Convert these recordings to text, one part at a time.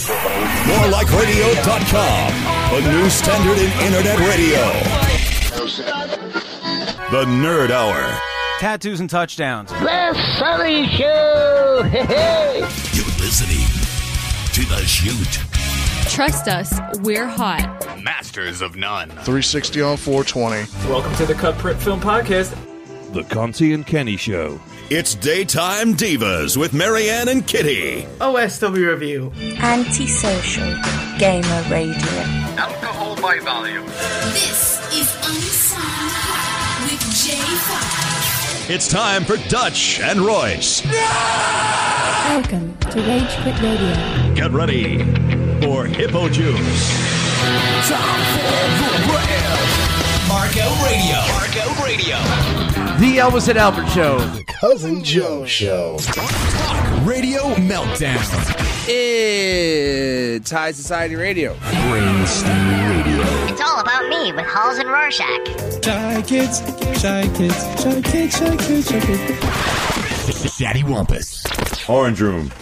MoreLikeRadio.com, the new standard in internet radio. The Nerd Hour. Tattoos and touchdowns. The Sully Show! Hey! You're listening to The Shoot. Trust us, we're hot. Masters of None. 360 on 420. Welcome to the Cut Print Film Podcast. The Conti and Kenny Show. It's Daytime Divas with Marianne and Kitty. OSW Review. Antisocial Gamer Radio. Alcohol by volume. This is Unsigned with J5. It's time for Dutch and Royce. Welcome to Rage Quit Radio. Get ready for Hippo Juice. Time for the brand. Marco Radio. The Elvis and Albert Show. The Cousin Joe Show. Radio Meltdown. It's High Society Radio. Brainstorm Radio. It's all about me with Halls and Rorschach. Shy kids. Daddy Wampus. Orange Room.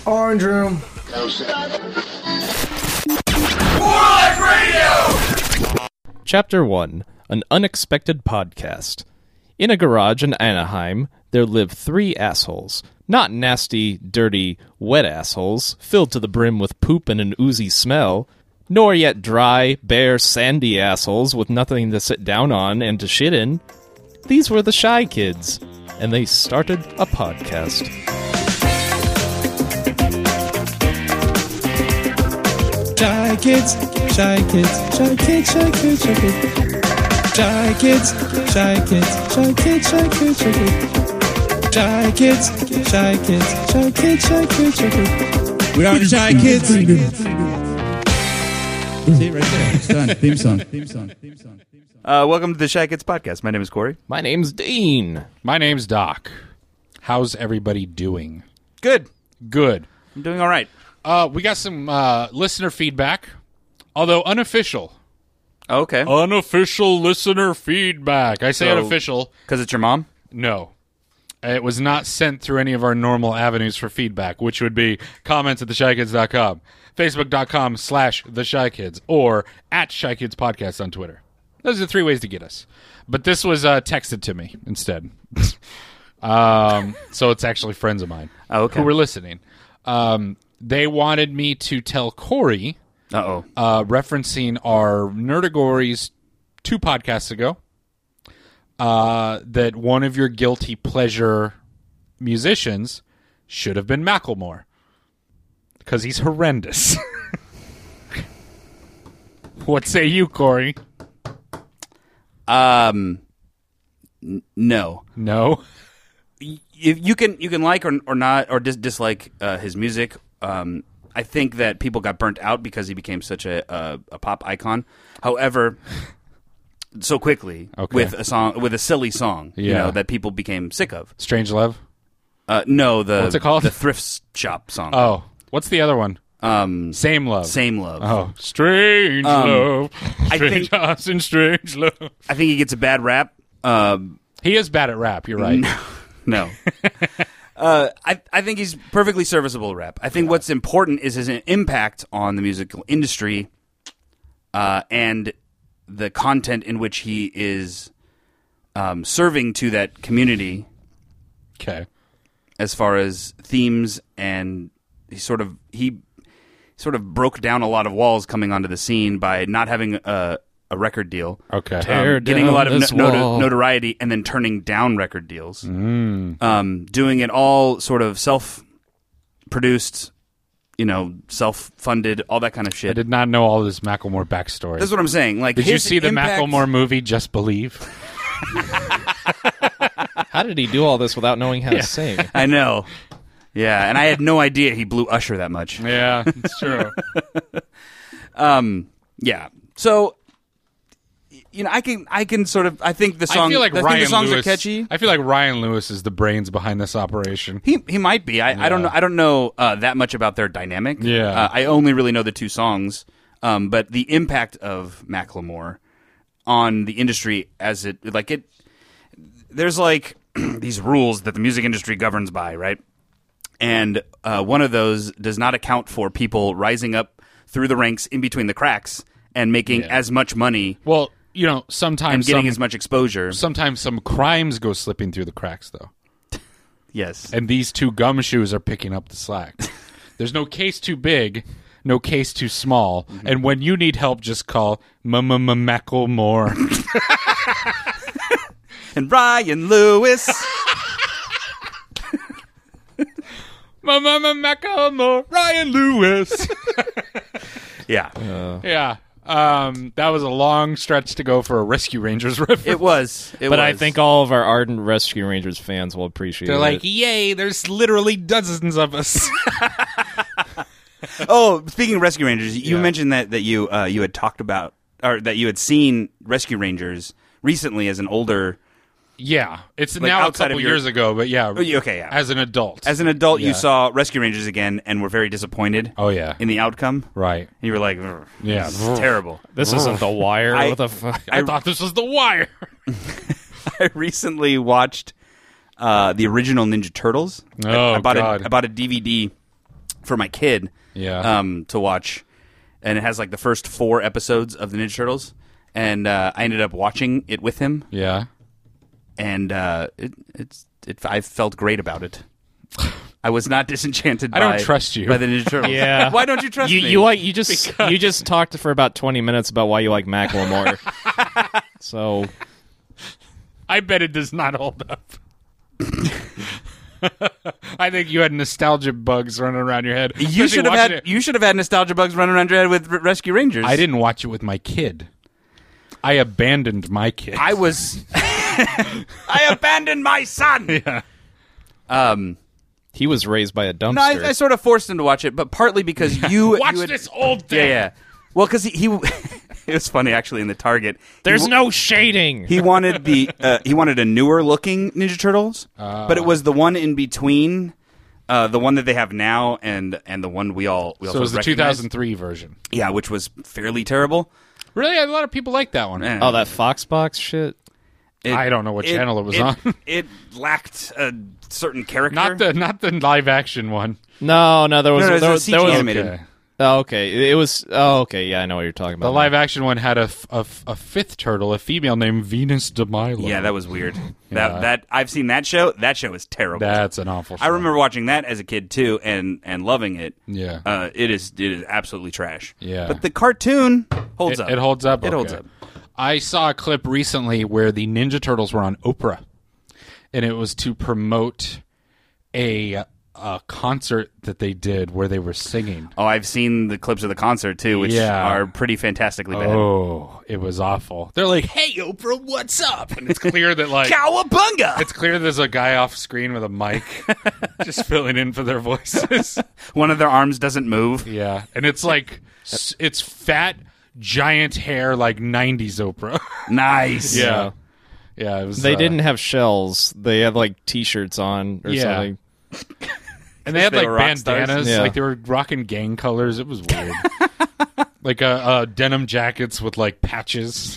More Like Radio! Chapter 1. An Unexpected Podcast. In a garage in Anaheim, there live 3 assholes. Not nasty, dirty, wet assholes, filled to the brim with poop and an oozy smell, nor yet dry, bare, sandy assholes with nothing to sit down on and to shit in. These were the Shy Kids, and they started a podcast. Shy kids. Shy kids. We are the Shy Kids. See it right there. It's done. Theme song. Welcome to the Shy Kids Podcast. My name is Corey. My name's Dean. My name's Doc. How's everybody doing? Good. Good. I'm doing all right. We got some listener feedback, although unofficial. Okay. Unofficial listener feedback. I say unofficial. Because it's your mom? No. It was not sent through any of our normal avenues for feedback, which would be comments at theshykids.com, facebook.com/theshykids, or at Shy Kids Podcast on Twitter. Those are the 3 ways to get us. But this was texted to me instead. So it's actually friends of mine who were listening. They wanted me to tell Corey, referencing our Nerdagories 2 podcasts ago, that one of your guilty pleasure musicians should have been Macklemore. Because he's horrendous. What say you, Corey? No. No? You can like or not or dislike his music. I think that people got burnt out because he became such a pop icon. However, so quickly with a silly song, that people became sick of. Strange Love? No, what's it called? The Thrift Shop song. Oh, what's the other one? Same Love. Oh, Strange Love. Strange Love. I think he gets a bad rap. He is bad at rap. You're right. No. I think he's perfectly serviceable at rap. I think what's important is his impact on the musical industry and the content in which he is serving to that community. Okay. As far as themes, and he sort of broke down a lot of walls coming onto the scene by not having a record deal. Okay. Getting a lot of notoriety and then turning down record deals. Doing it all sort of self-produced, self-funded, all that kind of shit. I did not know all this Macklemore backstory. That's what I'm saying. Like, did you see the Macklemore movie, Just Believe? How did he do all this without knowing how to sing? I know. Yeah, and I had no idea he blew Usher that much. Yeah, it's true. Yeah. So, I can sort of. I think the song. I feel like the songs are catchy. I feel like Ryan Lewis is the brains behind this operation. He might be. I don't know. I don't know that much about their dynamic. Yeah. I only really know the 2 songs. But the impact of Macklemore on the industry, there's these rules that the music industry governs by, right? And one of those does not account for people rising up through the ranks in between the cracks and making as much money. Well, sometimes and getting as much exposure. Sometimes some crimes go slipping through the cracks, though. Yes. And these two gumshoes are picking up the slack. There's no case too big, no case too small. Mm-hmm. And when you need help, just call Macklemore. And Ryan Lewis. Macklemore, Ryan Lewis. Yeah. Yeah. That was a long stretch to go for a Rescue Rangers reference. It was. But I think all of our ardent Rescue Rangers fans will appreciate it. They're like, yay, there's literally dozens of us. Oh, speaking of Rescue Rangers, you mentioned that you had talked about, or that you had seen Rescue Rangers recently as an older... Yeah, it's now a couple years ago, but yeah. Okay, yeah. As an adult. You saw Rescue Rangers again and were very disappointed in the outcome. Right. And you were like, this is terrible. This isn't The Wire. What the fuck? I thought this was The Wire. I recently watched the original Ninja Turtles. Oh, I bought a DVD for my kid to watch, and it has like the first 4 episodes of the Ninja Turtles, and I ended up watching it with him. Yeah. And I felt great about it. I was not disenchanted. I don't trust you by the Ninja Turtles. Yeah, why don't you trust me? You just talked for about 20 minutes about why you like Macklemore. So, I bet it does not hold up. I think you had nostalgia bugs running around your head. You should have had nostalgia bugs running around your head with Rescue Rangers. I didn't watch it with my kid. I abandoned my kid. I abandoned my son. Yeah. He was raised by a dumpster. No, I sort of forced him to watch it, but partly because you watch this old thing. Yeah. Well, because he it was funny actually in the Target. There's no shading. He wanted he wanted a newer looking Ninja Turtles, but it was the one in between. The one that they have now and the one we also so it was the 2003 version. Yeah, which was fairly terrible. Really? A lot of people like that one. Oh, that Foxbox shit? I don't know what channel it was on. It lacked a certain character. Not the live action one. No, there was animated. Okay. Oh, okay. It was. Oh, okay. Yeah, I know what you're talking about. The live action one had a fifth turtle, a female named Venus de Milo. Yeah, that was weird. That I've seen that show. That show is terrible. That's an awful show. I remember watching that as a kid too, and loving it. Yeah. It is absolutely trash. Yeah. But the cartoon holds up. It holds up. It holds up. I saw a clip recently where the Ninja Turtles were on Oprah, and it was to promote a concert that they did where they were singing. Oh, I've seen the clips of the concert too, which are pretty fantastically bad. Oh, it was awful. They're like, "Hey, Oprah, what's up?" And it's clear that like cowabunga. It's clear there's a guy off screen with a mic just filling in for their voices. One of their arms doesn't move. Yeah, and it's like it's fat, giant hair, like 90s Oprah. Nice. Yeah. Yeah, it was, they didn't have shells. They had like T-shirts on or something. And they had like bandanas, like they were rocking gang colors. It was weird. Like denim jackets with like patches.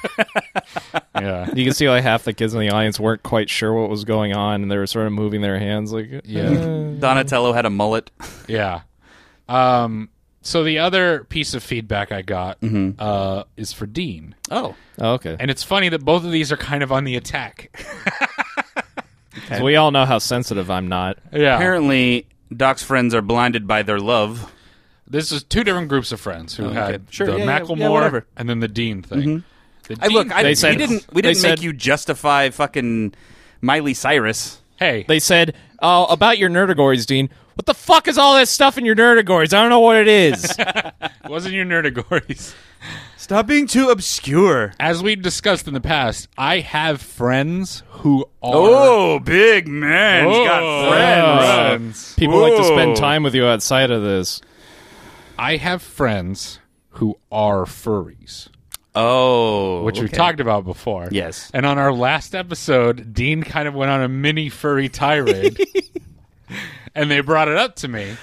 Yeah, you can see like half the kids in the audience weren't quite sure what was going on, and they were sort of moving their hands like. Donatello had a mullet. Yeah. So the other piece of feedback I got is for Dean. Oh, okay. And it's funny that both of these are kind of on the attack. So we all know how sensitive I'm not. Yeah. Apparently, Doc's friends are blinded by their love. This is two different groups of friends who had the Macklemore and then the Dean thing. Mm-hmm. We didn't make you justify fucking Miley Cyrus. Hey. They said, oh, about your Nerdagories, Dean. What the fuck is all this stuff in your Nerdagories? I don't know what it is. It wasn't your Nerdagories. Stop being too obscure. As we discussed in the past, I have friends who are... Oh, big man. He's got friends. People like to spend time with you outside of this. I have friends who are furries. Oh. Which we talked about before. Yes. And on our last episode, Dean kind of went on a mini furry tirade. And they brought it up to me.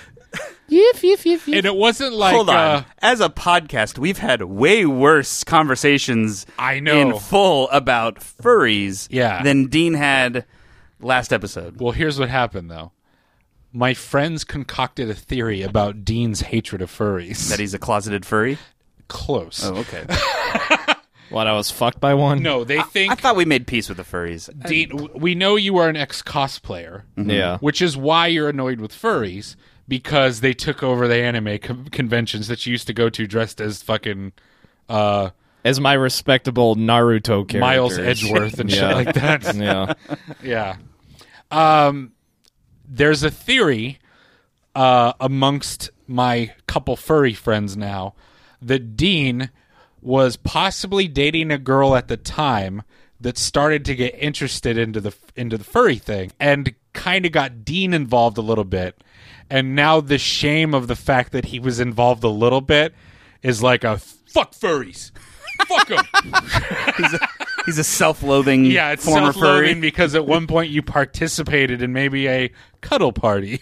And it wasn't like... Hold on. As a podcast, we've had way worse conversations in full about furries. Than Dean had last episode. Well, here's what happened, though. my friends concocted a theory about Dean's hatred of furries. That he's a closeted furry? Close. Oh, okay. What, I was fucked by one? No, they think... I thought we made peace with the furries. Dean, we know you are an ex-cosplayer. Mm-hmm. Yeah. Which is why you're annoyed with furries, because they took over the anime conventions that you used to go to dressed as fucking... as my respectable Naruto character. Miles Edgeworth and shit like that. Yeah. Yeah. There's a theory amongst my couple furry friends now that Dean was possibly dating a girl at the time that started to get interested into the furry thing and kind of got Dean involved a little bit. And now the shame of the fact that he was involved a little bit is like a fuck furries. Fuck him. He's a self-loathing it's former self-loathing furry. because at one point you participated in maybe a cuddle party.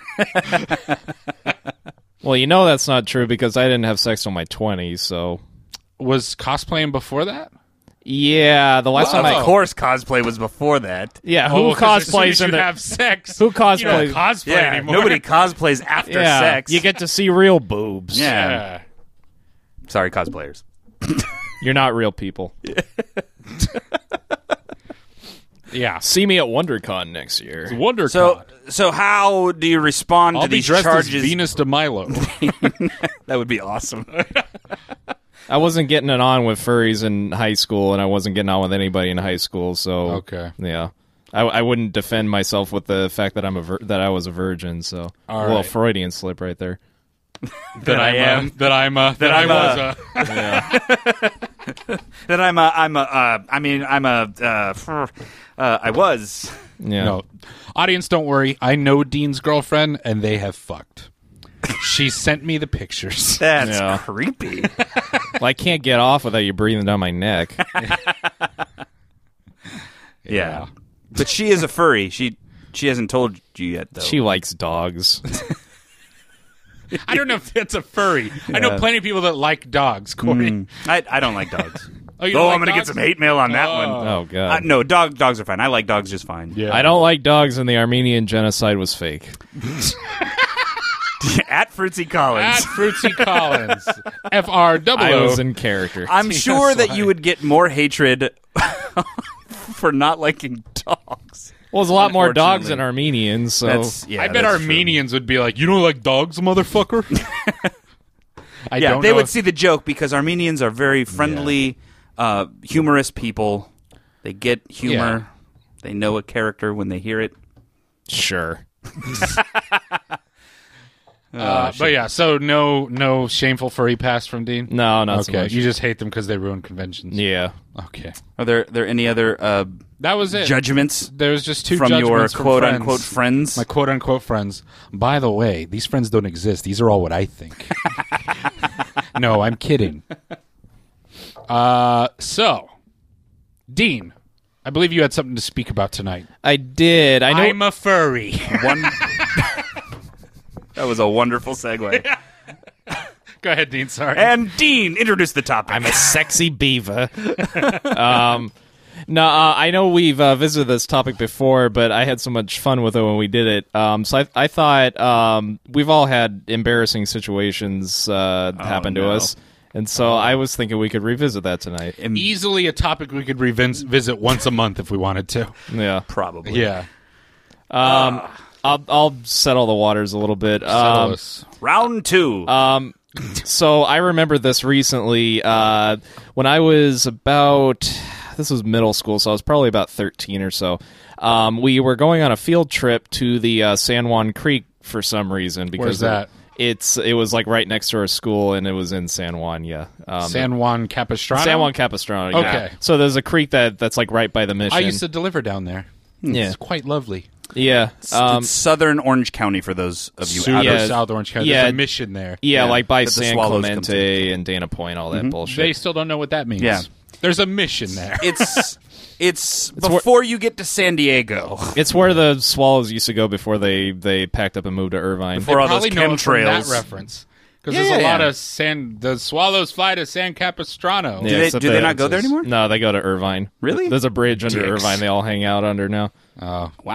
Well, you know that's not true because I didn't have sex till my 20s, so... Was cosplaying before that? Yeah, the last time Of course cosplay was before that. Yeah, who cosplays and have sex? Who cosplays? You don't cosplay anymore. Nobody cosplays after sex. You get to see real boobs. Yeah. Sorry, cosplayers. You're not real people. Yeah. See me at WonderCon next year. It's WonderCon. So how do you respond I'll to be these dressed charges? as Venus de Milo. That would be awesome. I wasn't getting it on with furries in high school, and I wasn't getting on with anybody in high school. So okay, yeah, I wouldn't defend myself with the fact that that I was a virgin. So all a little right. Freudian slip right there. That I was. Yeah. No, audience, don't worry. I know Dean's girlfriend, and they have fucked. She sent me the pictures. That's creepy. Well, I can't get off without you breathing down my neck. Yeah. But she is a furry. She hasn't told you yet, though. She likes dogs. I don't know if that's a furry. I know plenty of people that like dogs, Corey. I don't like dogs. Oh, you don't like I'm going to get dogs? some hate mail on that one. Oh, God. No, dogs are fine. I like dogs just fine. Yeah. I don't like dogs, and the Armenian genocide was fake. At Fruitsy Collins. At Fruitsy Collins. FRWO. I was in character. I'm sure that you would get more hatred for not liking dogs. Well, there's a lot more dogs than Armenians, so... I bet Armenians would be like, you don't like dogs, motherfucker? They would see the joke because Armenians are very friendly, humorous people. They get humor. Yeah. They know a character when they hear it. Sure. But yeah, so no shameful furry past from Dean? No, not so much. You just hate them because they ruin conventions. Yeah. Okay. Are there any other that was it. Judgments? There's just two from judgments your quote-unquote friends? My quote-unquote friends. By the way, these friends don't exist. These are all what I think. No, I'm kidding. So, Dean, I believe you had something to speak about tonight. I did. I'm a furry. That was a wonderful segue. Go ahead, Dean. Sorry. And Dean, introduce the topic. I'm a sexy beaver. I know we've visited this topic before, but I had so much fun with it when we did it. So I thought we've all had embarrassing situations happen to us. And so I was thinking we could revisit that tonight. Easily a topic we could revisit once a month if we wanted to. Yeah. Probably. Yeah. I'll settle the waters a little bit. Round 2. So I remember this recently when I was this was middle school, so I was probably about 13 or so. We were going on a field trip to the San Juan Creek for some reason. Because where's that? It was like right next to our school, and it was in San Juan, yeah. San Juan Capistrano? San Juan Capistrano, yeah. Okay. So there's a creek that's like right by the mission. I used to deliver down there. Yeah. It's quite lovely. Yeah. It's southern Orange County for those of you out of South Orange County. There's a mission there. Yeah, like by San Clemente and Dana Point, all that bullshit. They still don't know what that means. Yeah. There's a mission there. It's before you get to San Diego. It's where the Swallows used to go before they packed up and moved to Irvine. Before all those chemtrails. That reference. Because there's a lot of the Swallows fly to San Capistrano. Yeah, do they not go there anymore? No, they go to Irvine. Really? There's a bridge under Irvine they all hang out under now. Oh, wow.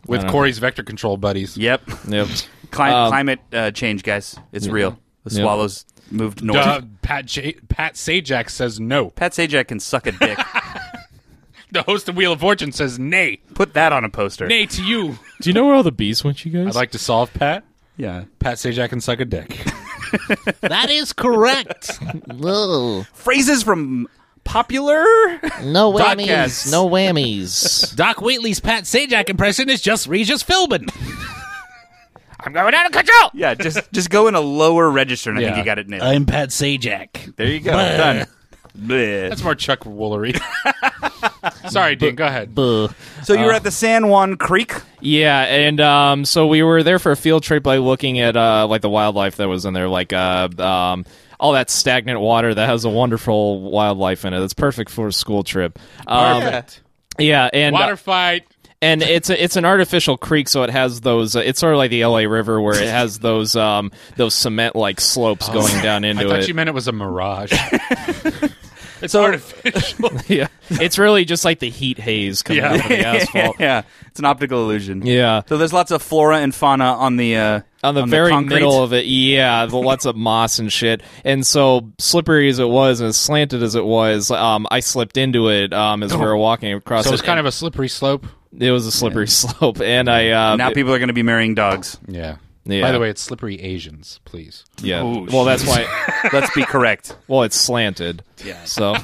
With Corey's vector control buddies. Yep. Climate change, guys. It's real. The swallows moved north. Pat Sajak says no. Pat Sajak can suck a dick. The host of Wheel of Fortune says nay. Put that on a poster. Nay to you. Do you know where all the bees went, you guys? I'd like to solve Pat. Yeah. Pat Sajak can suck a dick. That is correct. Phrases from popular No whammies. podcasts. No whammies. Doc Wheatley's Pat Sajak impression is just Regis Philbin. I'm going out of control. Yeah, just go in a lower register, and I think you got it nailed. I'm Pat Sajak. There you go. Done. Bleh. That's more Chuck Woolery. Sorry, Dean. Go ahead. So you were at the San Juan Creek? Yeah, and so we were there for a field trip by looking at like the wildlife that was in there, like all that stagnant water that has a wonderful wildlife in it. It's perfect for a school trip. Perfect. Yeah, and Water fight. And it's an artificial creek, so it has those. It's sort of like the LA River, where it has those cement like slopes going down into it. I thought you meant it was a mirage. It's artificial. Yeah, it's really just like the heat haze coming out of the asphalt. Yeah, it's an optical illusion. Yeah. So there's lots of flora and fauna on the very concrete. middle of it. Yeah, lots of moss and shit. And so slippery as it was, and as slanted as it was, I slipped into it as we were walking across. So it. it's kind of a slippery slope. It was a slippery slope, and I now people are going to be marrying dogs. Yeah. Yeah. By the way, it's slippery Asians, please. Yeah. Ooh, well, that's why. Let's be correct. Well, it's slanted. Yeah. So,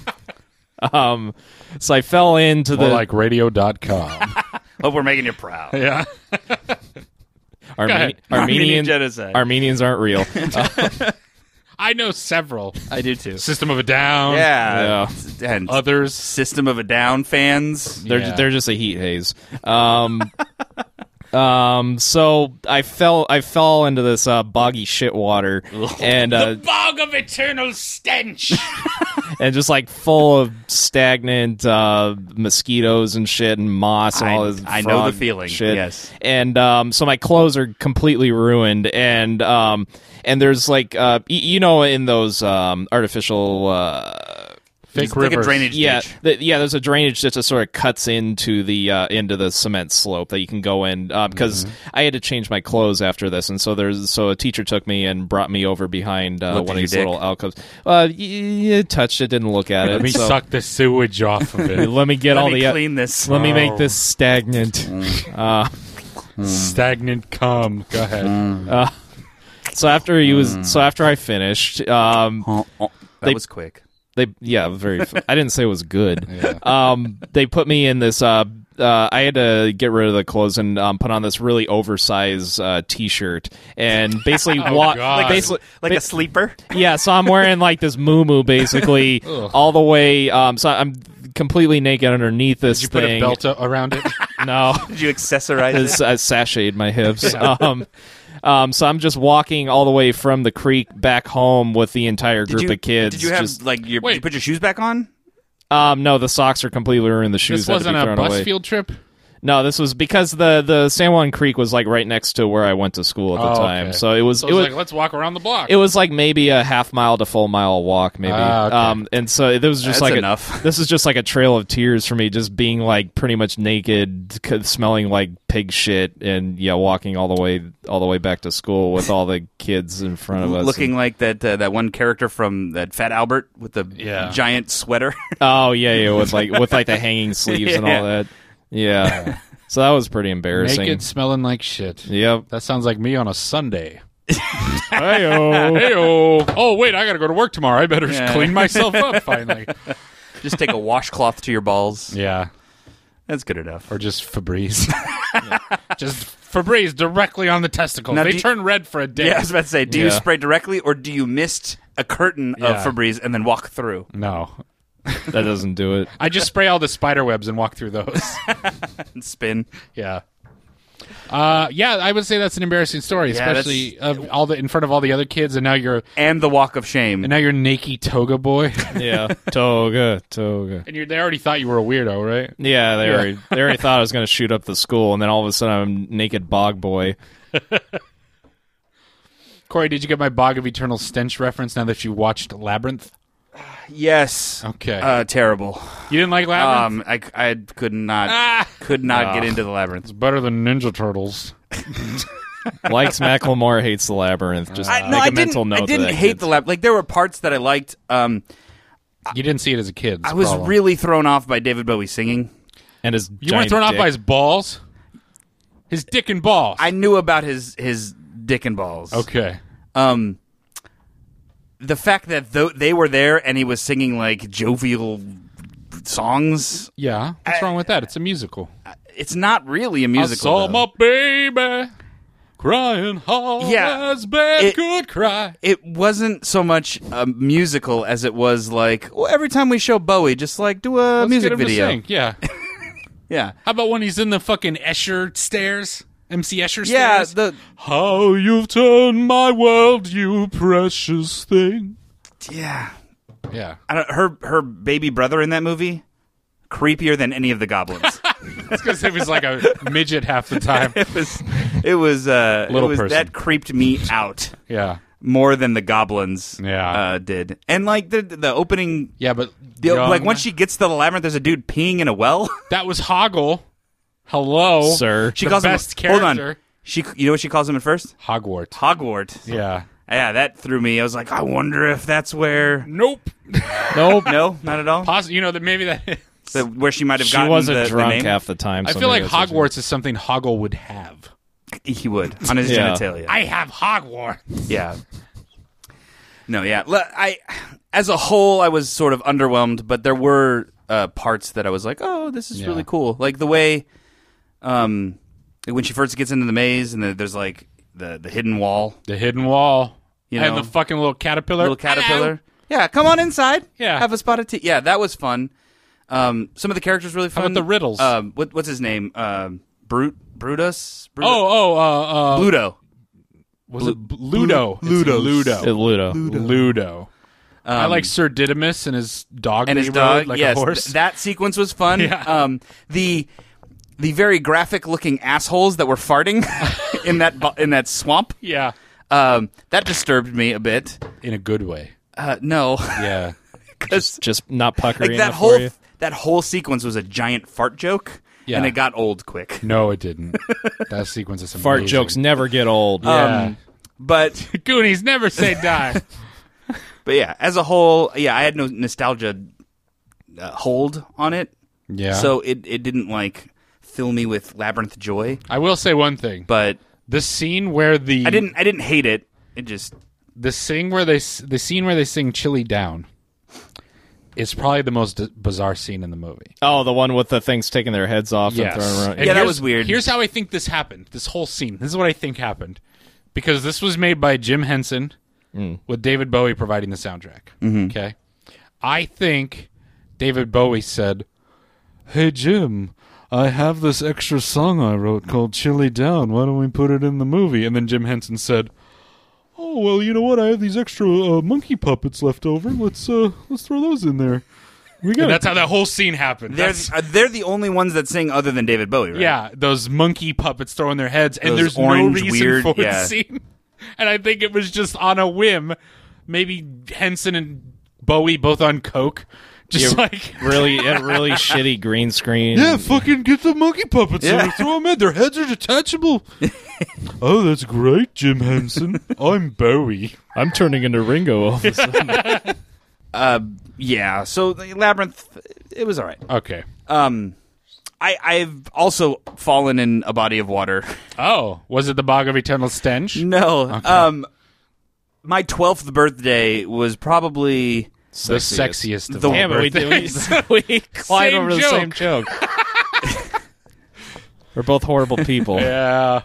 so I fell into More the like radio.com. Hope we're making you proud. Yeah. Armenian genocide. Armenians aren't real. I know several. I do too. System of a Down. Yeah. And others. System of a Down fans. They're just a heat haze. So I fell into this boggy shit water, and the bog of eternal stench, and just like full of stagnant mosquitoes and shit and moss and all this. I know the frog feeling. shit. Yes, and so my clothes are completely ruined, and there's like in those artificial. Fake like rivers. a drainage ditch. There's a drainage ditch that sort of cuts into the cement slope that you can go in because I had to change my clothes after this, and so a teacher took me and brought me over behind one of these little alcoves. You touched it, didn't look at it. Let me suck the sewage off of it. Let me get Let all me the clean this. Let me make this stagnant. Stagnant cum. Go ahead. So after I finished, that was quick. I didn't say it was good. They put me in this. I had to get rid of the clothes and put on this really oversized T-shirt and basically walk. Like a sleeper. Yeah, so I'm wearing like this muumuu basically all the way. So I'm completely naked underneath this Did you thing. put a belt around it? No. Did you accessorize it? I sashayed my hips. So I'm just walking all the way from the creek back home with the entire group of kids. Did you have did you put your shoes back on? No, the socks are completely ruined. The shoes This wasn't had to be a thrown bus away. field trip? No, this was because the San Juan Creek was like right next to where I went to school at the time. Okay. So it was like, let's walk around the block. It was like maybe a half mile to full mile walk, maybe. Okay. And so it was just That's like enough. This is just like a trail of tears for me, just being like pretty much naked, smelling like pig shit, and walking all the way back to school with all the kids in front of us, looking like that one character from that Fat Albert with the giant sweater. Oh yeah, with like the hanging sleeves and all that. Yeah. So that was pretty embarrassing. Naked, smelling like shit. Yep. That sounds like me on a Sunday. Hey-o. Hey-o. Oh, wait, I got to go to work tomorrow. I better clean myself up, finally. Just take a washcloth to your balls. Yeah. That's good enough. Or just Febreze. Just Febreze directly on the testicles. Now, they turn red for a day. Yeah, I was about to say, do you spray directly, or do you mist a curtain of Febreze and then walk through? No. That doesn't do it. I just spray all the spider webs and walk through those. And spin. Yeah. I would say that's an embarrassing story, especially in front of all the other kids, and now you're the walk of shame, and now you're naked toga boy. Yeah, toga, and they already thought you were a weirdo, right? Yeah, they already thought I was going to shoot up the school, and then all of a sudden I'm naked bog boy. Corey, did you get my Bog of Eternal Stench reference now that you watched Labyrinth? Yes. Okay. Terrible. You didn't like Labyrinth? I could not. Could not get into the labyrinth. It's better than Ninja Turtles. Likes Macklemore, hates the labyrinth. Just make a mental note. I didn't hate the labyrinth. Like there were parts that I liked. You didn't see it as a kid. I was really thrown off by David Bowie singing, and his. You weren't thrown off by his balls. His dick and balls. I knew about his dick and balls. Okay. The fact that they were there and he was singing like jovial songs. Yeah. What's wrong with that? It's a musical. It's not really a musical. I saw my baby crying hard as bad could cry. It wasn't so much a musical as it was like, well, every time we show Bowie, just like do a music get him video. To sing. Yeah. Yeah. How about when he's in the fucking Escher stairs? MC Escher yeah, stairs? How you've turned my world, you precious thing. Yeah. Yeah. Her baby brother in that movie, creepier than any of the goblins. That's because he was like a midget half the time. It was that creeped me out. Yeah. More than the goblins yeah. Did. And like the opening. Yeah, but like once she gets to the labyrinth, there's a dude peeing in a well. That was Hoggle. Hello, sir. She calls him character. Hold on. You know what she calls him at first? Hogwarts. Yeah. Yeah, that threw me. I was like, I wonder if that's where. Nope. No, not at all. You know that maybe that. Where she might have gotten. She wasn't the drunk name. half the time. I feel like Hogwarts is something Hoggle would have. He would on his genitalia. I have Hogwarts. Yeah. No, yeah. As a whole, I was sort of underwhelmed, but there were parts that I was like, "Oh, this is really cool." Like the way, when she first gets into the maze, and there's like the hidden wall, You know, and the fucking little caterpillar. Hello. Yeah, come on inside. Yeah, have a spot of tea. Yeah, that was fun. Some of the characters really fun. How about the riddles? What's his name? Brutus. Bluto. Was it Ludo? Ludo. I like Sir Didymus and his dog. And his dog, like a horse. That sequence was fun. Yeah. The very graphic looking assholes that were farting in that swamp. Yeah. That disturbed me a bit. In a good way. No. Yeah. just not puckering like that enough for you. That whole sequence was a giant fart joke. Yeah. And it got old quick. No, it didn't. That sequence is amazing. Fart jokes never get old. Yeah. But Goonies never say die. But yeah, as a whole, I had no nostalgia hold on it. Yeah. So it didn't like fill me with labyrinth joy. I will say one thing. But the scene where I didn't hate it. It just the scene where they sing "Chilly Down" is probably the most bizarre scene in the movie. Oh, the one with the things taking their heads off and throwing around. And that was weird. Here's how I think this happened. This whole scene. This is what I think happened. Because this was made by Jim Henson with David Bowie providing the soundtrack. Mm-hmm. Okay? I think David Bowie said, "Hey, Jim, I have this extra song I wrote called Chilly Down. Why don't we put it in the movie?" And then Jim Henson said, "Oh, well, you know what? I have these extra monkey puppets left over. Let's throw those in there." And that's how that whole scene happened. They're the only ones that sing other than David Bowie, right? Yeah, those monkey puppets throwing their heads, and those there's no orange, reason weird, for the scene. And I think it was just on a whim. Maybe Henson and Bowie both on coke. Just like really shitty green screen. Yeah, fucking get the monkey puppets and throw them in. Their heads are detachable. Oh, that's great, Jim Henson. I'm Bowie. I'm turning into Ringo all of a sudden. Yeah, so the Labyrinth, it was all right. Okay. I've also fallen in a body of water. Oh, was it the Bog of Eternal Stench? No. Okay. My 12th birthday was probably the sexiest of the all birthdays. We climbed over the same joke. We're both horrible people. Yeah.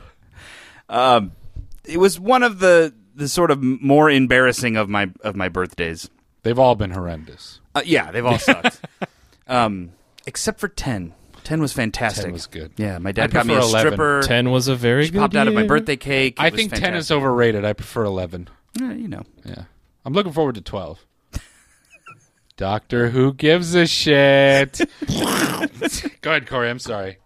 It was one of the sort of more embarrassing of my birthdays. They've all been horrendous. Yeah, they've all sucked. Except for 10. 10 was fantastic. 10 was good. Yeah, my dad got me a 11. stripper. 10 was a very she good popped out of my year. birthday cake. I think 10 is overrated. I prefer 11. Yeah, you know. Yeah. I'm looking forward to 12. Doctor Who gives a shit. Go ahead, Corey. I'm sorry.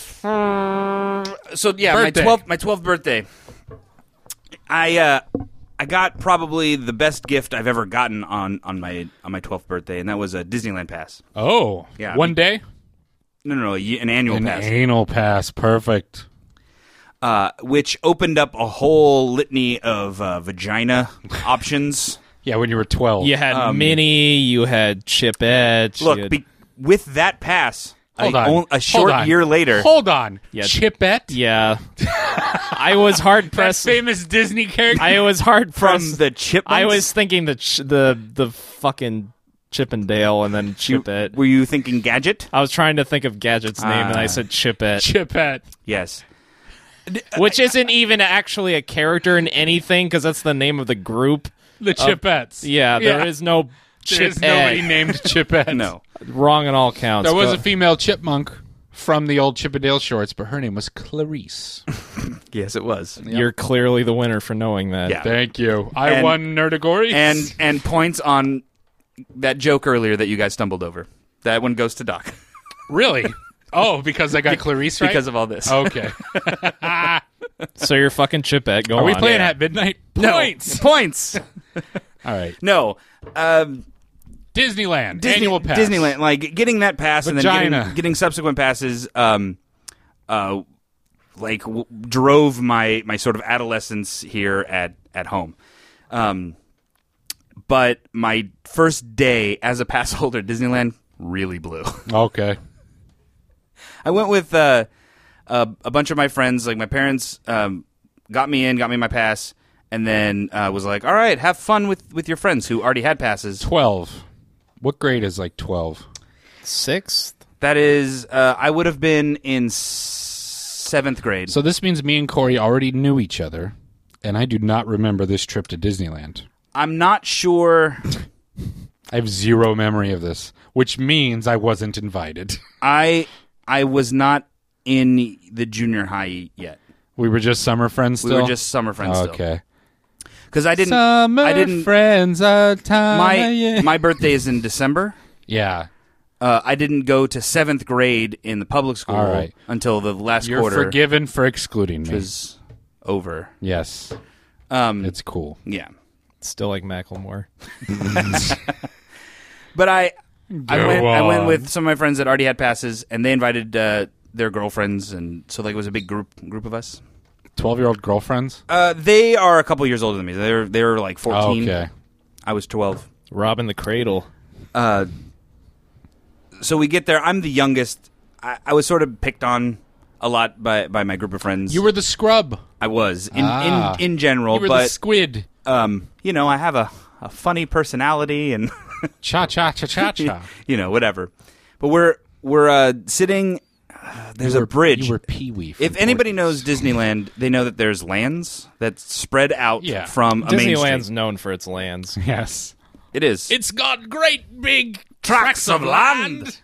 So yeah, birthday. my 12th birthday. I I got probably the best gift I've ever gotten on my 12th birthday, and that was a Disneyland pass. Oh, yeah. One day? No, an annual pass. An annual pass, perfect. Which opened up a whole litany of vagina options. Yeah, when you were 12. You had Minnie, you had Chipette. Look, with that pass, a short Hold on. year later. Hold on. Yeah. Chipette? Yeah. I was hard pressed. That famous Disney character? I was hard pressed. From the Chipmunks? I was thinking the fucking Chip and Dale and then Chipette. Were you thinking Gadget? I was trying to think of Gadget's name and I said Chipette. Chipette. Yes. Which isn't even actually a character in anything because that's the name of the group. The Chipettes. There is no There's Chipette. nobody named Chipette. No. Wrong on all counts. There was a female chipmunk from the old Chippendale shorts, but her name was Clarice. Yes, it was. You're clearly the winner for knowing that. Yeah. Thank you. I won Nerdagories. And points on that joke earlier that you guys stumbled over. That one goes to Doc. Really? Oh, because I got Clarice right? Because of all this. Okay. So you're fucking Chipette. Go Are on. we playing at midnight? Points. No. Points. All right. No. Disneyland. Annual pass. Disneyland. Like, getting that pass Vagina. and then getting subsequent passes drove my sort of adolescence here at home. But my first day as a pass holder at Disneyland really blew. Okay. I went with a bunch of my friends. Like, my parents got me my pass, and then was like, all right, have fun with your friends who already had passes. 12. What grade is like 12? 6th? That is, I would have been in 7th grade. So this means me and Corey already knew each other, and I do not remember this trip to Disneyland. I'm not sure. I have zero memory of this, which means I wasn't invited. I was not in the junior high yet. We were just summer friends still? We were just summer friends still. Okay. Because I didn't... Summer friends are time. My birthday is in December. Yeah. I didn't go to 7th grade in the public school until the last You're quarter. forgiven for excluding me. Which was over. Yes. It's cool. Yeah. Still like Macklemore. But I went with some of my friends that already had passes, and they invited their girlfriends, and so like it was a big group of us. 12-year-old girlfriends? They are a couple years older than me. They're like 14. Okay. I was 12. Robbing the cradle. So we get there. I'm the youngest. I was sort of picked on a lot by my group of friends. You were the scrub. I was in general. You were but the squid. I have a funny personality and cha. Whatever. But we're sitting. There's a bridge. You were Pee-wee. If anybody knows Disneyland, they know that there's lands that spread out from a main Disneyland's street. known for its lands. Yes. It is. It's got great big tracts of land.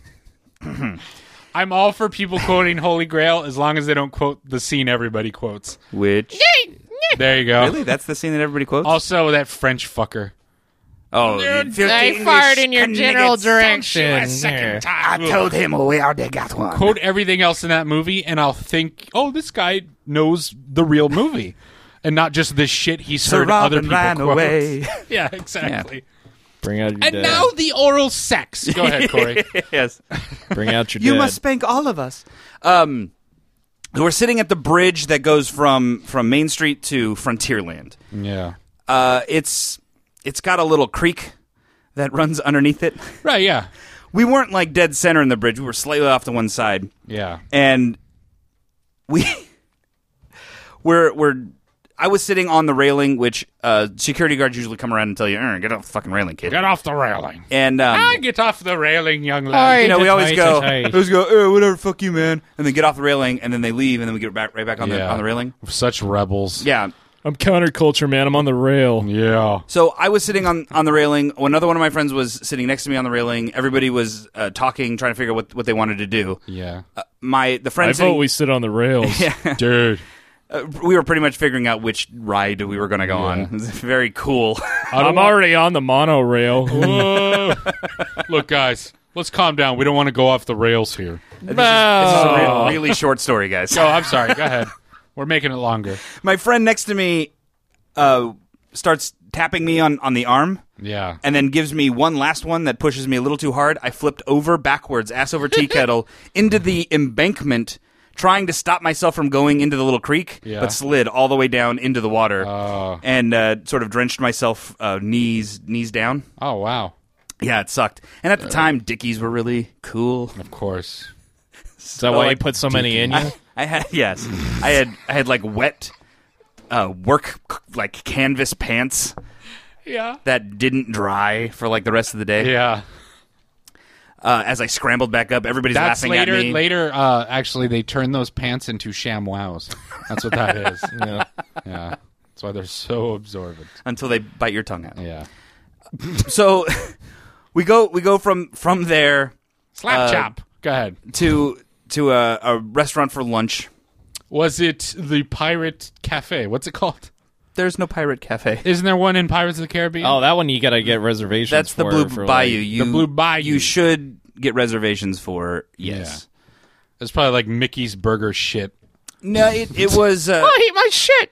I'm all for people quoting Holy Grail as long as they don't quote the scene everybody quotes. Which? There you go. Really? That's the scene that everybody quotes? Also, that French fucker. Oh, I fired in your general direction. I told him we already got one. Quote everything else in that movie, and I'll think, oh, this guy knows the real movie, and not just the shit he's heard other people ran quote. away. Yeah, exactly. Bring out your And dad. now the oral sex. Go ahead, Corey. Yes. Bring out your You dad. must spank all of us. We're sitting at the bridge that goes from Main Street to Frontierland. Yeah. It's got a little creek that runs underneath it. Right, yeah. We weren't like dead center in the bridge. We were slightly off to one side. Yeah. And I was sitting on the railing, which security guards usually come around and tell you, get off the fucking railing, kid. Get off the railing. And get off the railing, young lad. we always go, whatever, fuck you, man. And then get off the railing, and then they leave, and then we get right back on the railing. Such rebels. Yeah. I'm counterculture, man. I'm on the rail. Yeah. So I was sitting on the railing. Another one of my friends was sitting next to me on the railing. Everybody was talking, trying to figure out what they wanted to do. Yeah. The friend I sitting, vote we sit on the rails. Yeah. Dude. We were pretty much figuring out which ride we were going to go on. It was very cool. I'm already on the monorail. Whoa. Look, guys, let's calm down. We don't want to go off the rails here. This is a really short story, guys. Oh, I'm sorry. Go ahead. We're making it longer. My friend next to me starts tapping me on the arm. Yeah. And then gives me one last one that pushes me a little too hard. I flipped over backwards, ass over tea kettle, into the embankment, trying to stop myself from going into the little creek, but slid all the way down into the water and sort of drenched myself knees down. Oh, wow. Yeah, it sucked. And at the time, Dickies were really cool. Of course. Is that why you put so many in you? I had like wet work like canvas pants. Yeah. That didn't dry for like the rest of the day. Yeah. As I scrambled back up, everybody's laughing at me. Later, actually, they turned those pants into ShamWows. That's what that is. Yeah. That's why they're so absorbent. Until they bite your tongue out. Yeah. So we go from there. Slap chop. Go ahead. To a restaurant for lunch. Was it the Pirate Cafe? What's it called? There's no Pirate Cafe. Isn't there one in Pirates of the Caribbean? Oh, that one you got to get reservations That's for. the Blue Bayou. The Blue Bayou. You should get reservations for, yes. Yeah. It's probably like Mickey's Burger shit. No, it was... I eat my shit!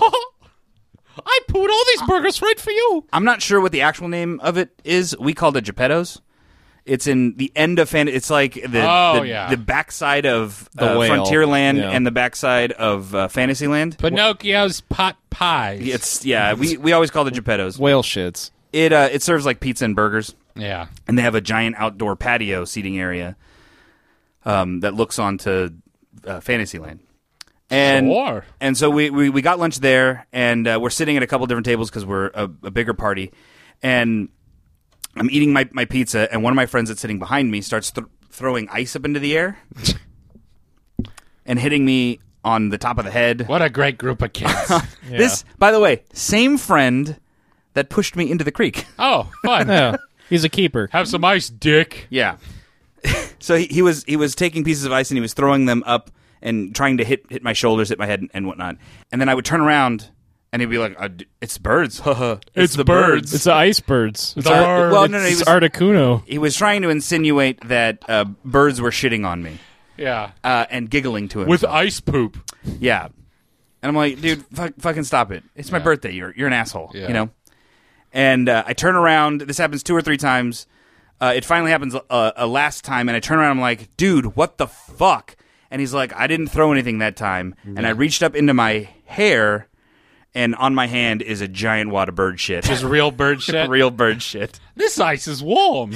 I pooed all these burgers right for you! I'm not sure what the actual name of it is. We called it Geppetto's. It's in the end of it's like the backside of Frontierland and the backside of Fantasyland. Pinocchio's pot pies. We always called it Geppetto's. Whale shits. It serves like pizza and burgers. Yeah, and they have a giant outdoor patio seating area that looks onto Fantasyland. And so we got lunch there, and we're sitting at a couple different tables because we're a bigger party, and I'm eating my pizza, and one of my friends that's sitting behind me starts throwing ice up into the air and hitting me on the top of the head. What a great group of kids. This, by the way, same friend that pushed me into the creek. Oh, fun. Yeah. He's a keeper. Have some ice, dick. Yeah. So he was taking pieces of ice and he was throwing them up and trying to hit my shoulders, hit my head, and whatnot. And then I would turn around, and he'd be like, "It's birds, it's the birds. It's the ice birds. It's Articuno." He was trying to insinuate that birds were shitting on me. Yeah, and giggling to himself with ice poop. Yeah, and I'm like, dude, fucking stop it! It's my birthday. You're an asshole. Yeah. You know. And I turn around. This happens 2 or 3 times. It finally happens a last time, and I turn around. I'm like, dude, what the fuck? And he's like, I didn't throw anything that time. Yeah. And I reached up into my hair, and on my hand is a giant wad of bird shit. Just real bird shit? Real bird shit. This ice is warm.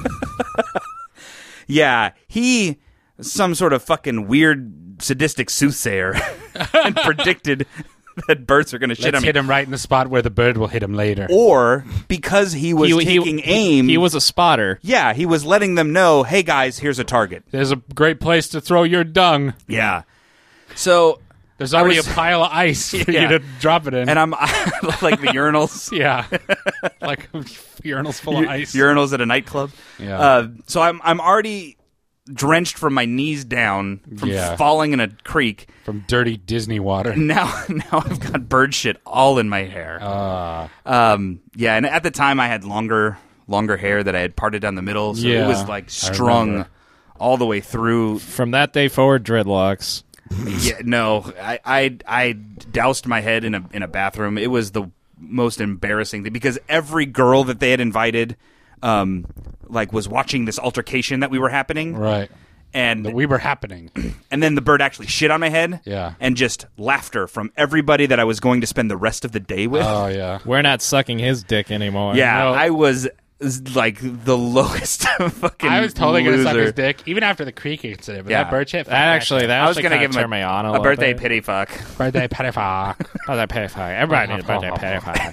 Yeah, some sort of fucking weird sadistic soothsayer and predicted that birds are going to shit on me. Let's hit him right in the spot where the bird will hit him later. Or because he was taking aim. He was a spotter. Yeah, he was letting them know, hey guys, here's a target. There's a great place to throw your dung. Yeah. So there's already a pile of ice for you to drop it in. And I'm like the urinals. Yeah. Like urinals full of ice. Urinals at a nightclub. Yeah. So I'm already drenched from my knees down from falling in a creek. From dirty Disney water. Now I've got bird shit all in my hair. Yeah, and at the time I had longer hair that I had parted down the middle, so it was like strung all the way through. From that day forward, dreadlocks. Yeah, no, I doused my head in a bathroom. It was the most embarrassing thing because every girl that they had invited was watching this altercation that we were happening. Right. And we were happening. And then the bird actually shit on my head. Yeah. And just laughter from everybody that I was going to spend the rest of the day with. Oh, yeah. We're not sucking his dick anymore. Yeah, no. I was like the lowest fucking I was totally going to suck loser. his dick, even after the creek incident. But that bird shit. I was going to give him a birthday bit. pity fuck. Birthday pity fuck. Birthday pity fuck. Everybody needs a birthday pity fuck.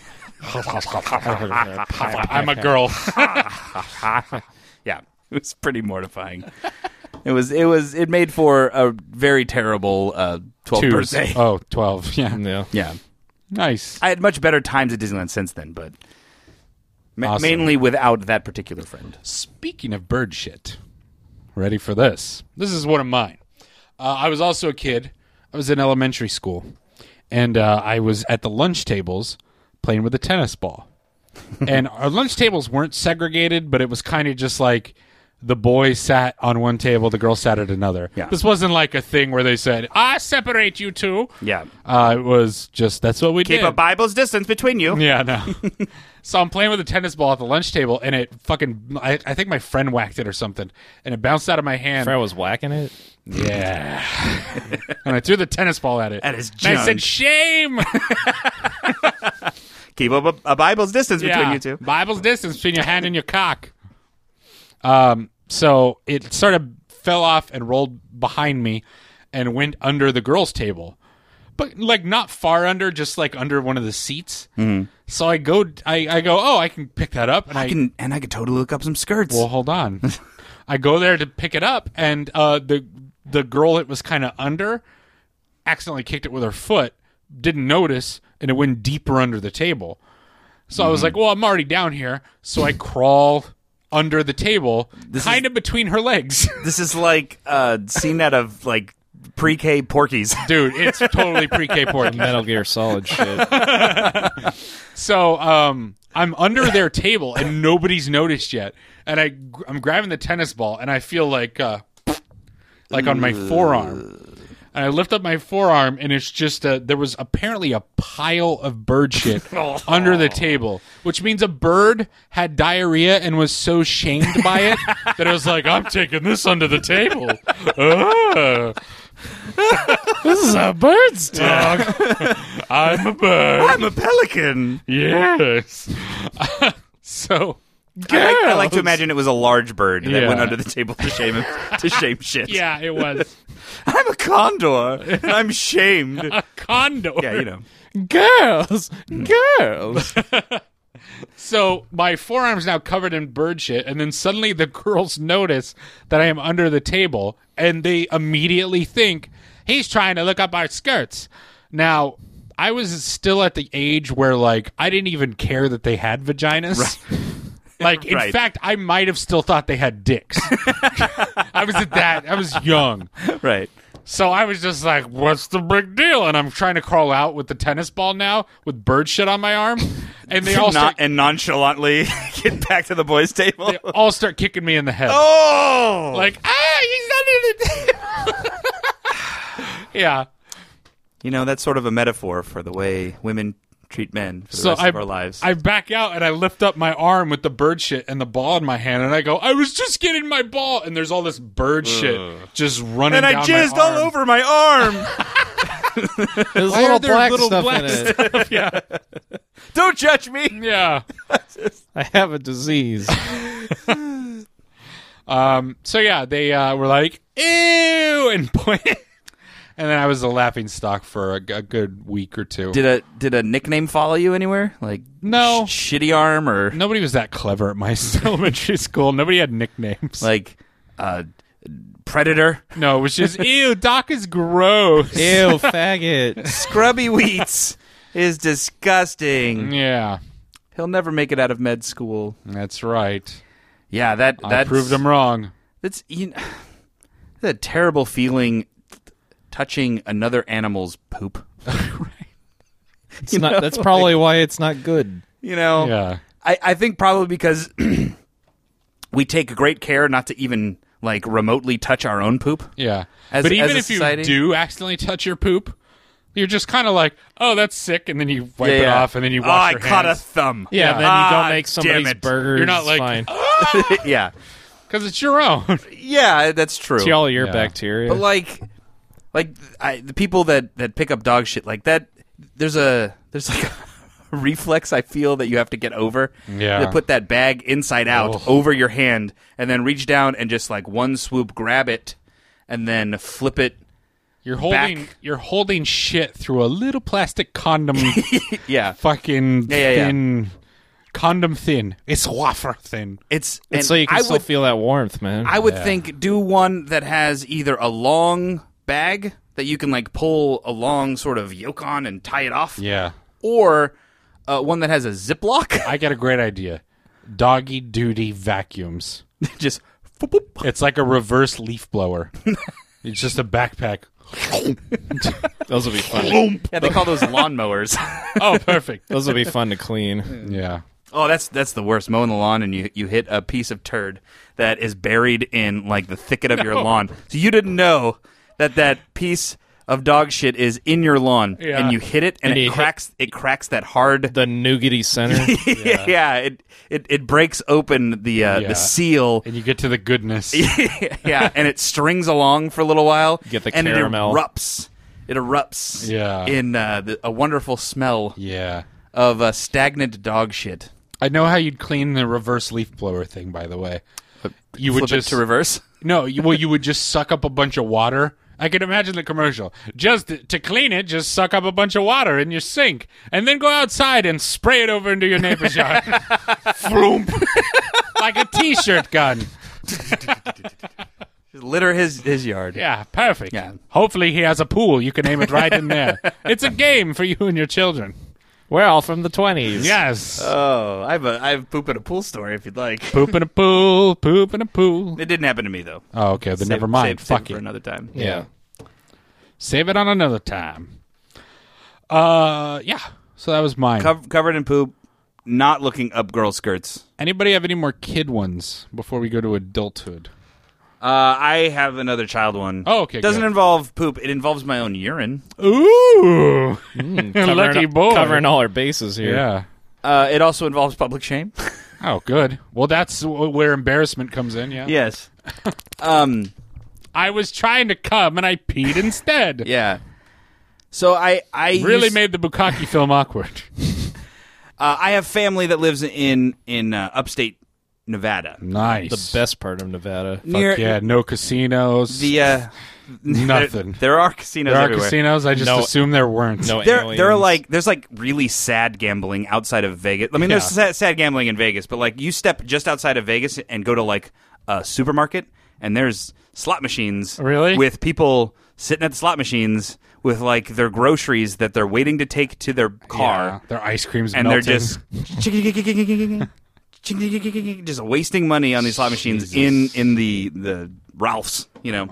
I'm a girl. Yeah, it was pretty mortifying. It made for a very terrible 12th birthday. Oh, 12. Yeah. Nice. I had much better times at Disneyland since then, but awesome. Mainly without that particular friend. Speaking of bird shit, ready for this? This is one of mine. I was also a kid. I was in elementary school, and I was at the lunch tables playing with a tennis ball. And our lunch tables weren't segregated, but it was kind of just like the boy sat on one table, the girl sat at another. Yeah. This wasn't like a thing where they said, "I separate you two." Yeah. It was just that's what we did. Keep a Bible's distance between you. Yeah, no. So I'm playing with a tennis ball at the lunch table, and it fucking I think my friend whacked it or something, and it bounced out of my hand. Friend was whacking it. Yeah. And I threw the tennis ball at it. At his And I said, junk. "Shame." Keep a Bible's distance between you two. Bible's distance between your hand and your cock. So it sort of fell off and rolled behind me and went under the girls' table. But like not far under, just like under one of the seats. Mm-hmm. So I go, oh, I can pick that up. And I could totally look up some skirts. Well, hold on. I go there to pick it up, and the girl it was kind of under accidentally kicked it with her foot, didn't notice, and it went deeper under the table. So I was like, well, I'm already down here. So I crawl under the table, kind of between her legs. This is like a scene out of like pre-K Porky's. Dude, it's totally pre-K Porky's. Metal Gear Solid shit. So I'm under their table, and nobody's noticed yet. And I'm grabbing the tennis ball, and I feel like on my forearm. And I lift up my forearm, and it's just there was apparently a pile of bird shit under the table, which means a bird had diarrhea and was so shamed by it that I was like, I'm taking this under the table. This is how birds talk. I'm a bird. I'm a pelican. Yes. So... I like to imagine it was a large bird that Yeah. went under the table to shame shit. Yeah, it was. I'm a condor, and I'm shamed. A condor. Yeah, you know. Girls. So my forearm's now covered in bird shit, and then suddenly the girls notice that I am under the table, and they immediately think, he's trying to look up our skirts. Now, I was still at the age where, like, I didn't even care that they had vaginas. Right. Like, in Right. fact, I might have still thought they had dicks. I was young. Right. So I was just like, what's the big deal? And I'm trying to crawl out with the tennis ball now with bird shit on my arm. And they all start, and nonchalantly get back to the boys' table. they all start kicking me in the head. Oh! Like, he's under the table. Yeah. You know, that's sort of a metaphor for the way women treat men for the So rest of our lives. I back out and I lift up my arm with the bird shit and the ball in my hand, and I go, I was just getting my ball, and there's all this bird shit just running and down I jizzed my arm. all over my arm. There's Why little are there black little stuff black in it. stuff? Yeah. Don't judge me. Yeah. I have a disease. So yeah, they were like, ew, and pointed. And then I was a laughing stock for a good week or two. Did a nickname follow you anywhere? Like No. Shitty Arm or Nobody was that clever at my elementary school. Nobody had nicknames. like Predator, No, it was just, ew, Doc is gross. Ew, faggot. Scrubby Wheats is disgusting. Yeah, He'll never make it out of med school. that's right. Yeah, that I proved him wrong. That's that's a terrible feeling. Touching another animal's poop. It's not, that's probably why it's not good. You know, Yeah. I think probably because we take great care not to even like remotely touch our own poop. Yeah. As- But even as a if society- you do accidentally touch your poop, you're just kind of like, oh, that's sick, and then you wipe it Yeah. off, and then you Oh, wash I your caught hands. a thumb. Yeah, then you Ah, don't make somebody's damn it. burgers. You're not like, fine. Yeah, because it's your own. yeah, that's true. It's all your Yeah. bacteria. But like the people that pick up dog shit like that, there's like a reflex I feel that you have to get over. Yeah. To put that bag inside out over your hand and then reach down and just like one swoop grab it and then flip it. You're Back. holding shit through a little plastic condom. Yeah. Fucking Yeah. thin. Condom thin. It's wafer thin. It's so you can I still would, feel that warmth, man. I would think do one that has either a long bag that you can like pull a long sort of yoke on and tie it off. Yeah. Or one that has a Ziploc. I got a great idea. Doggy duty vacuums. Just It's like a reverse leaf blower. It's just a backpack. Those will be fun. yeah, they call those lawnmowers. Oh, perfect. Those will be fun to clean. Yeah. Oh, that's the worst. Mowing the lawn and you hit a piece of turd that is buried in like the thicket of your lawn. So you didn't know that piece of dog shit is in your lawn, and you hit it, and it cracks that hard, the nougaty center. Yeah, it breaks open the seal, and you get to the goodness. Yeah, and it strings along for a little while. You get the and caramel. It erupts. Yeah. In a wonderful smell. Yeah. Of stagnant dog shit. I know how you'd clean the reverse leaf blower thing. By the way, you would flip it to reverse. No, you would just suck up a bunch of water. I can imagine the commercial. Just to clean it, just suck up a bunch of water in your sink, and then go outside and spray it over into your neighbor's yard. Vroom. Like a T-shirt gun. Just litter his yard. Yeah, perfect. Yeah. Hopefully he has a pool. You can aim it right in there. It's a game for you and your children. We're all from the 20s. Yes. Oh, I have poop in a pool story if you'd like. Poop in a pool. Poop in a pool. It didn't happen to me though. Oh, okay. Then never mind. Save Fuck it for it. another time. Yeah. Save it on another time. Yeah. So that was mine. Covered in poop, not looking up girl skirts. Anybody have any more kid ones before we go to adulthood? I have another child one. Oh, okay. Doesn't good. involve poop. It involves my own urine. Ooh. Lucky boy. Covering all our bases here. Yeah. It also involves public shame. Oh, good. Well, that's where embarrassment comes in, yeah? Yes. I was trying to come and I peed instead. Yeah. So I really made the Bukkake film awkward. I have family that lives in upstate Nevada. Nice. The best part of Nevada. Fuck yeah, no casinos. Nothing. There are casinos There are everywhere. casinos. I just assume there weren't. No There are there's really sad gambling outside of Vegas. I mean, there's sad gambling in Vegas, but like you step just outside of Vegas and go to like a supermarket, and there's slot machines. Really? With people sitting at the slot machines with like their groceries that they're waiting to take to their car. Yeah, their ice cream's and melting. they're just wasting money on these slot machines in the Ralphs, you know.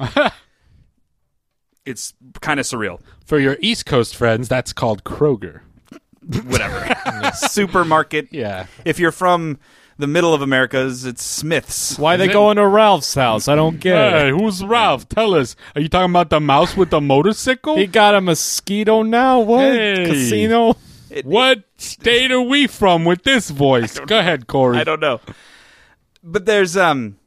It's kind of surreal. For your East Coast friends, that's called Kroger. Whatever. Supermarket. Yeah. If you're from the middle of America's, it's Smith's. Why they going to Ralph's house? I don't get Hey, it. who's Ralph? Tell us. Are you talking about the mouse with the motorcycle? He got a mosquito now? What? Hey. Casino? What state are we from with this voice? Go ahead, Corey. I don't know. But there's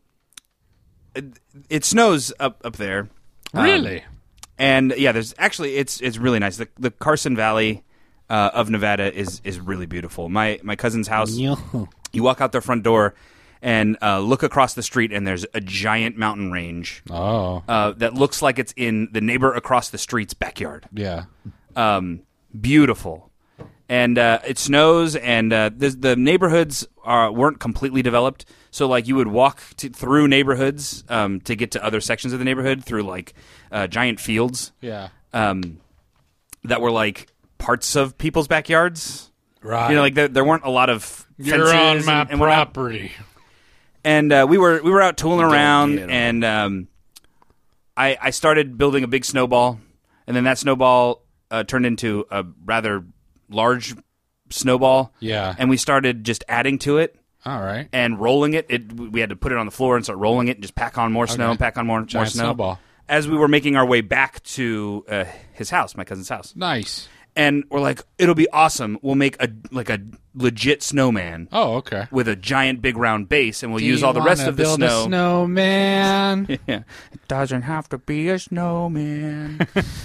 it snows up there. Really? And yeah, there's actually it's really nice. The Carson Valley of Nevada is really beautiful. My cousin's house. You walk out their front door and look across the street, and there's a giant mountain range. Oh. That looks like it's in the neighbor across the street's backyard. Yeah. Beautiful. And it snows, and the neighborhoods weren't completely developed. So, like, you would walk through neighborhoods to get to other sections of the neighborhood through, like, giant fields. Yeah. That were, like, parts of people's backyards. Right. You know, like, there weren't a lot of fences. You're on my and property. And we were out tooling around, and I started building a big snowball, and then that snowball turned into a rather large snowball. Yeah. And we started just adding to it. All right. And rolling it. We had to put it on the floor and start rolling it and just pack on more snow and pack on more Giant snow. snowball. As we were making our way back to his house, my cousin's house. Nice. And we're like, it'll be awesome. We'll make a legit snowman. Oh, okay. With a giant big round base, and we'll use all the rest of the build snow. A snowman. Yeah. It doesn't have to be a snowman.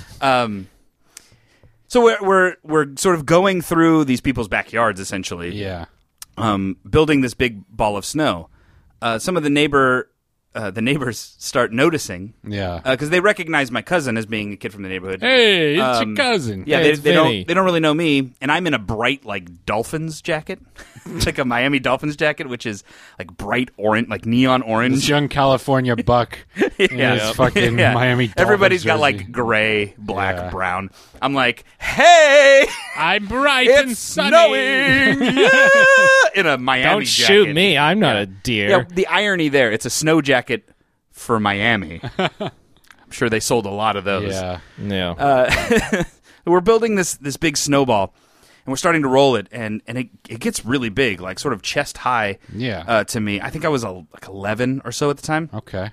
So we're sort of going through these people's backyards, essentially. Yeah. Building this big ball of snow. Some of the neighbors start noticing. Yeah. Because they recognize my cousin as being a kid from the neighborhood. Hey, it's your cousin. Yeah, Hey, they don't really know me, and I'm in a bright like Dolphins jacket. It's like a Miami Dolphins jacket, which is like bright orange, like neon orange. This young California buck in his fucking Miami Dolphins Everybody's got jersey. like gray, black, brown. I'm like, hey, I'm bright it's and sunny. snowing. Yeah! In a Miami Don't jacket. shoot me. I'm not a deer. Yeah, the irony there, it's a snow jacket for Miami. I'm sure they sold a lot of those. Yeah. Yeah. We're building this big snowball, we're starting to roll it, and it gets really big, like sort of chest high. Yeah. To me, I think I was like 11 or so at the time. Okay.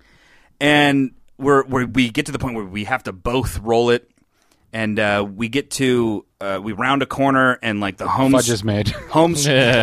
And we get to the point where we have to both roll it, and we get to we round a corner, and like the homes Fudge is made. Homes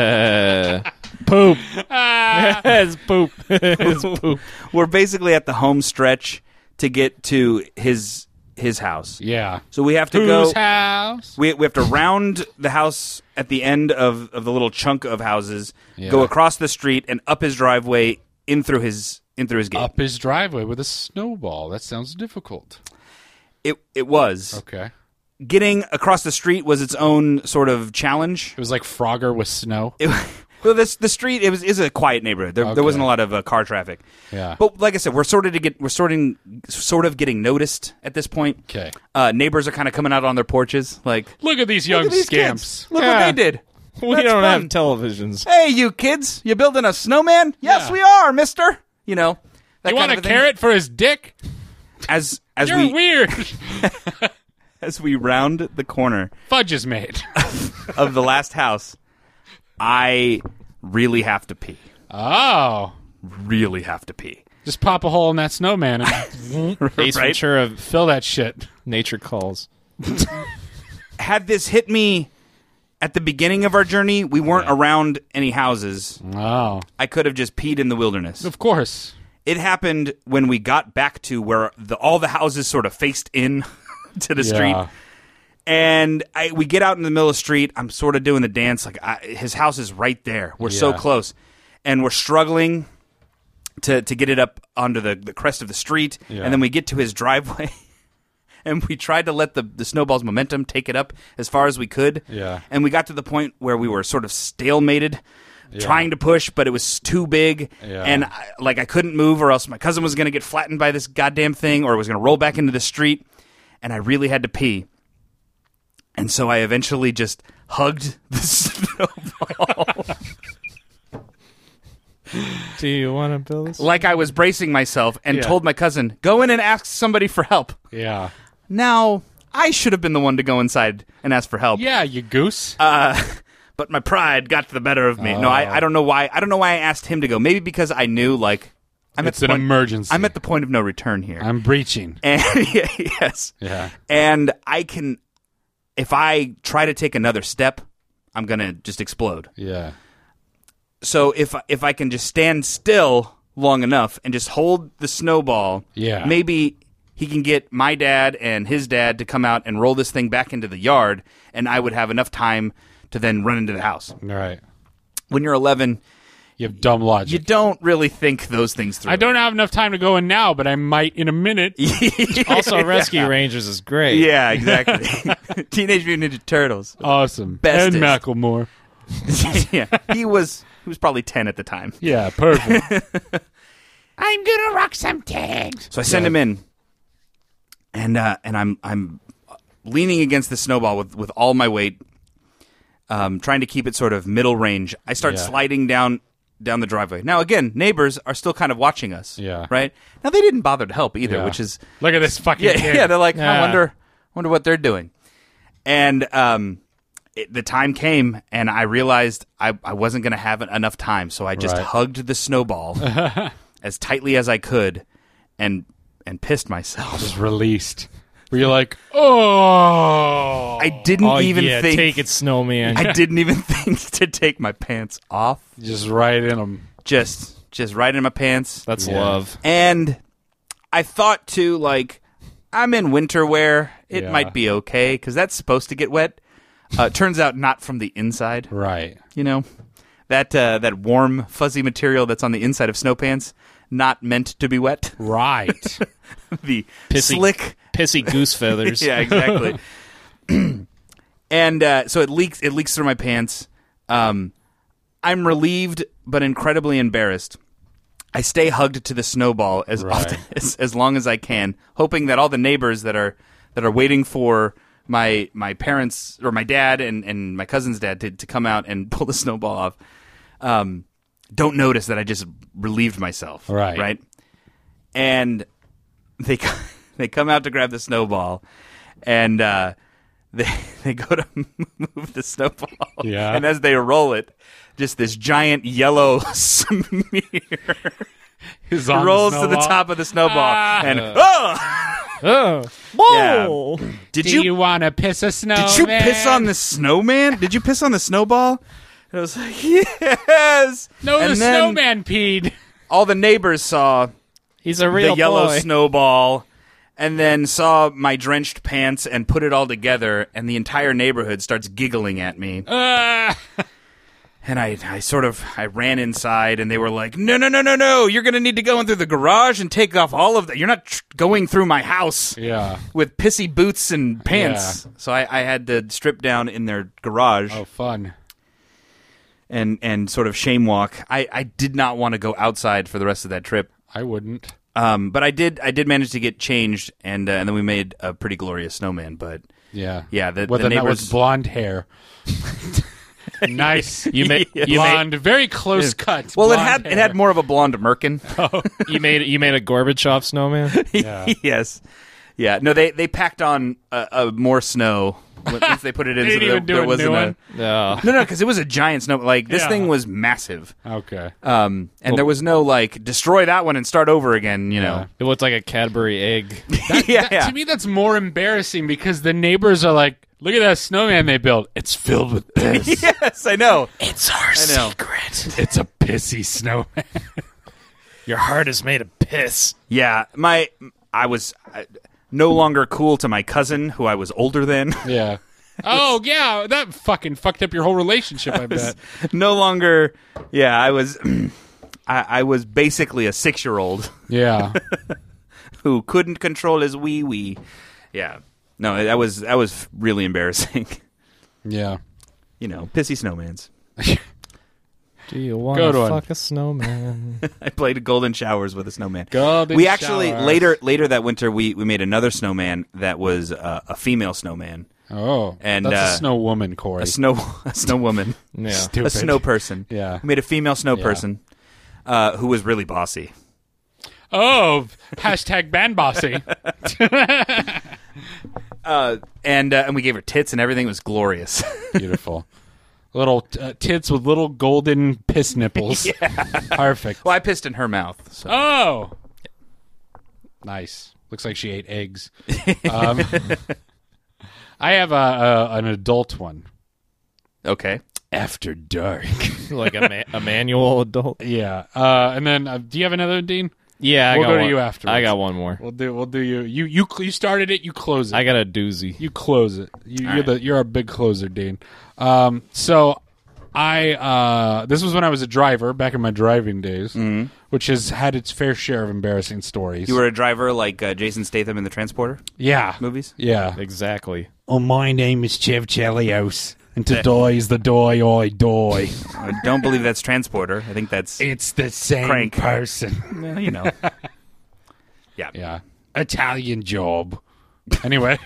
poop. It's poop. It's poop. We're basically at the home stretch to get to his house. Yeah. So we have to go. Whose house? We have to round the house at the end of the little chunk of houses, Yeah. go across the street and up his driveway in through his gate. Up his driveway with a snowball. That sounds difficult. It was. Okay. Getting across the street was its own sort of challenge. It was like Frogger with snow. Well, the street is a quiet neighborhood. There wasn't a lot of car traffic. Yeah. But like I said, we're sort of getting noticed at this point. Okay. Neighbors are kind of coming out on their porches, like, Look at these young these scamps. kids. Look what they did. We That's don't fun. have televisions. Hey, you kids, you building a snowman? Yes, Yeah. we are, mister. You know, that You kind want of a thing. carrot for his dick? As You're we weird. as we round the corner Fudge is made. of the last house, I really have to pee. Oh. Really have to pee. Just pop a hole in that snowman and Ace Right? Ventura, fill that shit. nature calls. Had this hit me at the beginning of our journey, we weren't around any houses. Oh. I could have just peed in the wilderness. Of course. It happened when we got back to where all the houses sort of faced in to the street. And we get out in the middle of the street. I'm sort of doing the dance. Like his house is right there. We're so Yeah. close. And we're struggling to get it up onto the crest of the street. Yeah. And then we get to his driveway. And we tried to let the snowball's momentum take it up as far as we could. Yeah. And we got to the point where we were sort of stalemated, trying to push, but it was too big. Yeah. And I couldn't move, or else my cousin was going to get flattened by this goddamn thing, or it was going to roll back into the street. And I really had to pee. And so I eventually just hugged the snowball. Do you want to build this? Like I was bracing myself, and Yeah. told my cousin, go in and ask somebody for help. Yeah. Now, I should have been the one to go inside and ask for help. Yeah, you goose. But my pride got the better of me. No, I don't know why. I don't know why I asked him to go. Maybe because I knew, like, It's an emergency. I'm at the point of no return here. I'm breaching. And yes. Yeah. And if I try to take another step, I'm going to just explode. Yeah. So if I can just stand still long enough and just hold the snowball, Yeah. maybe he can get my dad and his dad to come out and roll this thing back into the yard, and I would have enough time to then run into the house. All right. When you're 11, You have dumb logic. you don't really think those things through. I don't have enough time to go in now, but I might in a minute. Also, Rescue Rangers is great. Yeah, exactly. Teenage Mutant Ninja Turtles. Awesome. Bestest. And Macklemore. Yeah, he was probably 10 at the time. Yeah, perfect. I'm gonna rock some tags. So I send him in, and I'm leaning against the snowball with all my weight, trying to keep it sort of middle range. I start sliding down the driveway. Now again, neighbors are still kind of watching us. Yeah. Right now they didn't bother to help either, Yeah. which is Look at this fucking kid. yeah. They're like, Yeah. I wonder what they're doing, and the time came, and I realized I wasn't going to have enough time, so I just Right. hugged the snowball as tightly as I could, and pissed myself. Just released. Were you like, oh? I didn't even yeah, think. take it, snowman. I didn't even think to take my pants off. Just right in them. Just right in my pants. That's love. And I thought too, like, I'm in winter wear. It Yeah. might be okay because that's supposed to get wet. Turns out not from the inside. Right. You know, that warm fuzzy material that's on the inside of snow pants, not meant to be wet. Right. The Pissy, slick. pissy goose feathers. Yeah, exactly. And so it leaks through my pants. I'm relieved but incredibly embarrassed. I stay hugged to the snowball as often as long as I can, hoping that all the neighbors that are waiting for my parents or my dad and my cousin's dad to come out and pull the snowball off don't notice that I just relieved myself. Right. And they come out to grab the snowball, and they go to move the snowball. Yeah. And as they roll it, just this giant yellow smear rolls to the top of the snowball. And Whoa! Yeah. Do you want to piss a snowman? Did you piss on the snowman? Did you piss on the snowball? And I was like, yes. No, and the snowman peed. All the neighbors saw He's a real the yellow boy. snowball, and then saw my drenched pants and put it all together, and the entire neighborhood starts giggling at me. And I ran inside, and they were like, no, you're going to need to go in through the garage and take off all of that. You're not going through my house with pissy boots and pants. Yeah. So I had to strip down in their garage. Oh, fun. And sort of shame walk. I did not want to go outside for the rest of that trip. I wouldn't. But I did manage to get changed, and then we made a pretty glorious snowman. But yeah. The Whether that neighbors was blonde hair. Nice. You made blonde, very close cut. Well, it blonde hair. had more of a blonde merkin. You made a Gorbachev snowman. Yeah. Yes. Yeah. No, they packed on more snow once they put it in. They didn't even do a new one? No, because it was a giant snow. Like this thing was massive. Okay. And there was no like destroy that one and start over again. You know, it looked like a Cadbury egg. To me, that's more embarrassing because the neighbors are like, "Look at that snowman they built. It's filled with piss." Yes, I know. It's our secret. It's a pissy snowman. Your heart is made of piss. Yeah, I was no longer cool to my cousin who I was older than. Yeah. Oh yeah, that fucking fucked up your whole relationship. I bet. No longer. Yeah, I was. I was basically a 6-year-old. Yeah. Who couldn't control his wee. Yeah. No, that was really embarrassing. Yeah. You know, pissy snowmans. Do you want to fuck a snowman? I played golden showers with a snowman. Golden actually showers. later that winter we made another snowman that was a female snowman. Oh, and that's a snow woman, Corey. A snow woman. Yeah. A snow person. Yeah. We made a female snow person who was really bossy. Oh, hashtag band bossy. And we gave her tits and everything. It was glorious. Beautiful. Little tits with little golden piss nipples. Yeah. Perfect. Well, I pissed in her mouth. So. Oh. Nice. Looks like she ate eggs. I have an adult one. Okay. After Dark. Like a manual adult? Yeah. And then, do you have another, Dean? Yeah, we'll go to you afterwards. I got one more. We'll do you. You started it. You close it. I got a doozy. You close it. You're a big closer, Dean. So I this was when I was a driver back in my driving days, which has had its fair share of embarrassing stories. You were a driver like Jason Statham in the Transporter? Yeah. Movies? Yeah. Exactly. Oh, my name is Chev Chelios. And to die is the die I die. I don't believe that's Transporter. I think that's... It's the same Crank. person. Well, you know. Yeah. Yeah. Italian job. Anyway.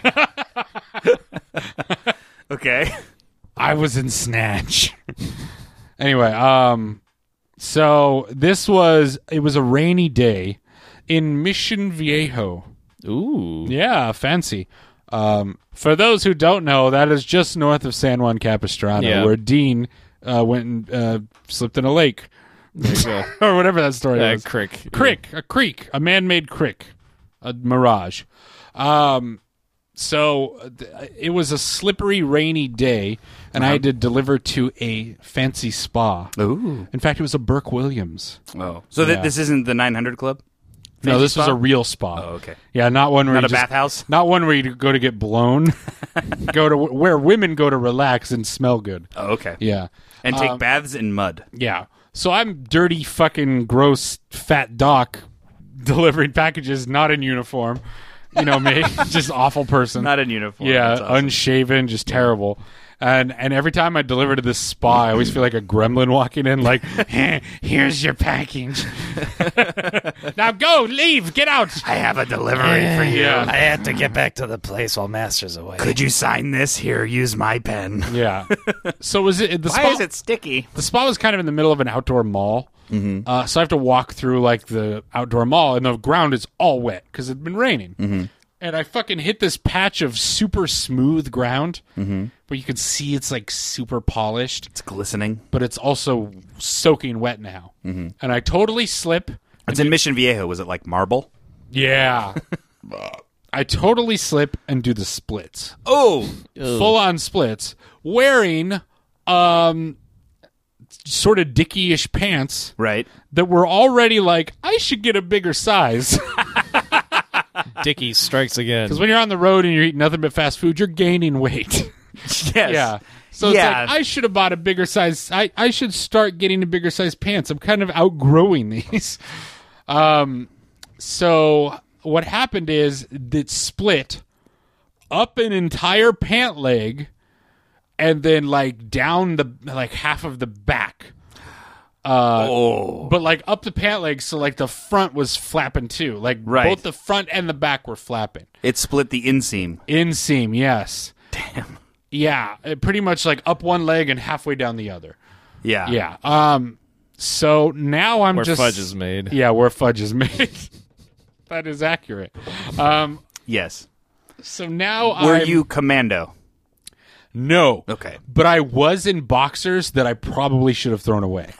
Okay. I was in Snatch. Anyway, so it was a rainy day in Mission Viejo. Ooh. Yeah, fancy. For those who don't know, that is just north of San Juan Capistrano, where Dean went and slipped in a lake. Or whatever that story was. A creek, a man-made creek, a mirage. So it was a slippery, rainy day, and I had to deliver to a fancy spa. Ooh. In fact, it was a Burke Williams. Oh. So this isn't the 900 Club? No, this was a real spa. Oh, okay. Yeah, not one where not you a bathhouse? Not one where you go to get blown. Go to where women go to relax and smell good. Oh, okay. Yeah. And take baths in mud. Yeah. So I'm dirty, fucking gross, fat doc delivering packages, not in uniform. You know me, just awful person. Not in uniform. Yeah, That's awesome. Unshaven, just terrible. And every time I deliver to this spa, I always feel like a gremlin walking in, like, here's your package. Now go, leave, get out. I have a delivery for you. Yeah. I had to get back to the place while Master's away. Could you sign this? Here, use my pen. Yeah. So was it the spa? Why is it sticky? The spa was kind of in the middle of an outdoor mall. Mm-hmm. So I have to walk through like the outdoor mall, and the ground is all wet because it's been raining. Mm-hmm. and I fucking hit this patch of super smooth ground Mm-hmm. where you can see it's like super polished. It's glistening. But it's also soaking wet now. Mm-hmm. And I totally slip. It's in Mission Viejo. Was it like marble? Yeah. I totally slip and do the splits. Oh! Full on splits. Wearing sort of dicky-ish pants. Right. That were already like, I should get a bigger size. Dickie strikes again. Because when you're on the road and you're eating nothing but fast food, you're gaining weight. Yes. Yeah. So it's like, I should have bought a bigger size. I should start getting a bigger size pants. I'm kind of outgrowing these. So what happened is it split up an entire pant leg and then like down the like half of the back. But like up the pant leg, so like the front was flapping too. Like both the front and the back were flapping. It split the inseam. Inseam, yes. Damn. Yeah, it pretty much like up one leg and halfway down the other. Yeah. Yeah. So now I'm where just fudge is made. Yeah, where fudge is made. That is accurate. Yes. So now Were you commando? No. Okay. But I was in boxers that I probably should have thrown away.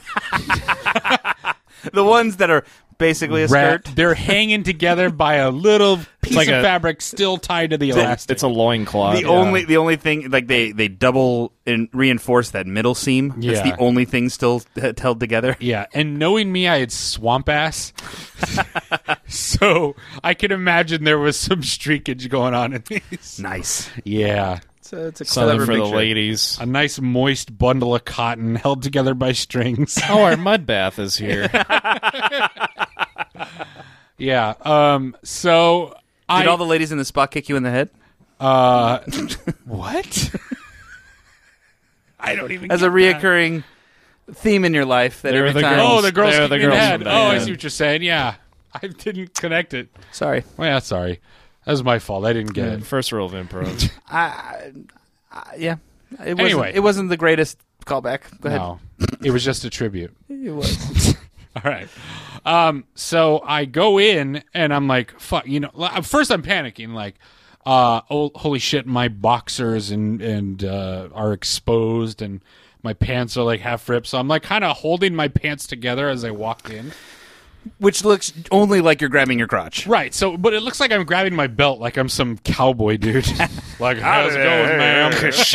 The ones that are basically a skirt? They're hanging together by a little piece of fabric still tied to the elastic. It's a loincloth. The only thing, like they double and reinforce that middle seam. Yeah. That's the only thing still held together. Yeah, and knowing me, I had swamp ass. So I can imagine there was some streakage going on in these. Nice. Yeah. It's a something clever for the picture. ladies. A nice moist bundle of cotton held together by strings. Oh, our mud bath is here. Yeah. So Did all the ladies in the spot kick you in the head? What? I don't even. As a reoccurring theme in your life that every time. Oh, the girls kicking in the head. the Oh, I head. see what you're saying. Yeah, I didn't connect it. Sorry. Well, yeah, sorry. That was my fault. I didn't get it. First rule of improv. Yeah. Anyway. It wasn't the greatest callback. Go ahead. No, it was just a tribute. It was. All right. So I go in and I'm like, fuck, first I'm panicking, like, oh, holy shit, my boxers and are exposed and my pants are like half ripped. So I'm like kind of holding my pants together as I walk in. Which looks only like you're grabbing your crotch. Right. So, but it looks like I'm grabbing my belt like I'm some cowboy dude. Like, how's it going, ma'am?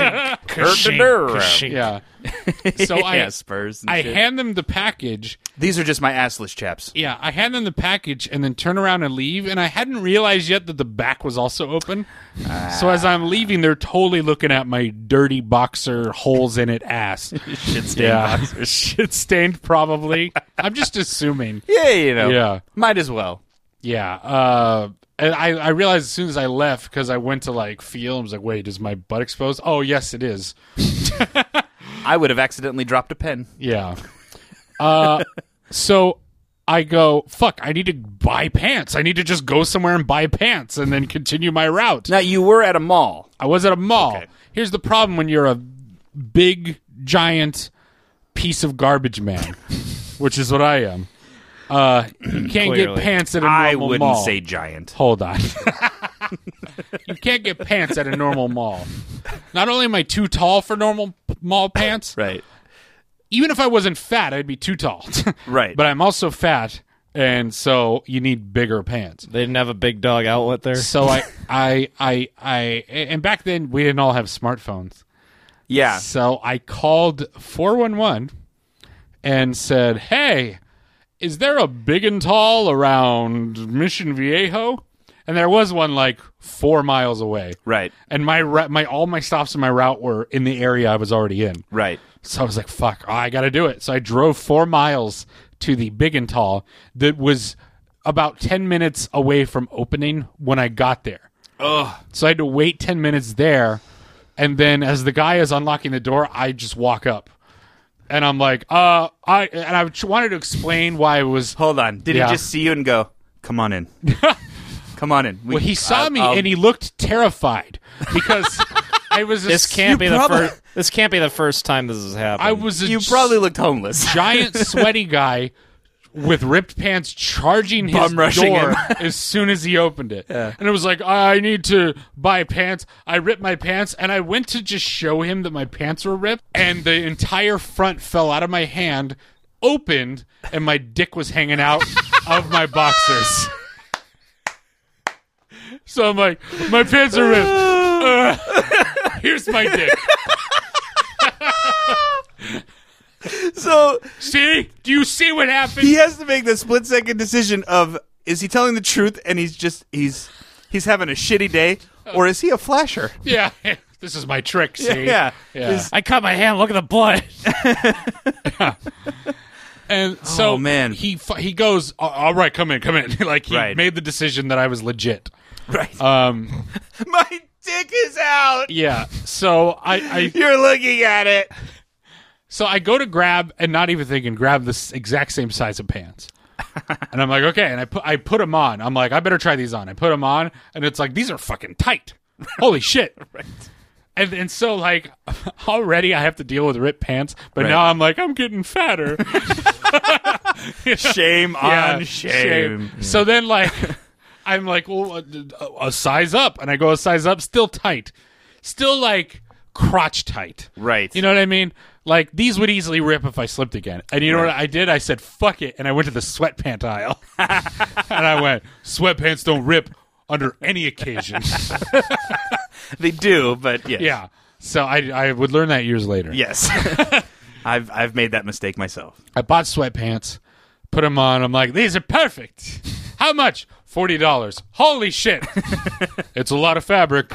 Yeah. So Yeah, spurs and I shit. hand them the package. These are just my assless chaps. Yeah, I hand them the package and then turn around and leave, and I hadn't realized yet that the back was also open. So as I'm leaving, they're totally looking at my dirty boxer, holes in it ass. Shit-stained boxers. Shit-stained probably. I'm just assuming. Yeah, Yeah. Might as well. Yeah. And I realized as soon as I left, because I went to like feel, I was like, wait, is my butt exposed? Oh, yes, it is. I would have accidentally dropped a pen. Yeah. So I go, fuck, I need to buy pants. I need to just go somewhere and buy pants and then continue my route. Now, you were at a mall. I was at a mall. Okay. Here's the problem when you're a big, giant piece of garbage man, which is what I am. You can't get pants at a normal I wouldn't mall. say giant. Hold on. You can't get pants at a normal mall. Not only am I too tall for normal mall pants, Right. even if I wasn't fat, I'd be too tall. Right. But I'm also fat, and so you need bigger pants. They didn't have a big dog outlet there. So and back then we didn't all have smartphones. Yeah. So I called 411 and said, "Hey, is there a big and tall around Mission Viejo?" And there was one like 4 miles away. Right. And all my stops in my route were in the area I was already in. Right. So I was like, fuck, I got to do it. So I drove 4 miles to the big and tall that was about 10 minutes away from opening when I got there. Ugh. So I had to wait 10 minutes there. And then as the guy is unlocking the door, I just walk up. And I'm like, I wanted to explain why it was. Hold on. Did Yeah. he just see you and go, come on in? Come on in. Well, he saw me and he looked terrified because I was. This can't be This can't be the first time this has happened. I was. You probably looked homeless. Giant sweaty guy with ripped pants charging his Bum rushing door him. as soon as he opened it. Yeah. And it was like, I need to buy pants. I ripped my pants, and I went to just show him that my pants were ripped, and the entire front fell out of my hand, opened, and my dick was hanging out of my boxers. So I'm like, my pants are ripped. Here's my dick. So, see? Do you see what happened? he has to make the split-second decision of, is he telling the truth and he's having a shitty day, or is he a flasher? Yeah. This is my trick, see? Yeah. I cut my hand. Look at the blood. And so Oh, man. he goes, all right, come in. Like, he Right. made the decision that I was legit. Right. My dick is out. Yeah. So I You're looking at it. So I go to grab, and not even thinking, grab this exact same size of pants. And I'm like, okay. And I put them on. I'm like, I better try these on. I put them on, and it's like, these are fucking tight. Holy shit. Right. And so, like, already I have to deal with ripped pants, but now I'm like, I'm getting fatter. Shame Yeah, on shame. So then, like, I'm like, well, a size up. And I go a size up, still tight. Still, like, crotch tight. Right. You know what I mean? Like, these would easily rip if I slipped again. And you know what I did? I said, fuck it. And I went to the sweatpant aisle. And I went, sweatpants don't rip under any occasion. They do, but yes. Yeah. So I would learn that years later. Yes. I've made that mistake myself. I bought sweatpants, put them on. I'm like, these are perfect. How much? $40. Holy shit. It's a lot of fabric.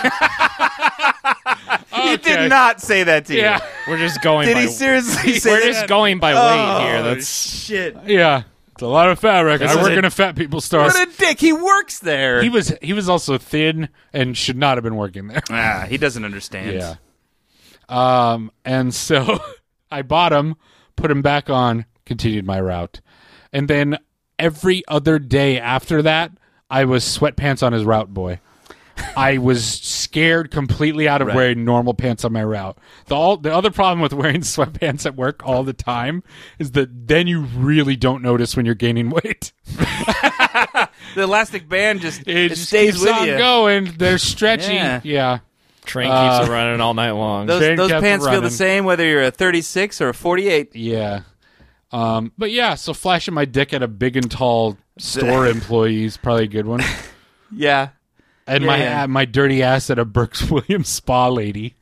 He did not say that to you. Yeah. We're just going Did by... he seriously say We're that? just going by weight here. That's shit. Yeah. It's a lot of fabric. I is work a- in a fat people store. What a dick. He works there. He was also thin and should not have been working there. He doesn't understand. Yeah. And so I bought him, put him back on, continued my route. And then every other day after that, I was sweatpants on his route boy. I was scared completely out of wearing normal pants on my route. The other problem with wearing sweatpants at work all the time is that then you really don't notice when you're gaining weight. The elastic band just Just stays keeps with on you. going. They're stretchy. Yeah. train keeps it running all night long. Those kept pants feel running. the same whether you're a 36 or a 48. Yeah. But yeah, so flashing my dick at a big and tall store employee is probably a good one. Yeah. And my dirty ass at a Berks Williams spa lady.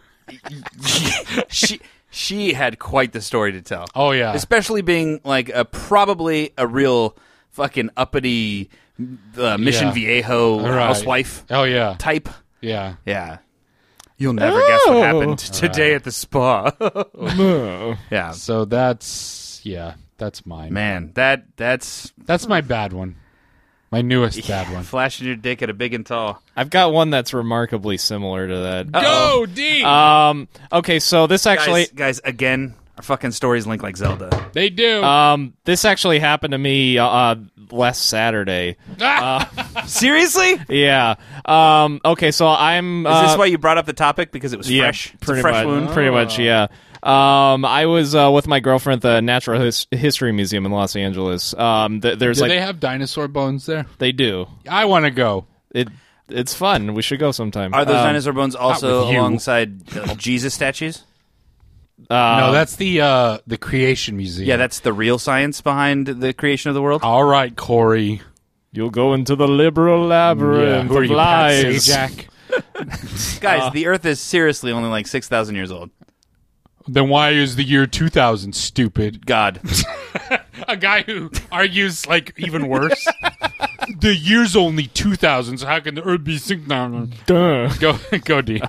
She had quite the story to tell. Oh yeah, especially being like probably a real fucking uppity Mission Viejo housewife. Oh yeah, type. Yeah, yeah. You'll never guess what happened today at the spa. Yeah. So that's mine. Man, that's my bad one. My newest bad one. Flashing your dick at a big and tall. I've got one that's remarkably similar to that. Go, D! Okay, so this actually... Guys, again, our fucking stories link like Zelda. They do. This actually happened to me last Saturday. Seriously? Yeah. Okay, so I'm... Is this why you brought up the topic? Because it was fresh? It's Pretty a fresh much, wound? Pretty much, yeah. I was with my girlfriend at the Natural History Museum in Los Angeles. There's do like they have dinosaur bones there? They do. I want to go. It's fun. We should go sometime. Are those dinosaur bones also with you. alongside Jesus statues? No, that's the Creation Museum. Yeah, that's the real science behind the creation of the world. All right, Corey. You'll go into the liberal labyrinth Who are of you, Pat lies. Sajak? Guys, the Earth is seriously only like 6,000 years old. Then why is the year 2000 stupid? God. A guy who argues like even worse. The year's only 2000, so how can the Earth be 6,000? Duh. Go, Dean.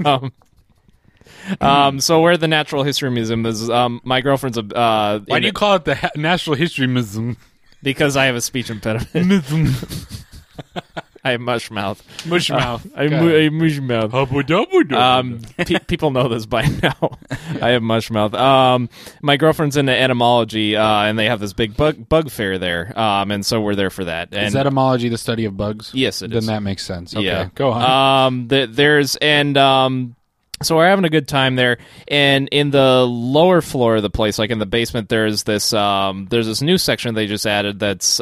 So where the Natural History Museum is, my girlfriend's a... Why do you call it the Natural History Museum? Because I have a speech impediment. I have mush mouth. Mush mouth. I mush mouth. People know this by now. I have mush mouth. My girlfriend's into entomology, and they have this big bug fair there. And so we're there for that. And Is etymology the study of bugs? Yes, it then is. Then that makes sense. Okay, yeah. go on. So we're having a good time there, and in the lower floor of the place, like in the basement, there's this new section they just added that's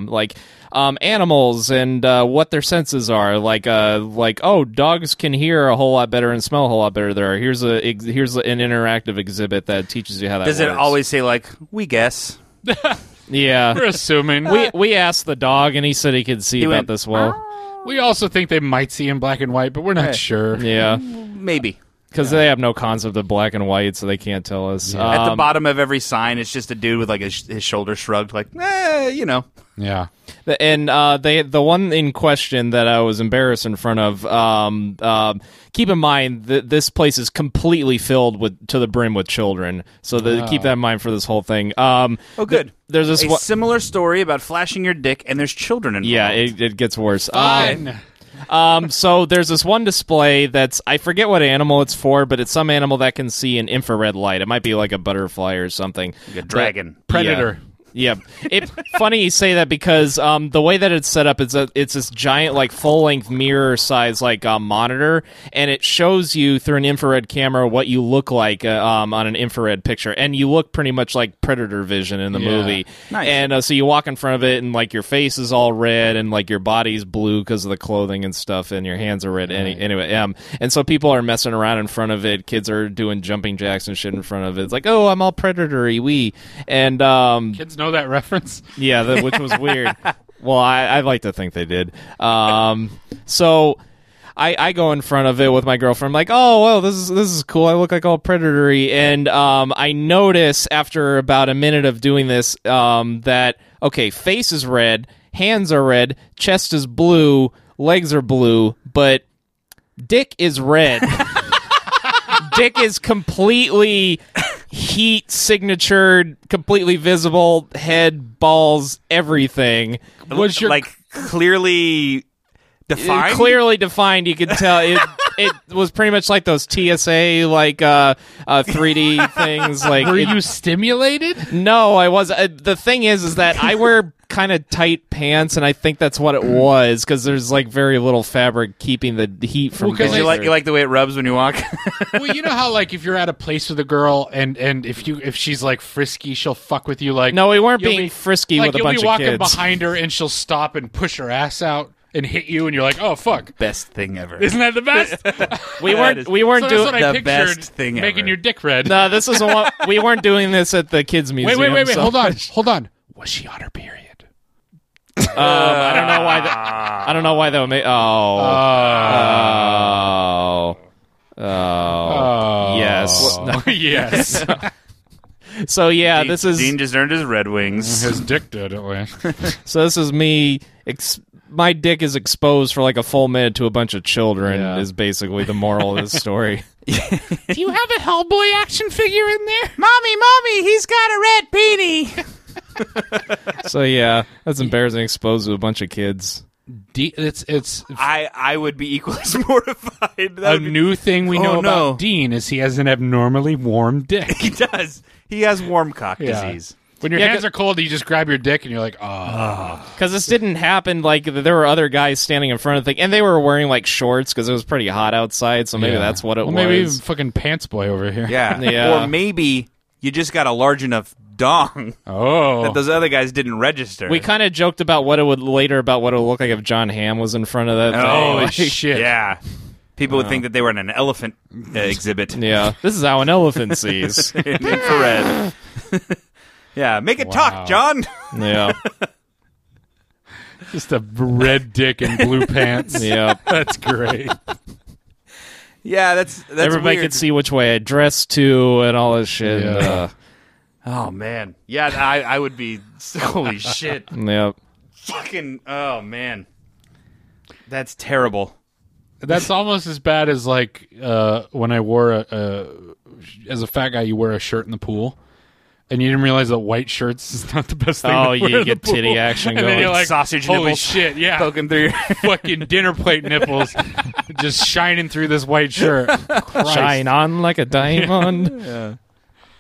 animals and what their senses are. Like dogs can hear a whole lot better and smell a whole lot better. Here's an interactive exhibit that teaches you how that Does works. it always say like, we guess? Yeah, we're assuming. We asked the dog, and he said he could see about this well. We also think they might see in black and white, but we're not sure. Yeah, maybe. Because they have no concept of black and white, so they can't tell us. Yeah. At the bottom of every sign, it's just a dude with like his shoulders shrugged, like, Yeah. And the one in question that I was embarrassed in front of, keep in mind that this place is completely filled to the brim with children. So keep that in mind for this whole thing. Good. There's this similar story about flashing your dick, and there's children involved. Yeah, it gets worse. Fine. So there's this one display that's, I forget what animal it's for, but it's some animal that can see an infrared light. It might be like a butterfly or something. Like a dragon. Predator. Yeah. Funny you say that because the way that it's set up is it's this giant, like, full-length mirror-size, like, monitor, and it shows you through an infrared camera what you look like on an infrared picture, and you look pretty much like Predator vision in the movie. Nice. And so you walk in front of it, and, like, your face is all red, and, like, your body's blue because of the clothing and stuff, and your hands are red. Anyway, and so people are messing around in front of it. Kids are doing jumping jacks and shit in front of it. It's like, oh, I'm all Predator-y, wee. And kids know that reference. Yeah, which was weird. Well, I like to think they did. So I go in front of it with my girlfriend. I'm like, oh, well, this is cool. I look like all Predator-y. And I notice after about a minute of doing this that, okay, face is red, hands are red, chest is blue, legs are blue, but dick is red. Dick is completely heat signatured, completely visible, head, balls, everything. Was your clearly defined? Clearly defined, you could tell. It was pretty much like those TSA 3D things. Like, were you stimulated? No, I was. The thing is that I wear kind of tight pants, and I think that's what it was because there's like very little fabric keeping the heat from. Because you like the way it rubs when you walk. Well, you know how like if you're at a place with a girl and if she's like frisky, she'll fuck with you. Like, no, we weren't being frisky with a bunch of kids. You'll be walking behind her and she'll stop and push her ass out and hit you, and you're like, "Oh fuck!" Best thing ever. Isn't that the best? we weren't so doing that's what I the best thing making ever. Your dick red. No, this is what we weren't doing this at the kids' museum. Wait! So. Hold on. Was she on her period? I don't know why. I don't know why that would make. Yes. Yes. So yeah, this is Dean just earned his Red Wings. His dick did at least. So this is me. My dick is exposed for like a full minute to a bunch of children. Is basically the moral of this story. Do you have a Hellboy action figure in there? Mommy, he's got a red beanie. So yeah, that's embarrassing. Exposed to a bunch of kids. I would be equally as mortified. A new thing we know about Dean is he has an abnormally warm dick. He does. He has warm cock disease. When your hands are cold, you just grab your dick and you're like, oh. Because this didn't happen, like, there were other guys standing in front of the thing, and they were wearing, like, shorts because it was pretty hot outside, so maybe that's what it was. Maybe even fucking pants boy over here. Yeah. Or maybe you just got a large enough dong that those other guys didn't register. We kind of joked about what it would look like if John Hamm was in front of that thing. Oh, shit. Yeah. People would think that they were in an elephant exhibit. Yeah. This is how an elephant sees. In infrared. Yeah, make it talk, John. Yeah. Just a red dick and blue pants. Yeah. That's great. Yeah, that's everybody weird. could see which way I dressed to and all this shit. Yeah. Oh, man. Yeah, I would be... Holy shit. Yep. Fucking... Oh, man. That's terrible. That's almost as bad as, like, when I wore as a fat guy, you wear a shirt in the pool. And you didn't realize that white shirts is not the best thing to wear you in get the pool. titty action and going. then you're like, sausage holy nipples shit, yeah. poking through your fucking dinner plate nipples just shining through this white shirt. Christ. Shine on like a diamond. Yeah.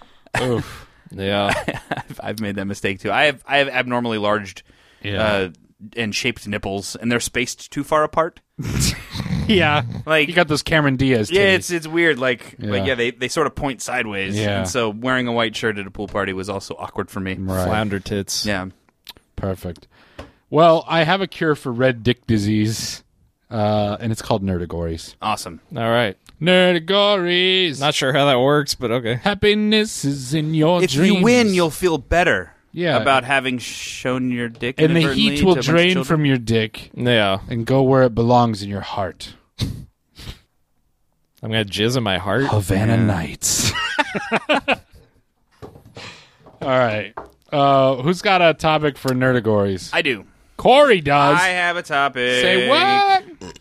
Oof. Yeah. I've made that mistake, too. I have abnormally large and shaped nipples, and they're spaced too far apart. Yeah, like you got those Cameron Diaz. Yeah, titties. it's weird. They sort of point sideways. Yeah. And so wearing a white shirt at a pool party was also awkward for me. Right. Flounder tits. Yeah. Perfect. Well, I have a cure for red dick disease, and it's called nerdagories. Awesome. All right. Nerdagories. Not sure how that works, but okay. Happiness is in your If dreams. you win, you'll feel better. Yeah. About having shown your dick and the inadvertently heat to will a bunch of drain children. from your dick. Yeah. And go where it belongs in your heart. I'm going to jizz in my heart. Havana Nights. All right. Who's got a topic for nerdagories? I do. Corey does. I have a topic. Say what?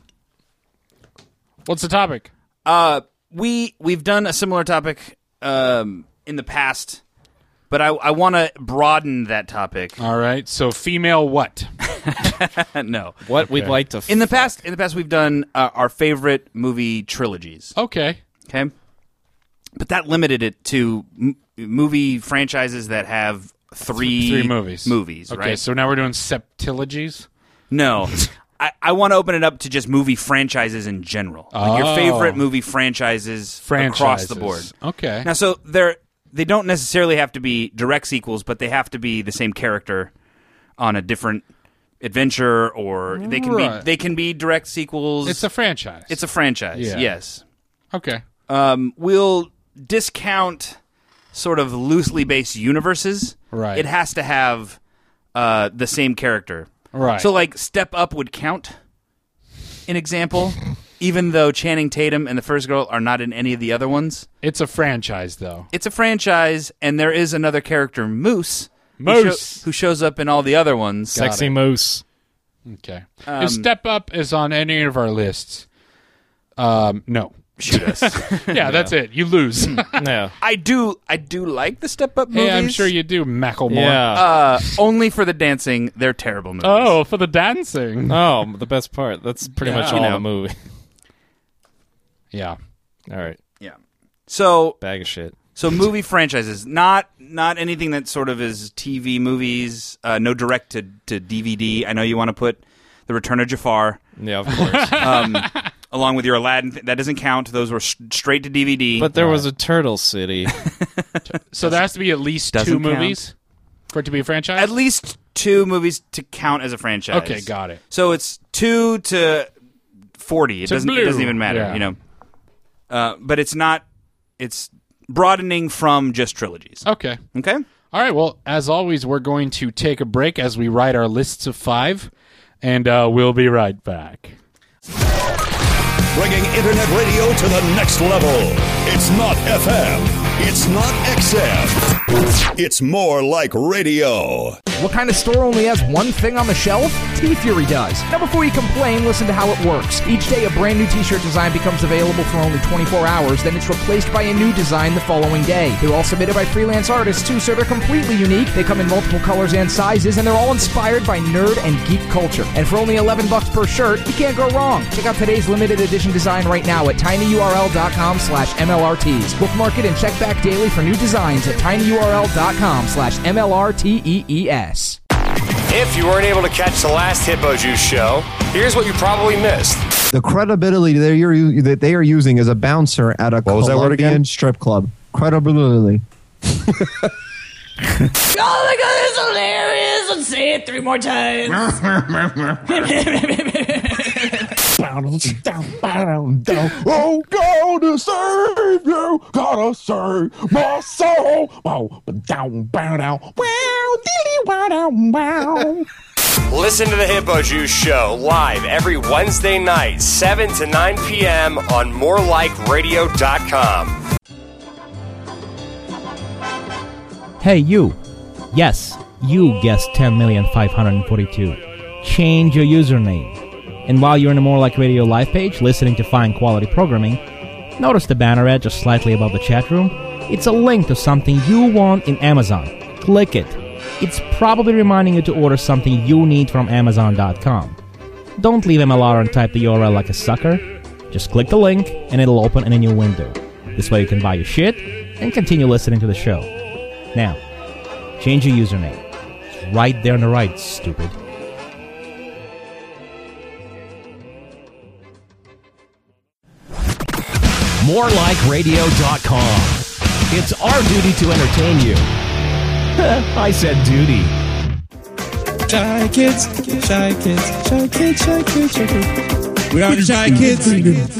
What's the topic? We've done a similar topic in the past, but I want to broaden that topic. All right. So female what? No. What we'd like to In the past we've done our favorite movie trilogies. Okay. Okay. But that limited it to movie franchises that have three movies. Okay, right? So now we're doing septilogies? No. I want to open it up to just movie franchises in general. Like your favorite movie franchises across the board. Okay. Now, so they don't necessarily have to be direct sequels, but they have to be the same character on a different adventure, or they can be direct sequels. It's a franchise. It's a franchise, yes. Okay. We'll discount sort of loosely based universes. Right. It has to have the same character. Right. So, like, Step Up would count, an example, even though Channing Tatum and the first girl are not in any of the other ones. It's a franchise, though. It's a franchise, and there is another character, Moose. Who shows up in all the other ones. Sexy Moose. Okay. If Step Up is on any of our lists, no. Shoot us. Yeah, that's it. You lose. Yeah. I do like the Step Up movies. Yeah, I'm sure you do, Macklemore. Yeah. Only for the dancing. They're terrible movies. Oh, for the dancing. Oh, the best part. That's pretty much all the movie. Yeah. All right. Yeah. So bag of shit. So movie franchises, not anything that sort of is TV movies. No direct to DVD. I know you want to put The Return of Jafar. Yeah, of course. Along with your Aladdin, that doesn't count. Those were straight to DVD. But there was a Turtle City. So there has to be at least two movies for it to be a franchise? At least two movies to count as a franchise. Okay, got it. So it's 2 to 40. It doesn't even matter, you know. But it's not. It's broadening from just trilogies. Okay. Okay. All right. Well, as always, we're going to take a break as we write our lists of 5, and we'll be right back. Bringing internet radio to the next level. It's not FM. It's not XM. It's more like radio. What kind of store only has one thing on the shelf? T-Fury does. Now before you complain, listen to how it works. Each day a brand new t-shirt design becomes available for only 24 hours, then it's replaced by a new design the following day. They're all submitted by freelance artists too, so they're completely unique. They come in multiple colors and sizes, and they're all inspired by nerd and geek culture. And for only $11 per shirt, you can't go wrong. Check out today's limited edition design right now at tinyurl.com/MLRTs. Bookmark it and check back daily for new designs at tinyurl.com/MLRTEES. If you weren't able to catch the last Hippo Juice show, here's what you probably missed. The credibility that they are using as a bouncer at a Colombian strip club. Credibility. Oh my god, it's hilarious! Let's say it 3 more times. Oh, gotta save you, gotta save my soul. Listen to the Hippo Juice show live every Wednesday night, 7 to 9 p.m. on morelikeradio.com. Hey, you. Yes, you guessed 10,542,000. Change your username. And while you're in the More Like Radio live page, listening to fine quality programming, notice the banner ad just slightly above the chat room? It's a link to something you want in Amazon. Click it. It's probably reminding you to order something you need from Amazon.com. Don't leave MLR and type the URL like a sucker. Just click the link and it'll open in a new window. This way you can buy your shit and continue listening to the show. Now, change your username. It's right there on the right, stupid. morelikeradio.com. It's our duty to entertain you. I said duty. Shy kids, shy kids, shy kids, shy kids, shy kids. We are the Shy Kids. See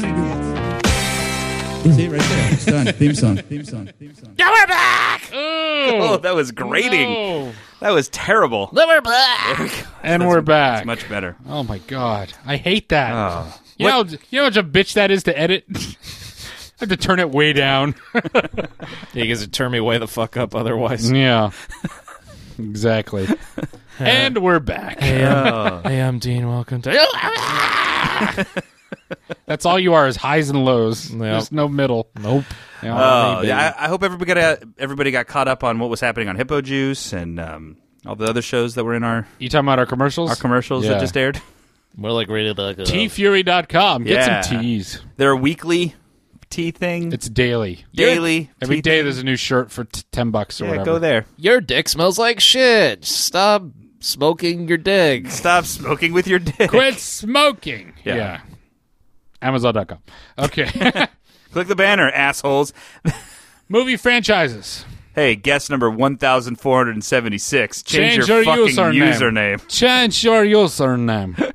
it right there. It's done. Theme song. Yeah, we're back! Oh, that was grating. No. That was terrible. We're back! And we're back. It's much better. Oh my god, I hate that. Oh. You know how much a bitch that is to edit? I have to turn it way down. You guys would turn me way the fuck up otherwise. Yeah. Exactly. And we're back. Hey, I'm Dean. Welcome to... That's all you are is highs and lows. Yep. There's no middle. Nope. I hope everybody got caught up on what was happening on Hippo Juice and all the other shows that were in our... You talking about our commercials? Our commercials that just aired? More like radio.com. Tfury.com. Get some teas. They're a weekly tea thing. It's daily. Every day there's a new shirt for $10 or whatever. Go there. Your dick smells like shit. Stop smoking your dick. Stop smoking with your dick. Quit smoking. Yeah. Amazon.com. Okay. Click the banner, assholes. Movie franchises. Hey, guest number 1476. Change your fucking username. Change your username.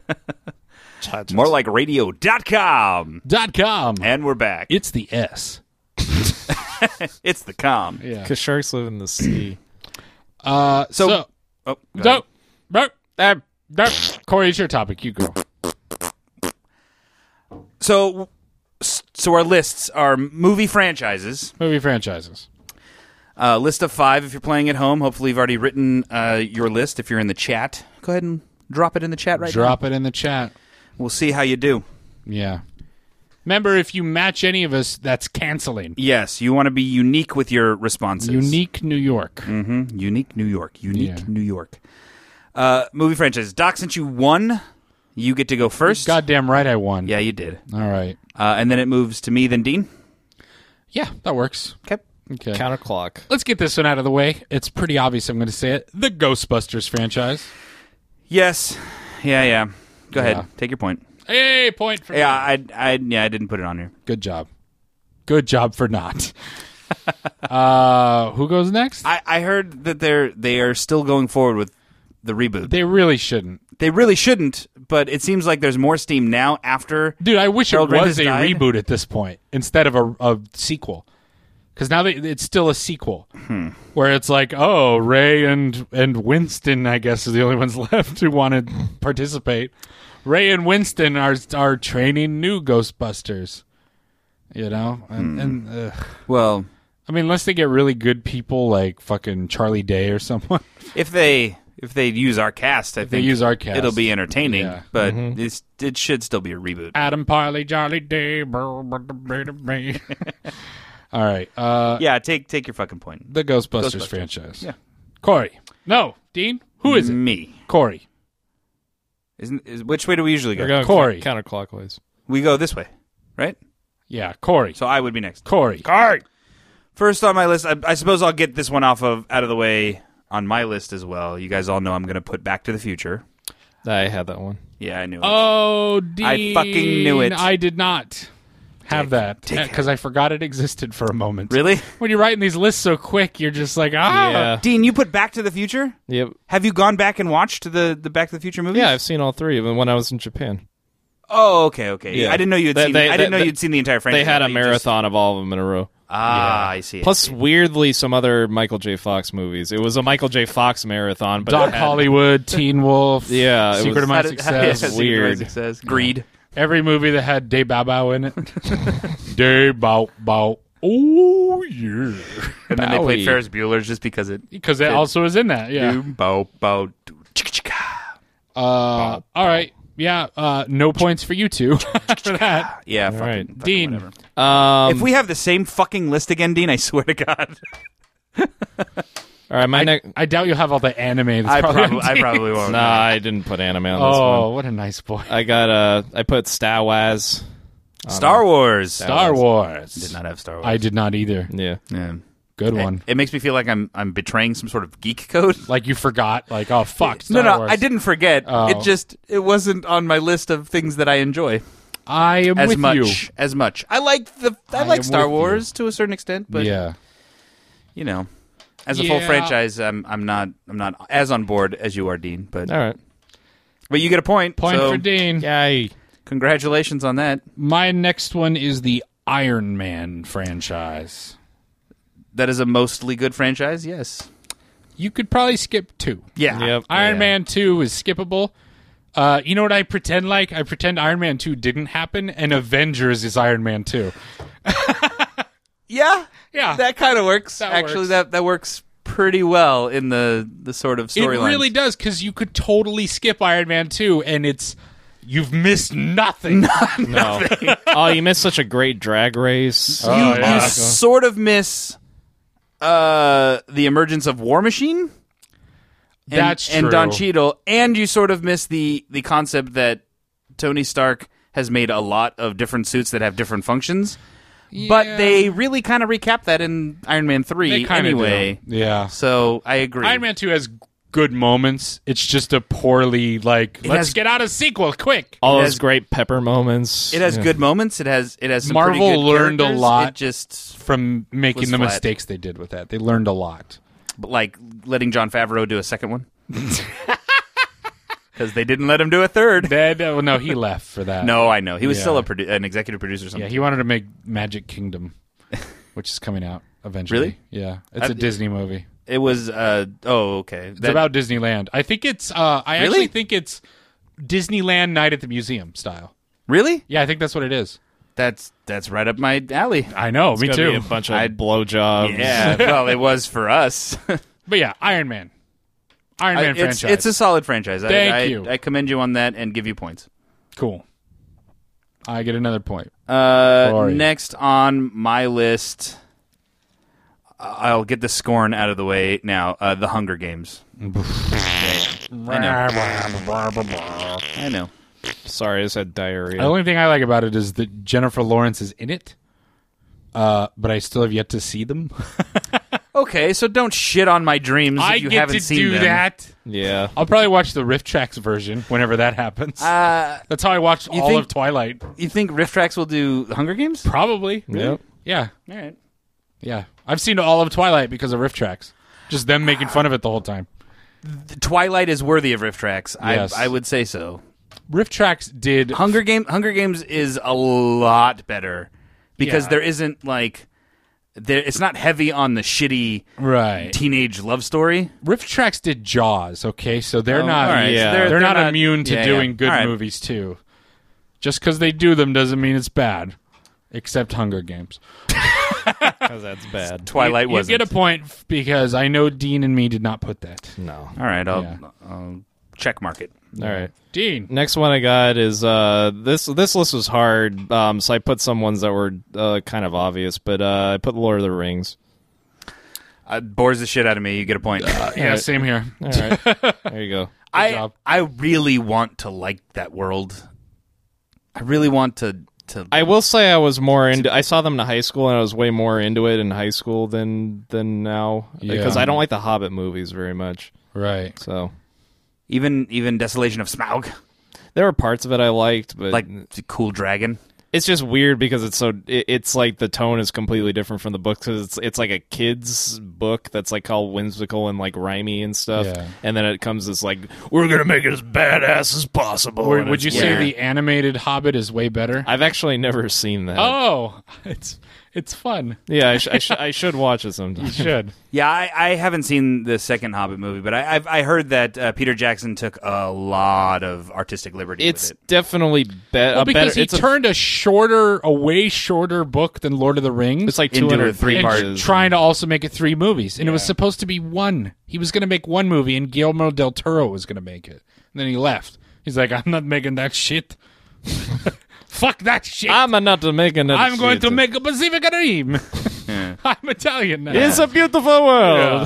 Morelikeradio.com. .com. And we're back. It's the S. It's the com. Yeah. Because sharks live in the sea. Go ahead. Corey, it's your topic. You go. So our lists are movie franchises. Movie franchises. List of 5 if you're playing at home. Hopefully you've already written your list. If you're in the chat, go ahead and drop it in the chat right now. Drop it in the chat. We'll see how you do. Yeah. Remember, if you match any of us, that's canceling. Yes, you want to be unique with your responses. Unique New York. Mm-hmm. Unique New York. New York. Movie franchises. Doc, since you won, you get to go first. You're goddamn right I won. Yeah, you did. All right. And then it moves to me, then Dean? Yeah, that works. Okay. Counterclock. Let's get this one out of the way. It's pretty obvious I'm going to say it. The Ghostbusters franchise. Yes. Yeah. Go ahead. Take your point. Hey, point for me. I didn't put it on here. Good job. Good job for not. Who goes next? I heard that they are still going forward with the reboot. They really shouldn't. They really shouldn't, but it seems like there's more steam now after... Dude, I wish Harold it Ramis was a died. reboot at this point instead of a sequel. Because now it's still a sequel. Where it's like, oh, Ray and Winston, I guess, are the only ones left who want to participate. Ray and Winston are training new Ghostbusters. You know? Well... I mean, unless they get really good people like fucking Charlie Day or someone. If they use our cast, I think use our cast, it'll be entertaining. Yeah. But it should still be a reboot. Adam Parley, Charlie Day. All right. Take your fucking point. The Ghostbusters franchise. Yeah. Corey. No. Dean? Who is it? Me. Corey. Which way do we usually go? We're going Corey. Counterclockwise. We go this way, right? Yeah, Corey. So I would be next. Corey. First on my list, I suppose I'll get this one out of the way on my list as well. You guys all know I'm going to put Back to the Future. I had that one. Yeah, I knew it. Oh, Dean. I fucking knew it. I did not have that because I forgot it existed for a moment. Really? When you're writing these lists so quick, you're just like, Yeah. Dean, you put Back to the Future? Yep. Have you gone back and watched the Back to the Future movies? Yeah, I've seen all 3 of them when I was in Japan. Oh, okay. Yeah. I didn't know you'd seen. I didn't know you'd seen the entire franchise. They had a marathon of all of them in a row. I see. Plus, weirdly, some other Michael J. Fox movies. It was a Michael J. Fox marathon, but Doc Hollywood, Teen Wolf, Secret of My Success, weird. Greed. Every movie that had Day Bow Bow in it. Day Bow Bow. Oh yeah. And then they played Ferris Bueller's just because it also is in that. Yeah. Bow Bow. All right. Yeah, no points for you two for that. Yeah, fucking Dean. Whatever. If we have the same fucking list again, Dean, I swear to God. All right, I doubt you'll have all the anime. I probably won't. Nah, I didn't put anime on this one. Oh, what a nice boy. I put Star Wars. Star Wars. Star Wars. Did not have Star Wars. I did not either. Yeah. Good one. It makes me feel like I'm betraying some sort of geek code. Like you forgot. Like, oh, fuck. No, Wars. I didn't forget. Oh. It wasn't on my list of things that I enjoy. I am as with much you. as much. I like Star Wars to a certain extent, but you know, as a full franchise, I'm not as on board as you are, Dean. But all right, but you get a point. Point for Dean. Yay! Congratulations on that. My next one is the Iron Man franchise. That is a mostly good franchise. Yes, you could probably skip 2. Yeah, yep. Iron Man 2 is skippable. You know what I pretend like? I pretend Iron Man 2 didn't happen, and Avengers is Iron Man 2. Yeah, that kind of works. That works pretty well in the sort of storyline. It really does, because you could totally skip Iron Man 2, and you've missed nothing. Nothing. Oh, you missed such a great drag race. You sort of miss the emergence of War Machine. That's true. And Don Cheadle, and you sort of miss the concept that Tony Stark has made a lot of different suits that have different functions. Yeah. But they really kind of recap that in Iron Man 3 anyway. Do. Yeah. So I agree. Iron Man 2 has good moments. It's just a poorly, let's get out a sequel, quick. All those great Pepper moments. It has good moments. It has some Marvel pretty good learned a characters. lot It just from making the flat. mistakes they did with that. They learned a lot. Like letting Jon Favreau do a second one. Because they didn't let him do a third. No, he left for that. No, I know. He was still an executive producer or something. Yeah, he wanted to make Magic Kingdom, which is coming out eventually. Really? Yeah. It's a Disney movie. It was, okay. It's about Disneyland. I think it's, actually think it's Disneyland Night at the Museum style. Really? Yeah, I think that's what it is. That's right up my alley. I know, me too. Be a bunch of blowjobs. Yeah, well, it was for us. But yeah, Iron Man. Iron Man franchise. It's a solid franchise. Thank you. I commend you on that and give you points. Cool. I get another point. Next on my list, I'll get the scorn out of the way now. The Hunger Games. I know. Sorry, I just had diarrhea. The only thing I like about it is that Jennifer Lawrence is in it, but I still have yet to see them. Okay, so don't shit on my dreams if you haven't seen them. I get to do that. Yeah. I'll probably watch the Rift Tracks version whenever that happens. That's how I watched all of Twilight. You think Rift Tracks will do Hunger Games? Probably. Yep. Yeah. All right. Yeah. I've seen all of Twilight because of Rift Tracks. Just them making fun of it the whole time. Twilight is worthy of Rift Tracks. Yes. I would say so. Rift Tracks did... Hunger Games is a lot better because there isn't it's not heavy on the shitty teenage love story. Rift Tracks did Jaws, okay? So they're not they're not immune to doing good movies too. Just because they do them doesn't mean it's bad. Except Hunger Games. Because that's bad. Twilight wasn't. You get a point because I know Dean and me did not put that. No. All right, I'll check mark it. All right. Dean. Next one I got is this list was hard, so I put some ones that were kind of obvious, but I put Lord of the Rings. Bores the shit out of me. You get a point. Yeah, same here. All right. There you go. I really want to like that world. I really want to. I will say I was more into. I saw them in high school, and I was way more into it in high school than now because I don't like the Hobbit movies very much. Right. So even Desolation of Smaug. There were parts of it I liked, but like Cool Dragon. It's just weird because it's like the tone is completely different from the book because it's like a kid's book that's like all whimsical and like rhymey and stuff, and then it comes this like we're gonna make it as badass as possible. Would you say the animated Hobbit is way better? I've actually never seen that. Oh, it's fun. Yeah, I should watch it sometime. You should. Yeah, I haven't seen the second Hobbit movie, but I heard that Peter Jackson took a lot of artistic liberty with it. It's definitely well, because he turned a way shorter book than Lord of the Rings. It's like 203 parts. Trying to also make it 3 movies. And it was supposed to be 1. He was going to make 1 movie, and Guillermo del Toro was going to make it. And then he left. He's like, I'm not making that shit. Fuck that shit. I'm not making that I'm shit. going to make a Pacific Rim. I'm Italian now. It's a beautiful world.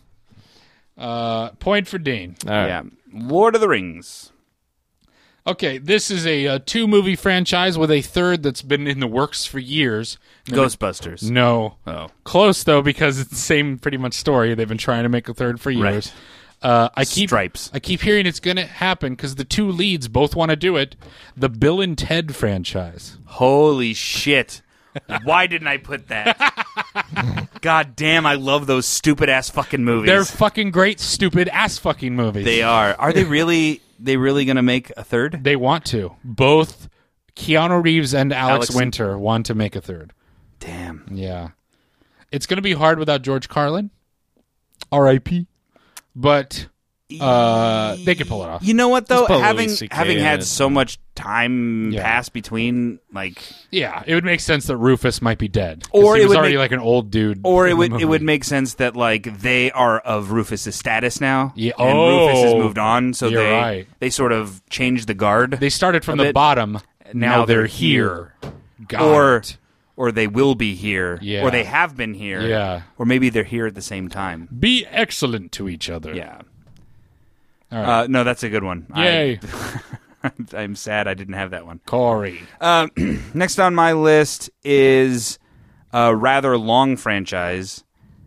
Yeah. Point for Dean. All right. Yeah. Lord of the Rings. Okay, this is a 2-movie franchise with a third that's been in the works for years. Ghostbusters. No. Oh. Close, though, because it's the same pretty much story. They've been trying to make a third for years. I keep hearing it's going to happen because the two leads both want to do it. The Bill and Ted franchise. Holy shit. Why didn't I put that? God damn, I love those stupid-ass fucking movies. They're fucking great, stupid-ass fucking movies. They are. Are they really going to make a third? They want to. Both Keanu Reeves and Alex Winter want to make a third. Damn. Yeah. It's going to be hard without George Carlin. R.I.P. But they could pull it off. You know what, though? Having had so much time pass between, like... Yeah, it would make sense that Rufus might be dead. Or he was already like an old dude. Or it would make sense that, like, they are of Rufus's status now. Yeah. And Rufus has moved on, so they sort of changed the guard. They started from the bottom. Now they're here. Or they will be here. Yeah. Or they have been here. Yeah. Or maybe they're here at the same time. Be excellent to each other. Yeah. All right. No, that's a good one. Yay. I'm sad I didn't have that one. Corey. Next on my list is a rather long franchise.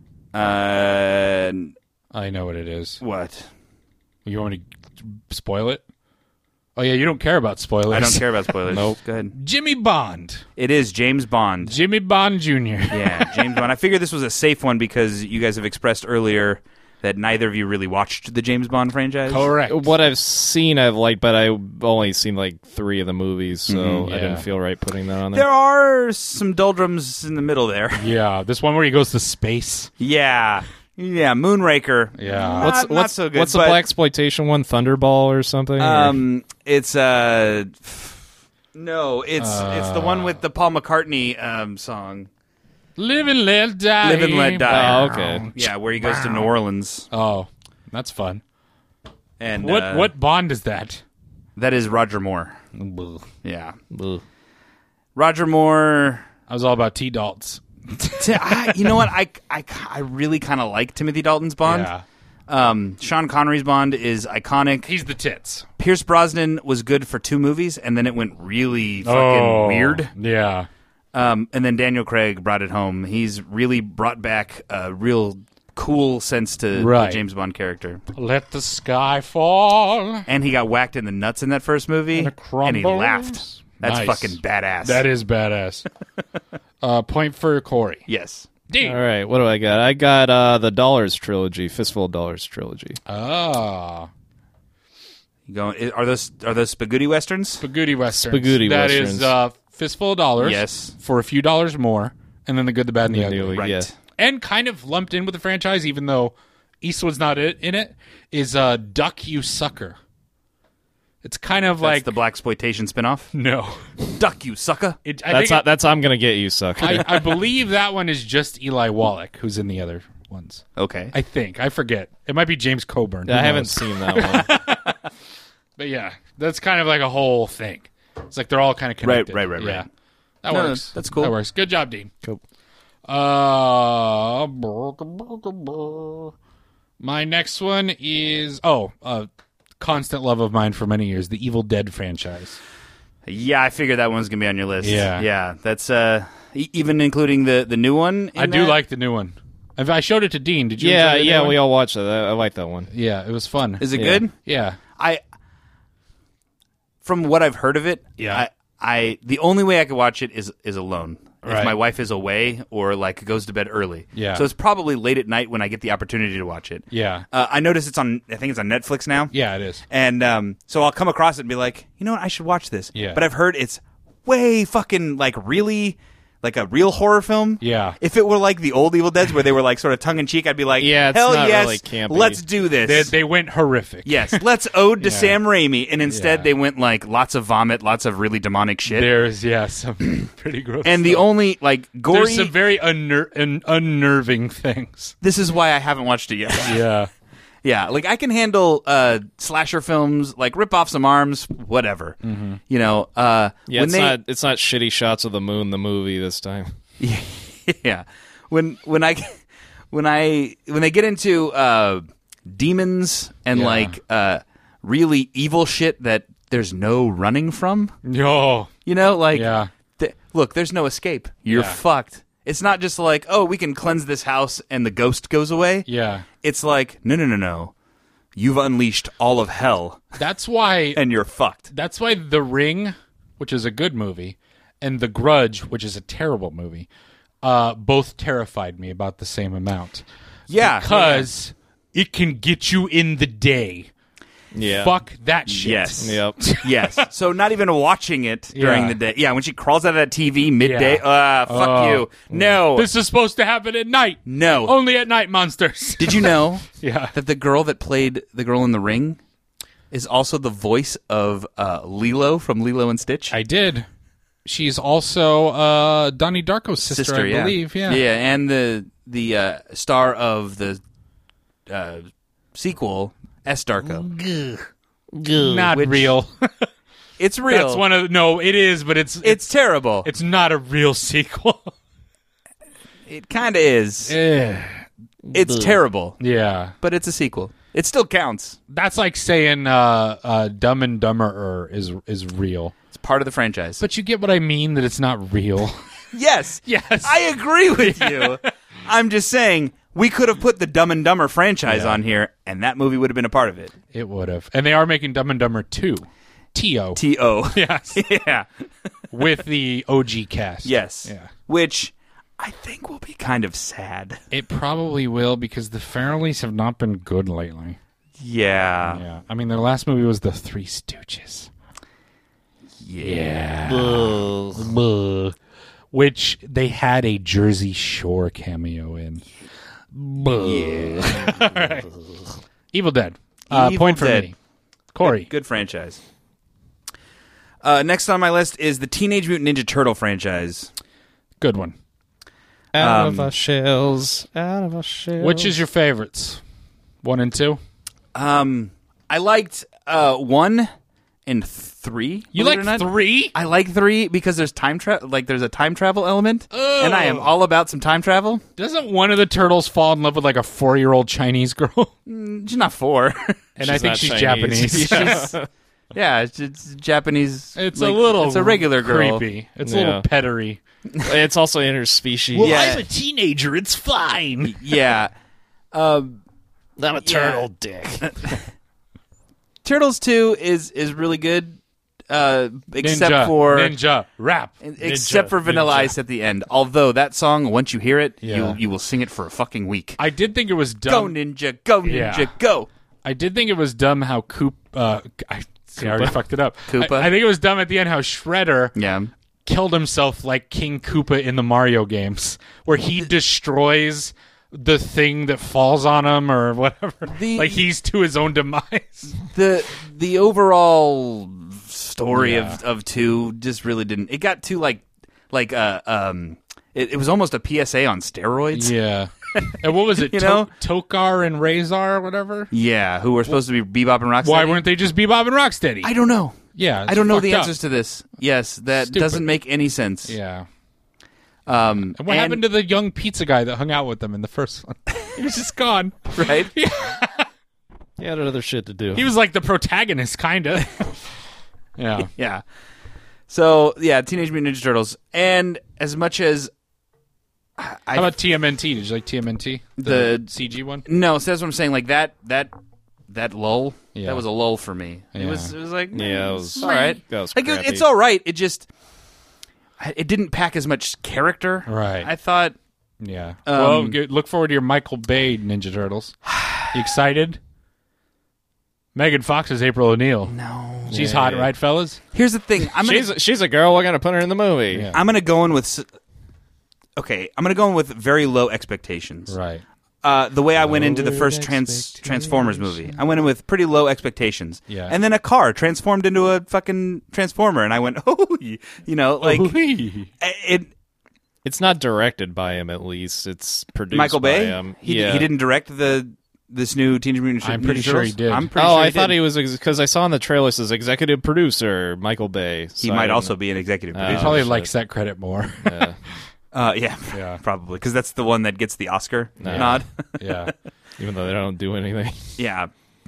I know what it is. What? You want me to spoil it? Oh, yeah, you don't care about spoilers. I don't care about spoilers. Nope. Go ahead. Jimmy Bond. It is James Bond. Jimmy Bond Jr. Yeah, James Bond. I figured this was a safe one because you guys have expressed earlier that neither of you really watched the James Bond franchise. Correct. What I've seen, I've liked, but I've only seen like 3 of the movies, so I didn't feel right putting that on there. There are some doldrums in the middle there. Yeah, this one where he goes to space. Yeah, Moonraker. Yeah, not so good. What's the blaxploitation one? Thunderball or something? It's no, it's the one with the Paul McCartney song. Live and let die. Live and let die. Oh, okay. Yeah, where he goes to New Orleans. Oh, that's fun. And what Bond is that? That is Roger Moore. Yeah, Roger Moore. I was all about T. Dalt's. You know what? I really kind of like Timothy Dalton's Bond. Yeah. Sean Connery's Bond is iconic. He's the tits. Pierce Brosnan was good for 2 movies, and then it went really fucking weird. Yeah. And then Daniel Craig brought it home. He's really brought back a real cool sense to the James Bond character. Let the sky fall. And he got whacked in the nuts in that first movie, and he laughed. That's fucking badass. That is badass. Point for Corey. Yes. D. All right, what do I got? I got the Dollars trilogy, Fistful of Dollars trilogy. Ah. You going? Are those spaghetti westerns? Spaghetti westerns. Spaghetti westerns. That is Fistful of Dollars. Yes. For a few dollars more, and then The Good, the Bad, and the Ugly. Right. Yeah. And kind of lumped in with the franchise, even though Eastwood's not in it, is Duck You Sucker. It's kind of like the blaxploitation spinoff. No, Duck You Sucker. That's I'm gonna get you, sucker. I believe that one is just Eli Wallach, who's in the other ones. Okay, I think I forget. It might be James Coburn. I haven't seen that one. But yeah, that's kind of like a whole thing. It's like they're all kind of connected. Right. Yeah, that works. That's cool. That works. Good job, Dean. Cool. My next one is constant love of mine for many years, the Evil Dead franchise. Yeah, I figured that one's gonna be on your list. Yeah. That's even including the new one. I do like the new one. I showed it to Dean. Did you? Yeah, we all watched it. I like that one. Yeah, it was fun. Is it good? Yeah. From what I've heard of it, yeah. The only way I could watch it is alone. Right. If my wife is away or like goes to bed early. Yeah. So it's probably late at night when I get the opportunity to watch it. Yeah. I notice I think it's on Netflix now. Yeah, it is. And so I'll come across it and be like, you know what, I should watch this. Yeah. But I've heard it's way fucking like really like a real horror film. Yeah. If it were like the old Evil Deads where they were like sort of tongue in cheek, I'd be like, yeah, it's hell not yes, really campy. let's do this. They went horrific. Yes, let's ode to Sam Raimi, and instead they went like lots of vomit, lots of really demonic shit. There's some pretty gross. And the only like gory, there's some very unnerving things. This is why I haven't watched it yet. Yeah. Yeah, like I can handle slasher films, like rip off some arms, whatever. Mm-hmm. You know, it's not shitty shots of the moon, the movie this time. Yeah, when they get into demons and like really evil shit that there's no running from. No, you know, like look, there's no escape. You're fucked. It's not just like, oh, we can cleanse this house and the ghost goes away. Yeah, it's like no. you've unleashed all of hell. That's why, and you're fucked. That's why The Ring, which is a good movie, and The Grudge, which is a terrible movie, both terrified me about the same amount. Yeah, because it can get you in the day. Yeah. Fuck that shit. Yes. Yep. Yes. So not even watching it during the day. Yeah, when she crawls out of that TV midday, fuck you. No. This is supposed to happen at night. No. Only at night, monsters. Did you know that the girl that played the girl in The Ring is also the voice of Lilo from Lilo and Stitch? I did. She's also Donnie Darko's sister, I believe. Yeah. Yeah, and the star of the sequel, S. Darko. Not real. It's real. That's one of it is, but it's terrible. It's not a real sequel. It kind of is. It's terrible. Yeah, but it's a sequel. It still counts. That's like saying Dumb and Dumberer is real. It's part of the franchise. But you get what I mean, that it's not real. Yes. Yes. I agree with you. I'm just saying, we could have put the Dumb and Dumber franchise on here, and that movie would have been a part of it. It would have. And they are making Dumb and Dumber 2. T.O. T.O. Yes. Yeah. With the OG cast. Yes. Yeah. Which I think will be kind of sad. It probably will, because the Farrellys have not been good lately. Yeah. Yeah. I mean, their last movie was The Three Stooges. Yeah. Which they had a Jersey Shore cameo in. Yeah. All right. Evil Dead. Evil Point for Dead. me. Corey. Good franchise. Next on my list is the Teenage Mutant Ninja Turtle franchise. Good one. Out of our shells. Out of our shells. Which is your favorites? 1 and 2? I liked 1 and 3. You like 3? I like 3 because there's time travel. Like there's a time travel element, and I am all about some time travel. Doesn't one of the turtles fall in love with like a 4-year-old Chinese girl? She's not 4, and I think she's Japanese. Yeah, it's Japanese. It's a little. It's a regular girl. Creepy. It's a little pettery. It's also interspecies. Well, Yeah. I'm a teenager. It's fine. Yeah. I'm a turtle dick. Turtles 2 is really good, except Ninja, for Ninja rap. Except for Vanilla Ice at the end. Although that song, once you hear it, you will sing it for a fucking week. I did think it was dumb. Go Ninja, go Ninja, go. I did think it was dumb how I already fucked it up. Koopa? I think it was dumb at the end how Shredder killed himself like King Koopa in the Mario games, where he destroys the thing that falls on him or whatever. Like he's to his own demise. The overall story of 2 just really didn't. It got too like it was almost a PSA on steroids. Yeah. And what was it? Tokar and Razor or whatever? Yeah, who were supposed to be Bebop and Rocksteady. Why weren't they just Bebop and Rocksteady? I don't know. Yeah, I don't know the fucked up. answers to this. Yes, that Stupid. doesn't make any sense. Yeah. And what happened to the young pizza guy that hung out with them in the first one? He was just gone. Right? He had other shit to do. He was like the protagonist, kind of. Yeah. Yeah. So, yeah, Teenage Mutant Ninja Turtles. And as much as... How about TMNT? Did you like TMNT? The CG one? No, so that's what I'm saying. Like, that lull, Yeah. that was a lull for me. Yeah. It was like... Yeah, it was... all right. That was like, crappy. it's all right. It just... It didn't pack as much character. Right. I thought... Yeah. Well, look forward to your Michael Bay Ninja Turtles. You excited? Megan Fox is April O'Neil. No. She's hot, right, fellas? Here's the thing. She's a girl. We're going to put her in the movie. Yeah. I'm going to go in with... Okay, I'm going to go in with very low expectations. Right. The way I went into the first Transformers movie. I went in with pretty low expectations. Yeah. And then a car transformed into a fucking Transformer, and I went, oh, you know, like... It's not directed by him, at least. It's produced Michael Bay? by him. He didn't direct this new Teenage Mutant Ninja Turtles? I'm pretty sure he did. I'm pretty sure I thought he was, because I saw in the trailer it says executive producer Michael Bay. So he might also be an executive producer. He probably likes that credit more. Yeah. Yeah, probably, because that's the one that gets the Oscar nod. Yeah. Even though they don't do anything. Yeah.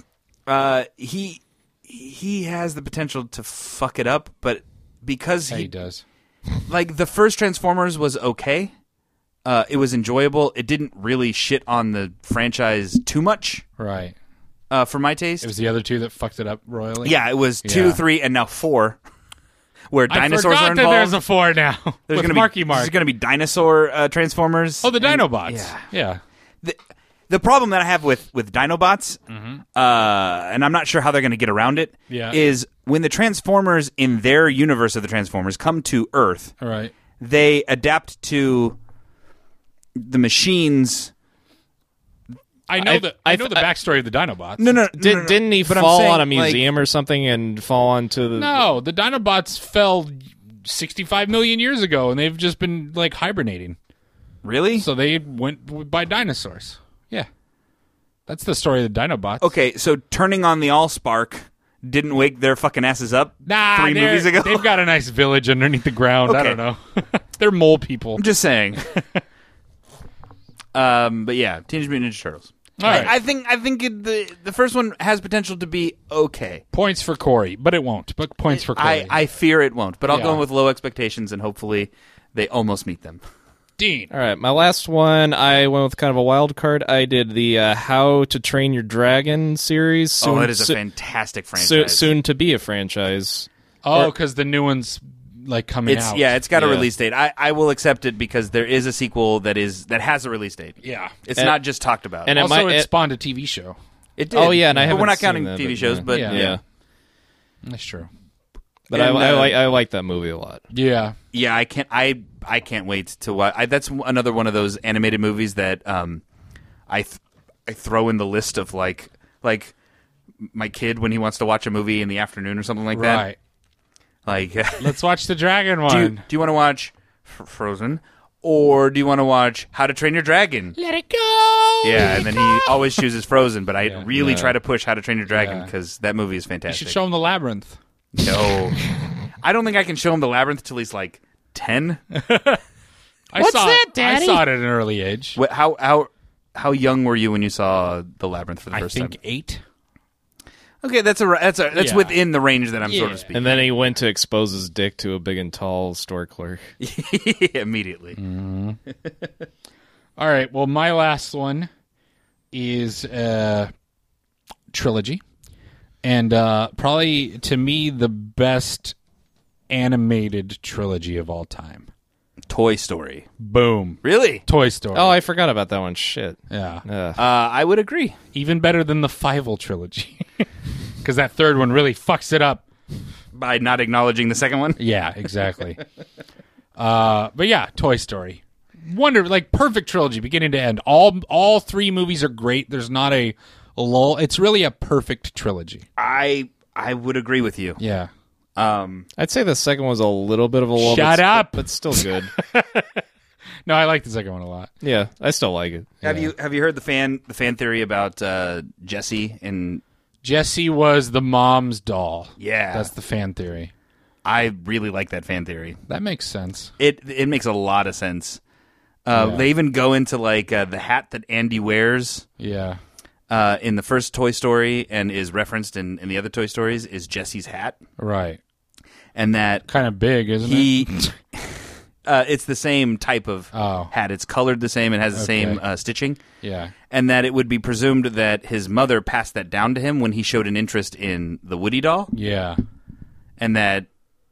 He has the potential to fuck it up, but because he does. Like, the first Transformers was okay. It was enjoyable. It didn't really shit on the franchise too much. Right. for my taste. It was the other two that fucked it up royally. Yeah, it was 2, 3, and now 4, where dinosaurs are involved. That there's a 4 now. There's with Marky Mark. There's going to be dinosaur Transformers. Oh, the Dinobots. Yeah. The problem that I have with Dinobots, and I'm not sure how they're going to get around it, is when the Transformers in their universe of the Transformers come to Earth, right, they adapt to the machines. I know the backstory of the Dinobots. No. Didn't he fall on a museum or something and fall onto the... No, the Dinobots fell 65 million years ago, and they've just been, like, hibernating. Really? So they went by dinosaurs. Yeah. That's the story of the Dinobots. Okay, so turning on the Allspark didn't wake their fucking asses up 3 movies ago? They've got a nice village underneath the ground. Okay. I don't know. They're mole people. I'm just saying. But yeah, Teenage Mutant Ninja Turtles. All right. I think the first one has potential to be okay. Points for Corey, but it won't. But points for Corey. I fear it won't, but I'll go in with low expectations, and hopefully they almost meet them. Dean. All right, my last one, I went with kind of a wild card. I did the How to Train Your Dragon series. That is a fantastic franchise. Soon to be a franchise. Oh, because the new one's like coming out. Yeah, it's got a release date. I will accept it because there is a sequel that has a release date. Yeah, it's not just talked about. And also, it spawned a TV show. It did. Oh yeah, and I haven't. But we're not seen counting that, TV shows, but yeah, that's true. But I like that movie a lot. Yeah, yeah. I can't wait to watch. That's another one of those animated movies that I throw in the list of like my kid when he wants to watch a movie in the afternoon or something like that. Right. Like, let's watch the dragon one. Do you want to watch Frozen, or do you want to watch How to Train Your Dragon? Let it go. Yeah, and then he always chooses Frozen, but I really try to push How to Train Your Dragon because that movie is fantastic. You should show him the Labyrinth. No, I don't think I can show him the Labyrinth till he's like 10. What's that, Daddy? I saw it at an early age. How young were you when you saw the Labyrinth for the first time? I think 8. Okay, that's within the range that I'm sort of speaking. And then he went to expose his dick to a big and tall store clerk. Immediately. Mm-hmm. All right. Well, my last one is trilogy, and probably to me the best animated trilogy of all time. Toy Story. Boom. Really? Toy Story. Oh, I forgot about that one. Shit. Yeah. I would agree. Even better than the Fievel trilogy. Because that third one really fucks it up. By not acknowledging the second one? Yeah, exactly. But yeah, Toy Story. Perfect trilogy, beginning to end. All 3 movies are great. There's not a lull. It's really a perfect trilogy. I would agree with you. Yeah. I'd say the second was a little bit of a lull. Shut up! But still good. No, I like the second one a lot. Yeah, I still like it. Have you heard the fan theory about Jessie and Jessie was the mom's doll. Yeah, that's the fan theory. I really like that fan theory. That makes sense. It makes a lot of sense. They even go into like the hat that Andy wears. Yeah. In the first Toy Story and is referenced in the other Toy Stories is Jessie's hat. Right. And that kind of big, isn't it? It's the same type of hat. It's colored the same and has the same stitching. Yeah. And that it would be presumed that his mother passed that down to him when he showed an interest in the Woody doll. Yeah. And that,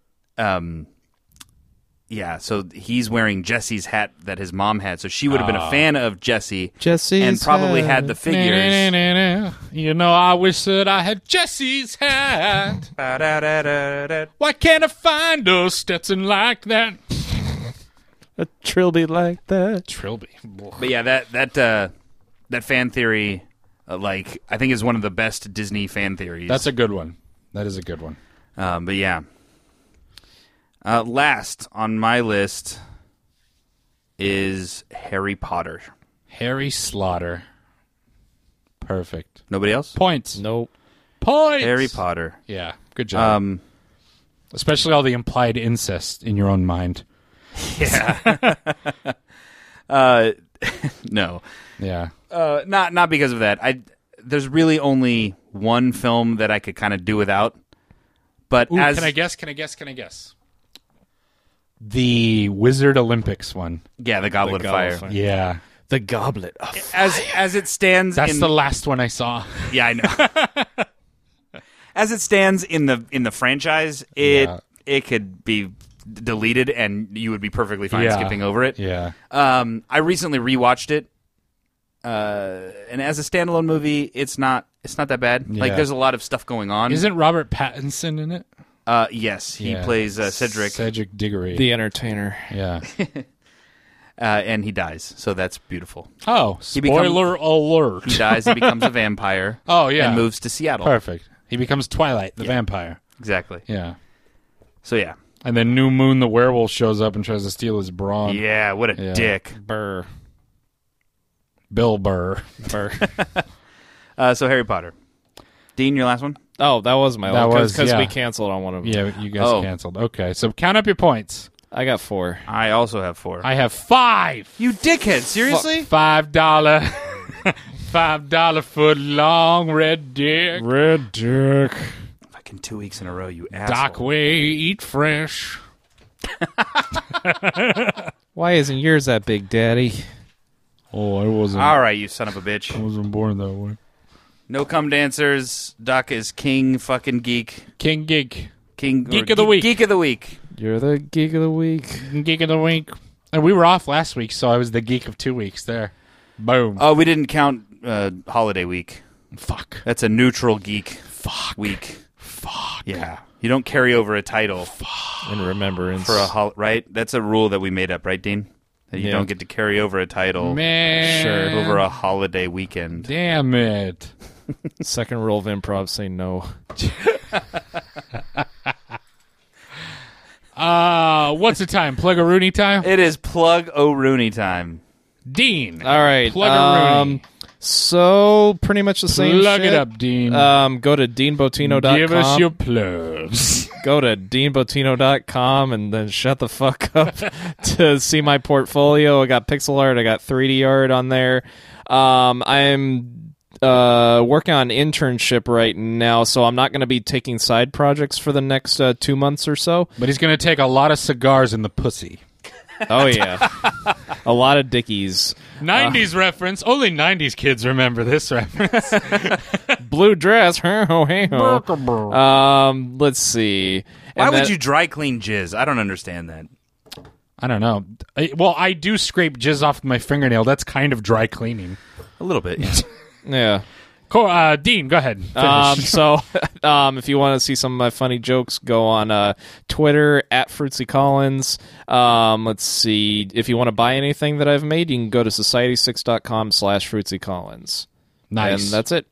so he's wearing Jessie's hat that his mom had. So she would have been a fan of Jessie. And probably had the figures. You know, I wish that I had Jessie's hat. Why can't I find a Stetson like that? A trilby like that. Trilby. But yeah, that fan theory, I think is one of the best Disney fan theories. That's a good one. That is a good one. But yeah. Last on my list is Harry Potter. Harry Slaughter. Perfect. Nobody else? Points. Nope. Points. Harry Potter. Yeah, good job. Especially all the implied incest in your own mind. Yeah. No. Yeah. Not because of that. There's really only one film that I could kind of do without. But can I guess? The Wizard Olympics one. Yeah, the Goblet of Fire. Yeah. The Goblet of as it stands. That's the last one I saw. Yeah, I know. As it stands in the franchise, it could be deleted and you would be perfectly fine skipping over it. Yeah. I recently rewatched it, and as a standalone movie, it's not that bad. Yeah. Like there's a lot of stuff going on. Isn't Robert Pattinson in it? Yes, he plays Cedric Diggory, the entertainer. Yeah. And he dies, so that's beautiful. Oh, spoiler alert! He dies and becomes a vampire. Oh yeah, and moves to Seattle. Perfect. He becomes Twilight, the vampire. Exactly. Yeah. So yeah, and then New Moon, the werewolf, shows up and tries to steal his brawn. Yeah, what a dick. Burr. Bill Burr. So Harry Potter. Dean, your last one? Oh, that was my last because we canceled on one of them. Yeah, you guys canceled. Okay, so count up your points. I got 4. I also have 4. I have 5. You dickhead! Seriously? $5, $5 foot long red dick. Red dick. Fucking 2 weeks in a row, you asshole. Dockway, eat fresh. Why isn't yours that big, Daddy? Oh, I wasn't. All right, you son of a bitch. I wasn't born that way. No cum dancers. Doc is king fucking geek. King geek. Geek of the week. Geek of the week. You're the geek of the week. Geek of the week. And we were off last week, so I was the geek of 2 weeks there. Boom. Oh, we didn't count holiday week. Fuck. That's a neutral geek week. Fuck. Yeah. You don't carry over a title. In remembrance. For a right? That's a rule that we made up, right, Dean? That you don't get to carry over a title over a holiday weekend. Damn it. Second rule of improv, say no. What's the time? Plug-a-Rooney time? It is Plug-o-Rooney time. Dean. All right. Plug-a-Rooney. So, pretty much the same Plug shit. it up, Dean. Go to deanbotino.com. Give us your plugs. Go to deanbotino.com and then shut the fuck up to see my portfolio. I got pixel art. I got 3D art on there. I'm working on an internship right now, so I'm not going to be taking side projects for the next 2 months or so. But he's going to take a lot of cigars in the pussy. Oh, yeah. A lot of dickies. 90s reference. Only 90s kids remember this reference. Blue dress. Let's see. Why would you dry clean jizz? I don't understand that. I don't know. I do scrape jizz off my fingernail. That's kind of dry cleaning. A little bit, yeah. Yeah. Dean, go ahead. If you want to see some of my funny jokes, go on Twitter at Fruitsy Collins. Let's see. If you want to buy anything that I've made, you can go to society6.com/Fruitsy Collins. Nice. And that's it.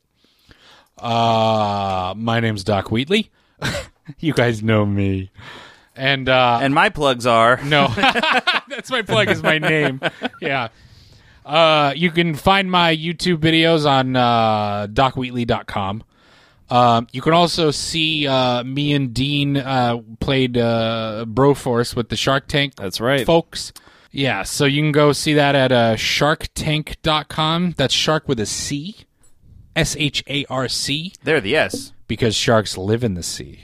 My name's Doc Wheatley. You guys know me. And my plugs are no. That's my plug. Is my name. Yeah. You can find my YouTube videos on docwheatley.com. You can also see me and Dean played Broforce with the Shark Tank. That's right, folks. Yeah, so you can go see that at sharktank.com. That's shark with a C. SHARC. There, the S. Because sharks live in the sea.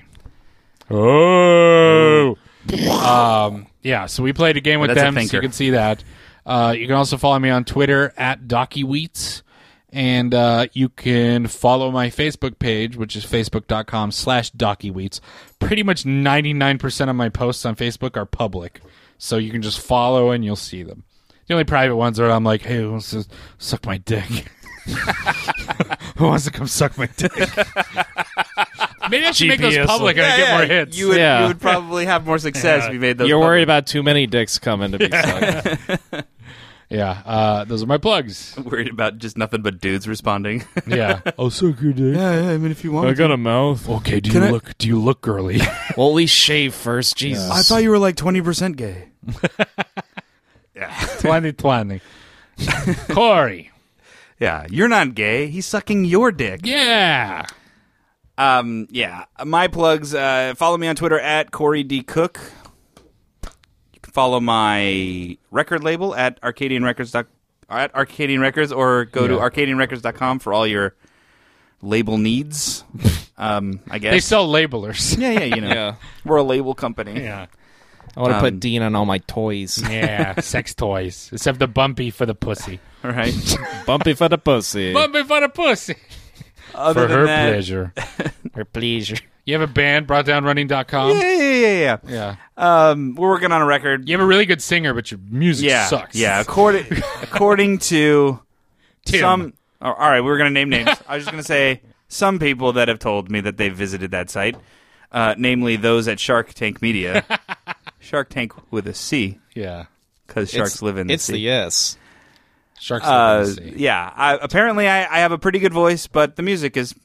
Oh! Yeah, so we played a game with them, so you can see that. You can also follow me on Twitter at DockyWheats. And you can follow my Facebook page, which is facebook.com/DockyWheats. Pretty much 99% of my posts on Facebook are public. So you can just follow and you'll see them. The only private ones are I'm like, hey, who wants to suck my dick? Who wants to come suck my dick? Maybe I should make those public and I get more hits. You would probably have more success if you made those You're public. worried about too many dicks coming to be sucked. Yeah, those are my plugs. Worried about just nothing but dudes responding. Yeah, I'll suck your dick. Yeah. I mean, if you want, I got a mouth. Okay, do you look girly? Well, at least shave first. Jesus, I thought you were like 20% gay. Yeah, 2020. Corey. Yeah, you're not gay. He's sucking your dick. Yeah. Yeah. My plugs. Follow me on Twitter at Corey D. Cook. Follow my record label at Arcadian Records, or go to arcadianrecords.com for all your label needs. I guess they sell labelers. Yeah, you know. Yeah. We're a label company. Yeah. I want to put Dean on all my toys. Yeah, sex toys. Except the bumpy for the pussy. Right. Bumpy for the pussy. Bumpy for the pussy. Other for than her that, pleasure. Her pleasure. You have a band, BroughtDownRunning.com? Yeah. We're working on a record. You have a really good singer, but your music sucks. Yeah, according to Tim. some... all right, we're going to name names. I was just going to say some people that have told me that they've visited that site, namely those at Shark Tank Media. Shark Tank with a C. Yeah. Because sharks live in the sea. It's the S. Sharks live in the sea. Yeah. Apparently, I have a pretty good voice, but the music is...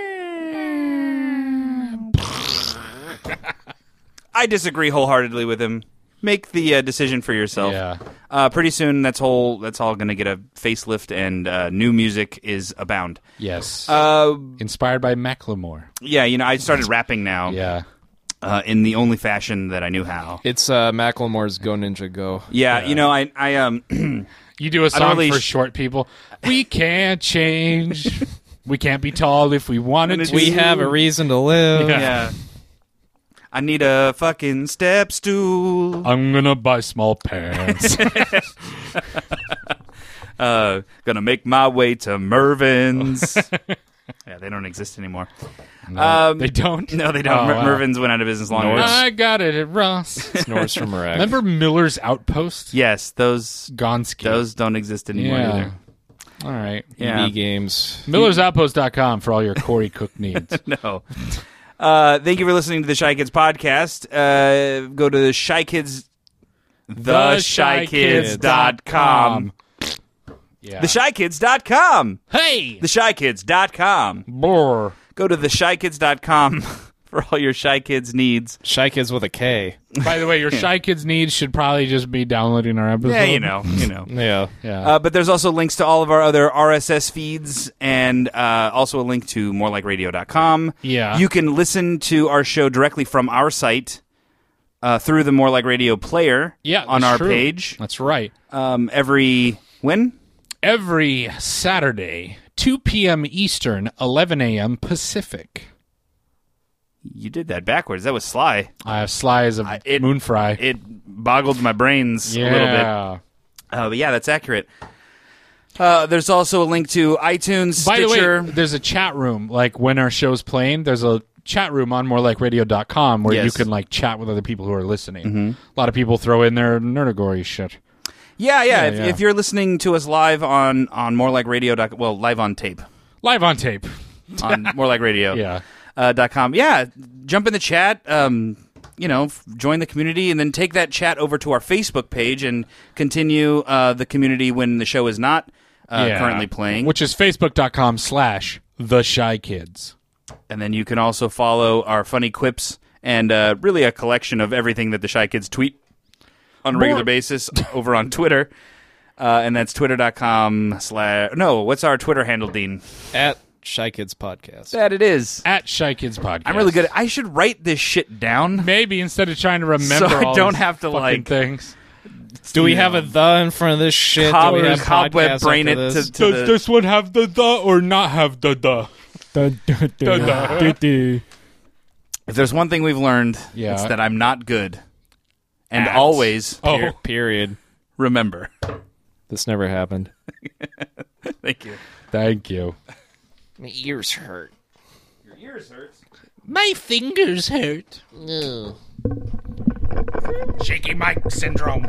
I disagree wholeheartedly with him. Make the decision for yourself. Yeah. Pretty soon, that's all going to get a facelift, and new music is abound. Yes. Inspired by Macklemore. Yeah, I started rapping now. Yeah. In the only fashion that I knew how. It's Macklemore's Go Ninja Go. Yeah. I You do a song for short people. We can't change. We can't be tall if we wanted to. We have a reason to live. Yeah. I need a fucking step stool. I'm gonna buy small pants. Gonna make my way to Mervin's. Yeah, they don't exist anymore. No, they don't? No, they don't. Oh, wow. Mervin's went out of business long ago. I got it at Ross. It's Norse from Iraq. Remember Miller's Outpost? Yes, those Gonski. Those don't exist anymore either. All right. Yeah. EB Games. MillersOutpost.com for all your Corey Cook needs. No. Thank you for listening to the Shy Kids podcast. Go to theshykids.com. Yeah. Theshykids.com. Hey! Theshykids.com. Brr. Go to theshykids.com for all your Shy Kids needs. Shy Kids with a K. By the way, your Shy Kids needs should probably just be downloading our episode. Yeah, you know. Yeah. But there's also links to all of our other RSS feeds and also a link to morelikeradio.com. Yeah. You can listen to our show directly from our site through the More Like Radio player on our page. That's right. Every Saturday, 2 p.m. Eastern, 11 a.m. Pacific. You did that backwards. That was Sly. Sly is a moon fry. It boggled my brains a little bit. But yeah, that's accurate. There's also a link to iTunes, By Stitcher. the way, there's a chat room. Like when our show's playing, there's a chat room on morelikeradio.com where you can chat with other people who are listening. Mm-hmm. A lot of people throw in their nerdagory shit. Yeah. If you're listening to us live on morelikeradio.com, well, live on tape. Live on tape. On morelikeradio. Yeah. .com. Yeah, jump in the chat, join the community, and then take that chat over to our Facebook page and continue the community when the show is not currently playing. Which is facebook.com/theshykids. And then you can also follow our funny quips and really a collection of everything that the Shy Kids tweet on a regular basis over on Twitter. And that's twitter.com/ No, what's our Twitter handle, Dean? At Shy Kids Podcast. That it is. At Shy Kids Podcast. I'm really good. I should write this shit down. Maybe instead of trying to remember so I all don't these have to fucking things. Do we have a the in front of this shit? Do we have cobweb brain it this? Does this one have the or not have the? If there's one thing we've learned, it's that I'm not good. And always, period. Remember. This never happened. Thank you. Thank you. My ears hurt. Your ears hurt? My fingers hurt. No. Shaky Mike syndrome.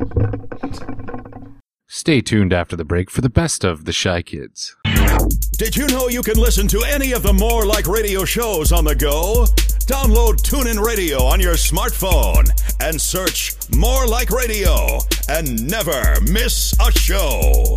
Stay tuned after the break for the best of the Shy Kids. Did you know you can listen to any of the More Like Radio shows on the go? Download TuneIn Radio on your smartphone and search More Like Radio and never miss a show.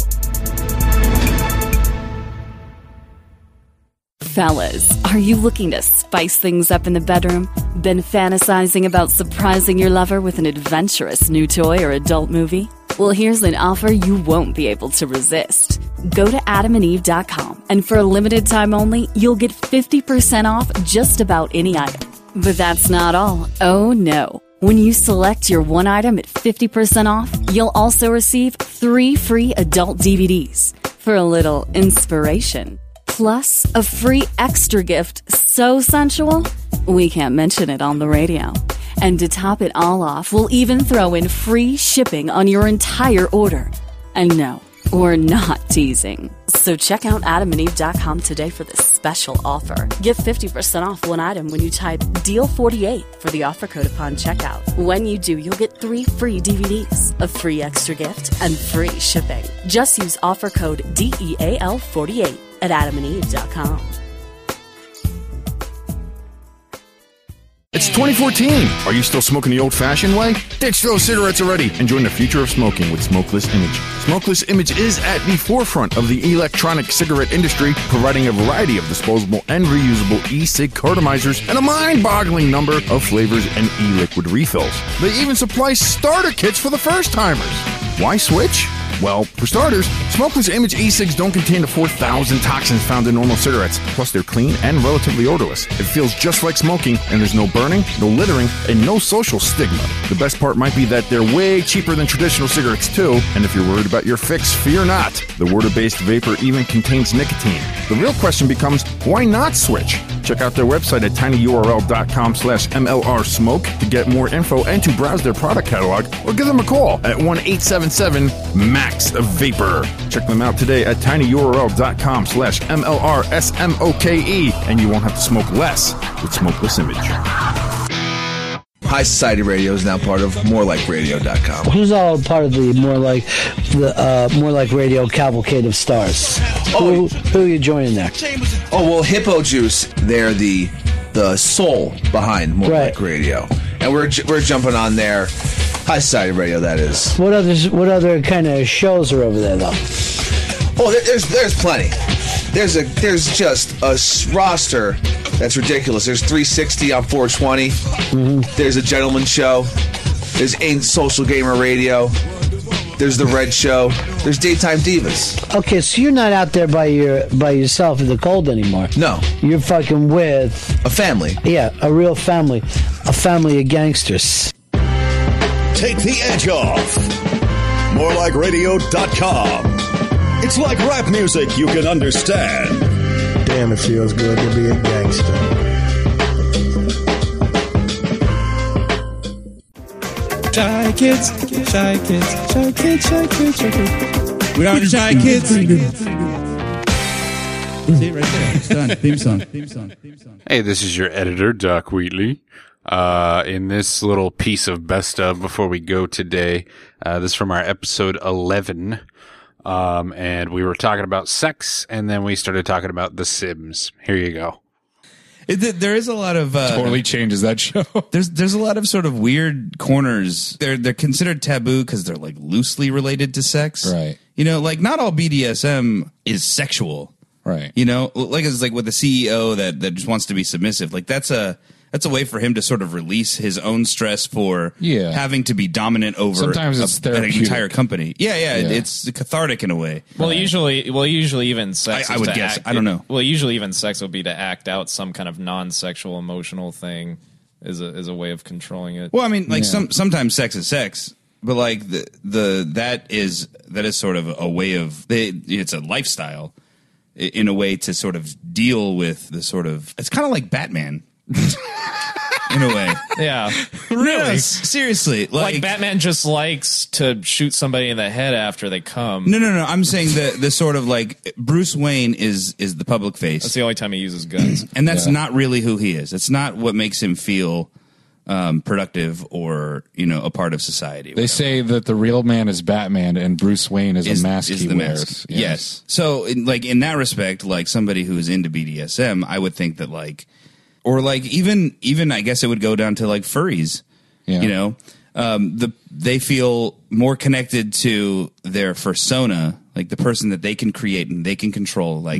Fellas, are you looking to spice things up in the bedroom? Been fantasizing about surprising your lover with an adventurous new toy or adult movie? Well, here's an offer you won't be able to resist. Go to adamandeve.com, and for a limited time only, you'll get 50% off just about any item. But that's not all. Oh no. When you select your one item at 50% off, you'll also receive 3 free adult DVDs for a little inspiration. Plus, a free extra gift so sensual, we can't mention it on the radio. And to top it all off, we'll even throw in free shipping on your entire order. And no, we're not teasing. So check out adamandeve.com today for this special offer. Get 50% off one item when you type DEAL48 for the offer code upon checkout. When you do, you'll get 3 free DVDs, a free extra gift, and free shipping. Just use offer code DEAL48 at adamandeve.com. It's 2014. Are you still smoking the old-fashioned way? Ditch those cigarettes already and join the future of smoking with Smokeless Image. Smokeless Image is at the forefront of the electronic cigarette industry, providing a variety of disposable and reusable e-cig cartomizers and a mind-boggling number of flavors and e-liquid refills. They even supply starter kits for the first-timers. Why switch? Well, for starters, Smokeless Image e-cigs don't contain the 4,000 toxins found in normal cigarettes. Plus, they're clean and relatively odorless. It feels just like smoking, and there's no burning, no littering, and no social stigma. The best part might be that they're way cheaper than traditional cigarettes, too. And if you're worried about your fix, fear not. The water-based vapor even contains nicotine. The real question becomes, why not switch? Check out their website at tinyurl.com/MLRsmoke to get more info and to browse their product catalog, or give them a call at 1-877-MAX-VAPOR. Check them out today at tinyurl.com/MLRsmoke, and you won't have to smoke less with Smokeless Image. High Society Radio is now part of MoreLikeRadio.com. Who's all part of the More Like Radio cavalcade of stars? Who are you joining there? Oh, well, Hippo Juice, they're the soul behind More Like Radio. And we're jumping on there. High Society Radio, that is. What other kind of shows are over there, though? Oh, there's plenty. There's just a roster that's ridiculous. There's 360 on 420. Mm-hmm. There's a Gentleman Show. There's Ain't Social Gamer Radio. There's The Red Show. There's Daytime Divas. Okay, so you're not out there by yourself in the cold anymore. No. You're fucking with... a family. Yeah, a real family. A family of gangsters. Take the edge off. MoreLikeRadio.com. It's like rap music you can understand. Damn, it feels good to be a gangster. Shy kids, shy kids, shy kids, shy kids, shy kids. We are the Shy Kids. See it right there. It's done. Theme song. Hey, this is your editor, Doc Wheatley. In this little piece of best of before we go today, this is from our episode 11. And we were talking about sex, and then we started talking about The Sims. Here you go. There is a lot of totally changes that show. There's a lot of sort of weird corners. They're considered taboo because they're like loosely related to sex, right? You know, like not all BDSM is sexual, right? You know, like it's like with the CEO that just wants to be submissive. Like that's a way for him to sort of release his own stress for having to be dominant over sometimes it's an entire company. Yeah, it's cathartic in a way. Well, usually even sex. I would guess. I don't know. Well, usually even sex would be to act out some kind of non-sexual emotional thing is a way of controlling it. Well, I mean, like sometimes sex is sex, but like that is sort of a way of it's a lifestyle in a way to sort of deal with the sort of. It's kind of like Batman. In a way. Yeah. Really? Yes, seriously. Like Batman just likes to shoot somebody in the head after they come. No. I'm saying the sort of like Bruce Wayne is the public face. That's the only time he uses guns. And that's not really who he is. It's not what makes him feel productive or, you know, a part of society. They say that the real man is Batman and Bruce Wayne is a mask he wears. Mask. Yes. So in that respect, like somebody who's into BDSM, I would think that like, or like even I guess it would go down to like furries, you know, they feel more connected to their persona, like the person that they can create and they can control, like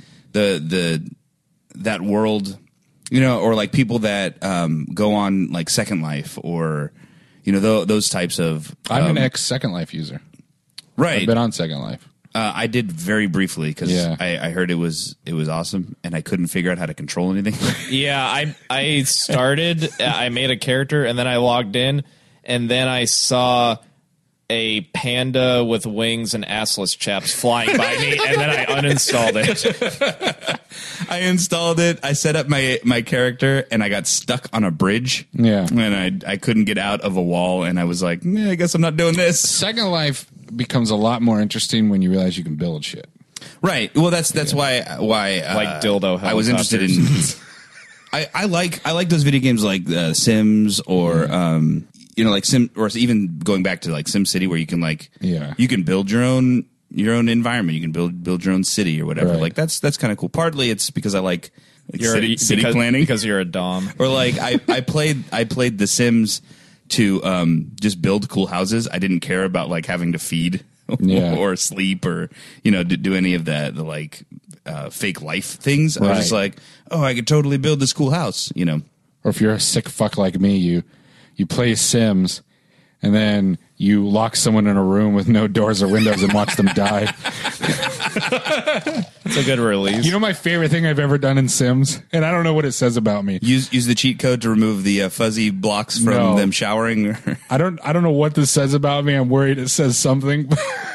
that world, you know, or like people that go on like Second Life or, you know, those types of. I'm an ex Second Life user. Right. I've been on Second Life. I did very briefly because I heard it was awesome and I couldn't figure out how to control anything. Yeah, I started, I made a character and then I logged in and then I saw a panda with wings and assless chaps flying by me and then I uninstalled it. I installed it. I set up my character, and I got stuck on a bridge. Yeah, and I couldn't get out of a wall, and I was like, I guess I'm not doing this. Second Life becomes a lot more interesting when you realize you can build shit. Right. Well, that's why like dildo. I was interested in. I like those video games like Sims or like Sim, or even going back to like SimCity, where you can you can build your own environment. You can build your own city or whatever. Right. Like that's kind of cool. Partly it's because I like city because, planning, because you're a dom. Or like I played The Sims to just build cool houses. I didn't care about like having to feed or sleep or do any of the like fake life things. I was just like, I could totally build this cool house, Or if you're a sick fuck like me, you play Sims and then you lock someone in a room with no doors or windows and watch them die. That's a good release. You know my favorite thing I've ever done in Sims? And I don't know what it says about me. Use the cheat code to remove the fuzzy blocks from them showering. I don't know what this says about me. I'm worried it says something.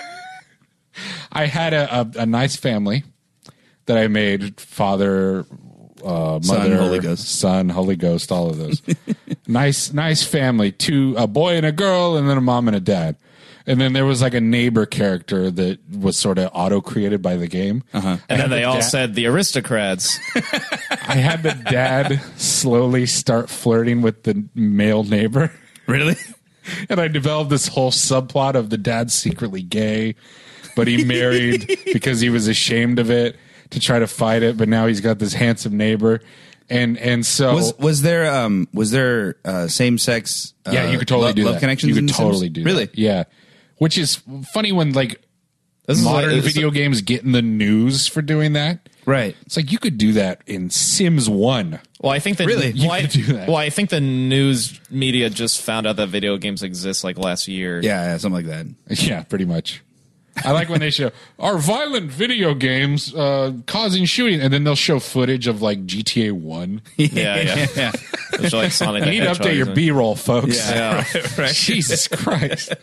I had a nice family that I made. Father, mother, son, Holy Ghost, all of those. nice family. A boy and a girl, and then a mom and a dad. And then there was like a neighbor character that was sort of auto-created by the game. And then they all said the aristocrats. I had the dad slowly start flirting with the male neighbor. Really? And I developed this whole subplot of the dad's secretly gay, but he married because he was ashamed of it to try to fight it. But now he's got this handsome neighbor. And so was there same sex? Yeah, you could totally do love that. Connections. You could totally do really? That. Yeah, which is funny when like modern video games get in the news for doing that. Right. It's like you could do that in Sims 1. Well, I think that really you could do that. Well, I think the news media just found out that video games exist like last year. Yeah, something like that. Yeah, pretty much. I like when they show our violent video games causing shooting, and then they'll show footage of like GTA 1. Yeah. They'll show, like Sonic. You need to update your B-roll, folks. Yeah. Right. Jesus Christ.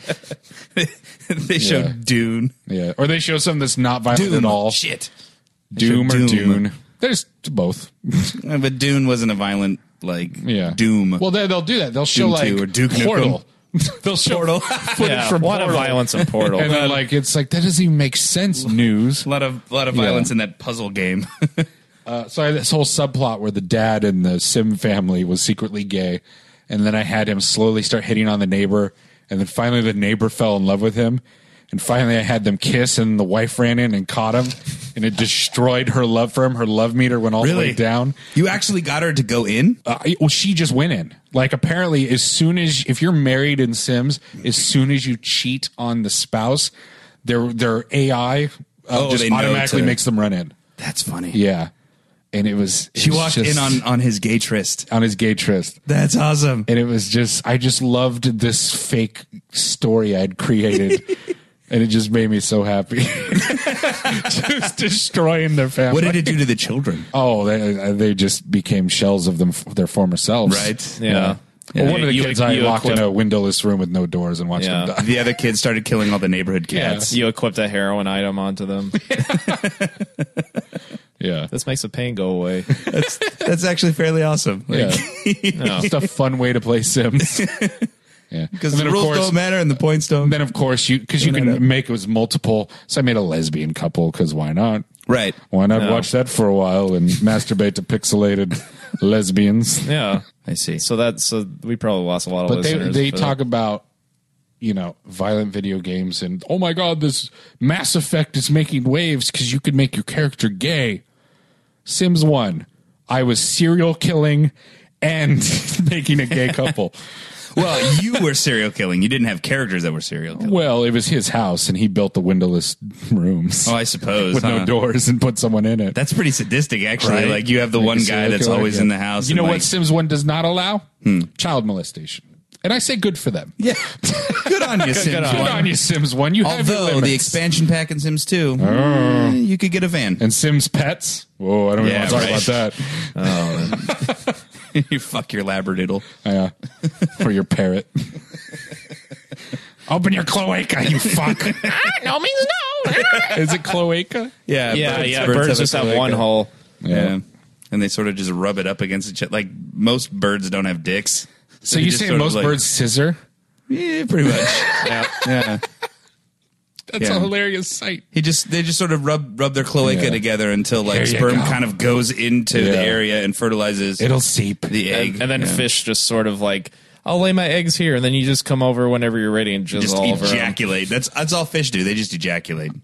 They show Dune. Yeah, or they show something that's not violent Doom. at all. Shit. Doom or Dune. There's both. But Dune wasn't a violent Doom. Well, they'll do that. They'll show Doom like 2 or Duke Portal. They'll show Portal. footage from a lot Portal. of violence in Portal. And then it's like that doesn't even make sense. News. A lot of violence in that puzzle game. So I had this whole subplot where the dad in the Sim family was secretly gay, and then I had him slowly start hitting on the neighbor, and then finally the neighbor fell in love with him, and finally I had them kiss, and the wife ran in and caught him, and it destroyed her love for him. Her love meter went all the way down. You actually got her to go in? Well, she just went in. Like apparently, if you're married in Sims, as soon as you cheat on the spouse, their AI just automatically makes them run in. That's funny. Yeah. And she walked in on his gay tryst. On his gay tryst. That's awesome. And it was I just loved this fake story I'd created. And it just made me so happy. Just destroying their family. What did it do to the children? Oh, they just became shells of their former selves. Right. Yeah. Well, one of the kids I locked in a windowless room with no doors and watched them die. The other kids started killing all the neighborhood cats. You equipped a heroin item onto them. Yeah. This makes the pain go away. That's actually fairly awesome. Just a fun way to play Sims. Yeah, because the rules don't matter and the points don't. Then of course because you can make it as multiple. So I made a lesbian couple because why not? Right? Why not watch that for a while and masturbate to pixelated lesbians? Yeah, I see. So we probably lost a lot of listeners. But they talk about violent video games and oh my god, this Mass Effect is making waves because you could make your character gay. Sims 1, I was serial killing and making a gay couple. Well, you were serial killing. You didn't have characters that were serial killing. Well, it was his house, and he built the windowless rooms. Oh, I suppose. With no doors and put someone in it. That's pretty sadistic, actually. Right? Like, you have the one guy that's always in the house. You know what Sims 1 does not allow? Child molestation. And I say good for them. Yeah. Good on you, Sims 1. Good on you, Sims 1. You have your limits. Although, the expansion pack in Sims 2, you could get a van. And Sims Pets? Whoa, I don't even want to talk about that. You fuck your labradoodle. Yeah. Or your parrot. Open your cloaca, you fuck. No means no. Is it cloaca? Yeah. Birds just have one hole. Yeah. And they sort of just rub it up against each other. Like, most birds don't have dicks. So they you just say sort of most birds scissor? Yeah, pretty much. Yeah. That's a hilarious sight. They just sort of rub their cloaca together until like sperm kind of goes into the area and fertilizes. It'll seep the egg, and then fish just sort of like, I'll lay my eggs here, and then you just come over whenever you're ready and just all over ejaculate. That's all fish do. They just ejaculate.